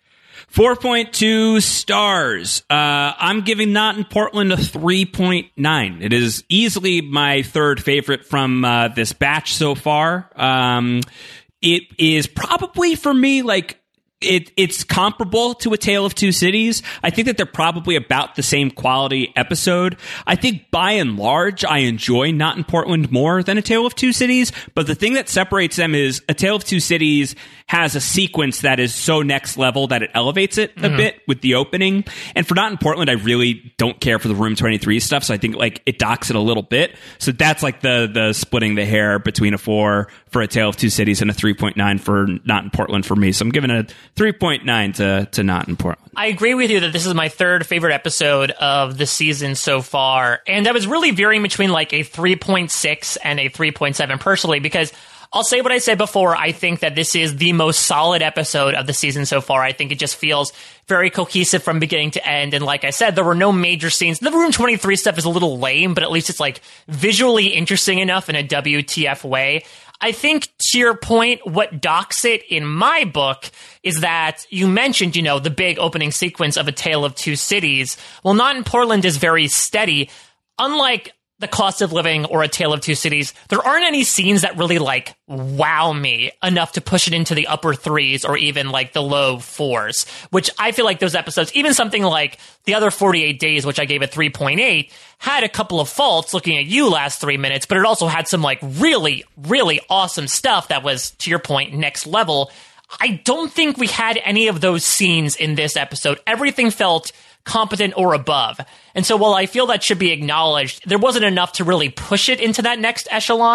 4.2 stars. I'm giving Not in Portland a 3.9. It is easily my 3rd favorite from this batch so far. It is probably for me like it's comparable to A Tale of Two Cities. I think that they're probably about the same quality episode. I think by and large, I enjoy Not in Portland more than A Tale of Two Cities, but the thing that separates them is A Tale of Two Cities has a sequence that is so next level that it elevates it a bit with the opening. And for Not in Portland, I really don't care for the Room 23 stuff, so I think like it docks it a little bit. So that's like the splitting the hair between a 4 for A Tale of Two Cities and a 3.9 for Not in Portland for me. So I'm giving a 3.9 to Not in Portland. I agree with you that this is my 3rd favorite episode of the season so far. And I was really veering between like a 3.6 and a 3.7 personally, because I'll say what I said before. I think that this is the most solid episode of the season so far. I think it just feels very cohesive from beginning to end. And like I said, there were no major scenes. The Room 23 stuff is a little lame, but at least it's like visually interesting enough in a WTF way. I think to your point, what docks it in my book is that you mentioned, the big opening sequence of A Tale of Two Cities. Well, Not in Portland is very steady. Unlike The Cost of Living or A Tale of Two Cities, there aren't any scenes that really like wow me enough to push it into the upper 3s or even like the low 4s, which I feel like those episodes, even something like The Other 48 Days, which I gave a 3.8, had a couple of faults looking at you last 3 minutes, but it also had some like really, really awesome stuff that was, to your point, next level. I don't think we had any of those scenes in this episode. Everything felt competent or above. And so while I feel that should be acknowledged, there wasn't enough to really push it into that next echelon.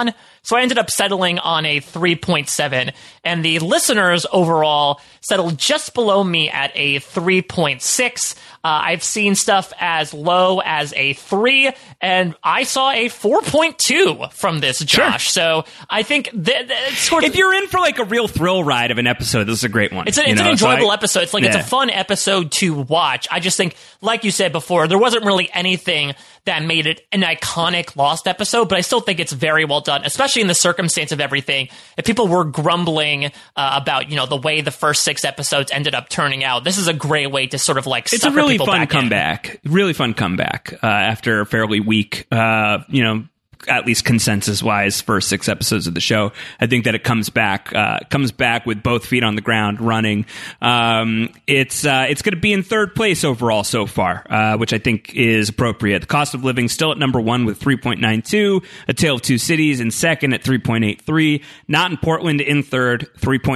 So I ended up settling on a 3.7, and the listeners overall settled just below me at a 3.6. I've seen stuff as low as a 3, and I saw a 4.2 from this, Josh. Sure. So I think if you're in for like a real thrill ride of an episode, this is a great one. It's an enjoyable episode. It's like it's a fun episode to watch. I just think, like you said before, there wasn't really anything that made it an iconic Lost episode, but I still think it's very well done, especially in the circumstance of everything. If people were grumbling about, the way the first 6 episodes ended up turning out, this is a great way to sort of like it's a really fun comeback. Really fun comeback after a fairly weak, at least consensus-wise, first 6 episodes of the show. I think that it comes back with both feet on the ground, running. It's going to be in 3rd place overall so far, which I think is appropriate. The cost of living still at number 1 with 3.92. A Tale of Two Cities in 2nd at 3.83. Not in Portland in 3rd,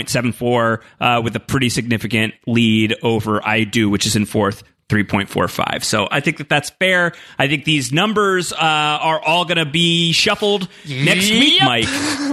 3.74, with a pretty significant lead over I Do, which is in 4th. 3.45. So I think that's fair. I think these numbers are all going to be shuffled next week, Mike.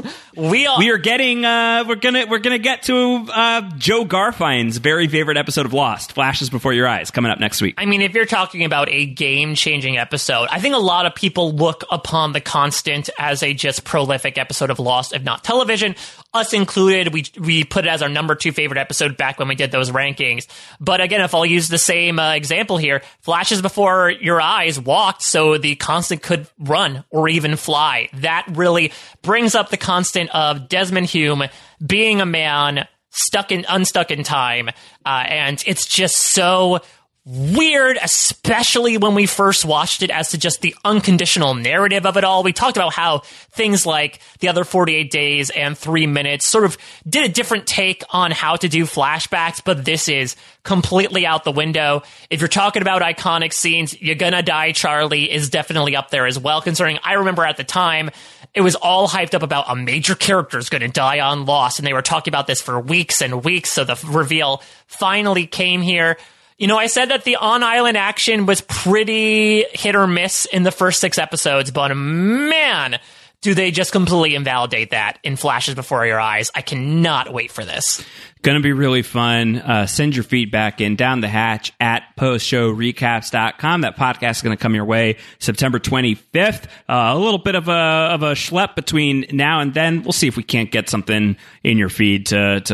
We are getting we're gonna get to Joe Garfine's very favorite episode of Lost, Flashes Before Your Eyes, coming up next week. I mean, if you're talking about a game-changing episode, I think a lot of people look upon The Constant as a just prolific episode of Lost, if not television. Us included, we put it as our number 2 favorite episode back when we did those rankings. But again, if I'll use the same example here, Flashes Before Your Eyes walked so The Constant could run or even fly. That really brings up The Constant of Desmond Hume being a man unstuck in time, and it's just so weird, especially when we first watched it, as to just the unconditional narrative of it all. We talked about how things like The Other 48 Days and 3 Minutes sort of did a different take on how to do flashbacks, but this is completely out the window. If you're talking about iconic scenes, You're Gonna Die, Charlie is definitely up there as well, concerning I remember at the time it was all hyped up about a major character is going to die on Lost, and they were talking about this for weeks and weeks, so the reveal finally came here. I said that the on-island action was pretty hit or miss in the first 6 episodes, but man, do they just completely invalidate that in Flashes Before Your Eyes. I cannot wait for this. Going to be really fun. Send your feedback in down the hatch at postshowrecaps.com. That podcast is going to come your way September 25th. A little bit of a schlep between now and then. We'll see if we can't get something in your feed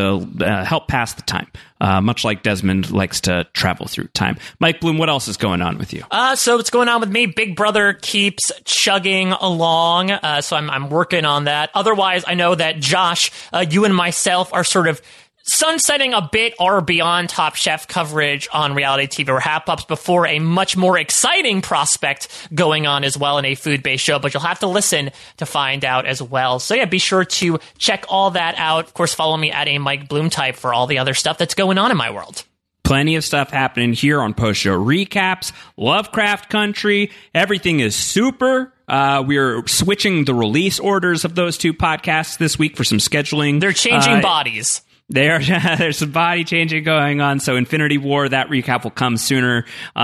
to help pass the time. Much like Desmond likes to travel through time. Mike Bloom, what else is going on with you? So what's going on with me? Big Brother keeps chugging along. So I'm working on that. Otherwise, I know that Josh, you and myself are sort of sunsetting a bit our Beyond Top Chef coverage on reality TV or Hap-Ups before a much more exciting prospect going on as well in a food-based show, but you'll have to listen to find out as well. So yeah, be sure to check all that out. Of course, follow me at a Mike Bloom type for all the other stuff that's going on in my world. Plenty of stuff happening here on Post Show Recaps, Lovecraft Country. Everything is super. We're switching the release orders of those 2 podcasts this week for some scheduling. They're changing bodies. There's some body changing going on. So Infinity War, that recap will come sooner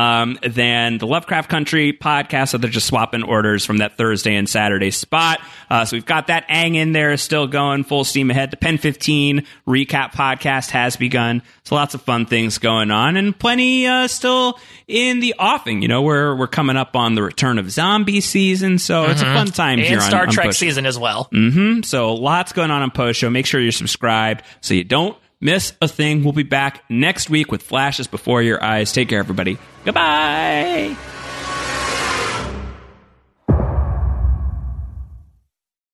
than the Lovecraft Country podcast. So they're just swapping orders from that Thursday and Saturday spot. So we've got that Ang in there still going full steam ahead. The Pen 15 recap podcast has begun. So lots of fun things going on, and plenty still in the offing. We're coming up on the return of zombie season. So it's a fun time and here on Star Trek Post season as well. So lots going on Post Show. Make sure you're subscribed so you don't miss a thing. We'll be back next week with Flashes Before Your Eyes. Take care, everybody. Goodbye.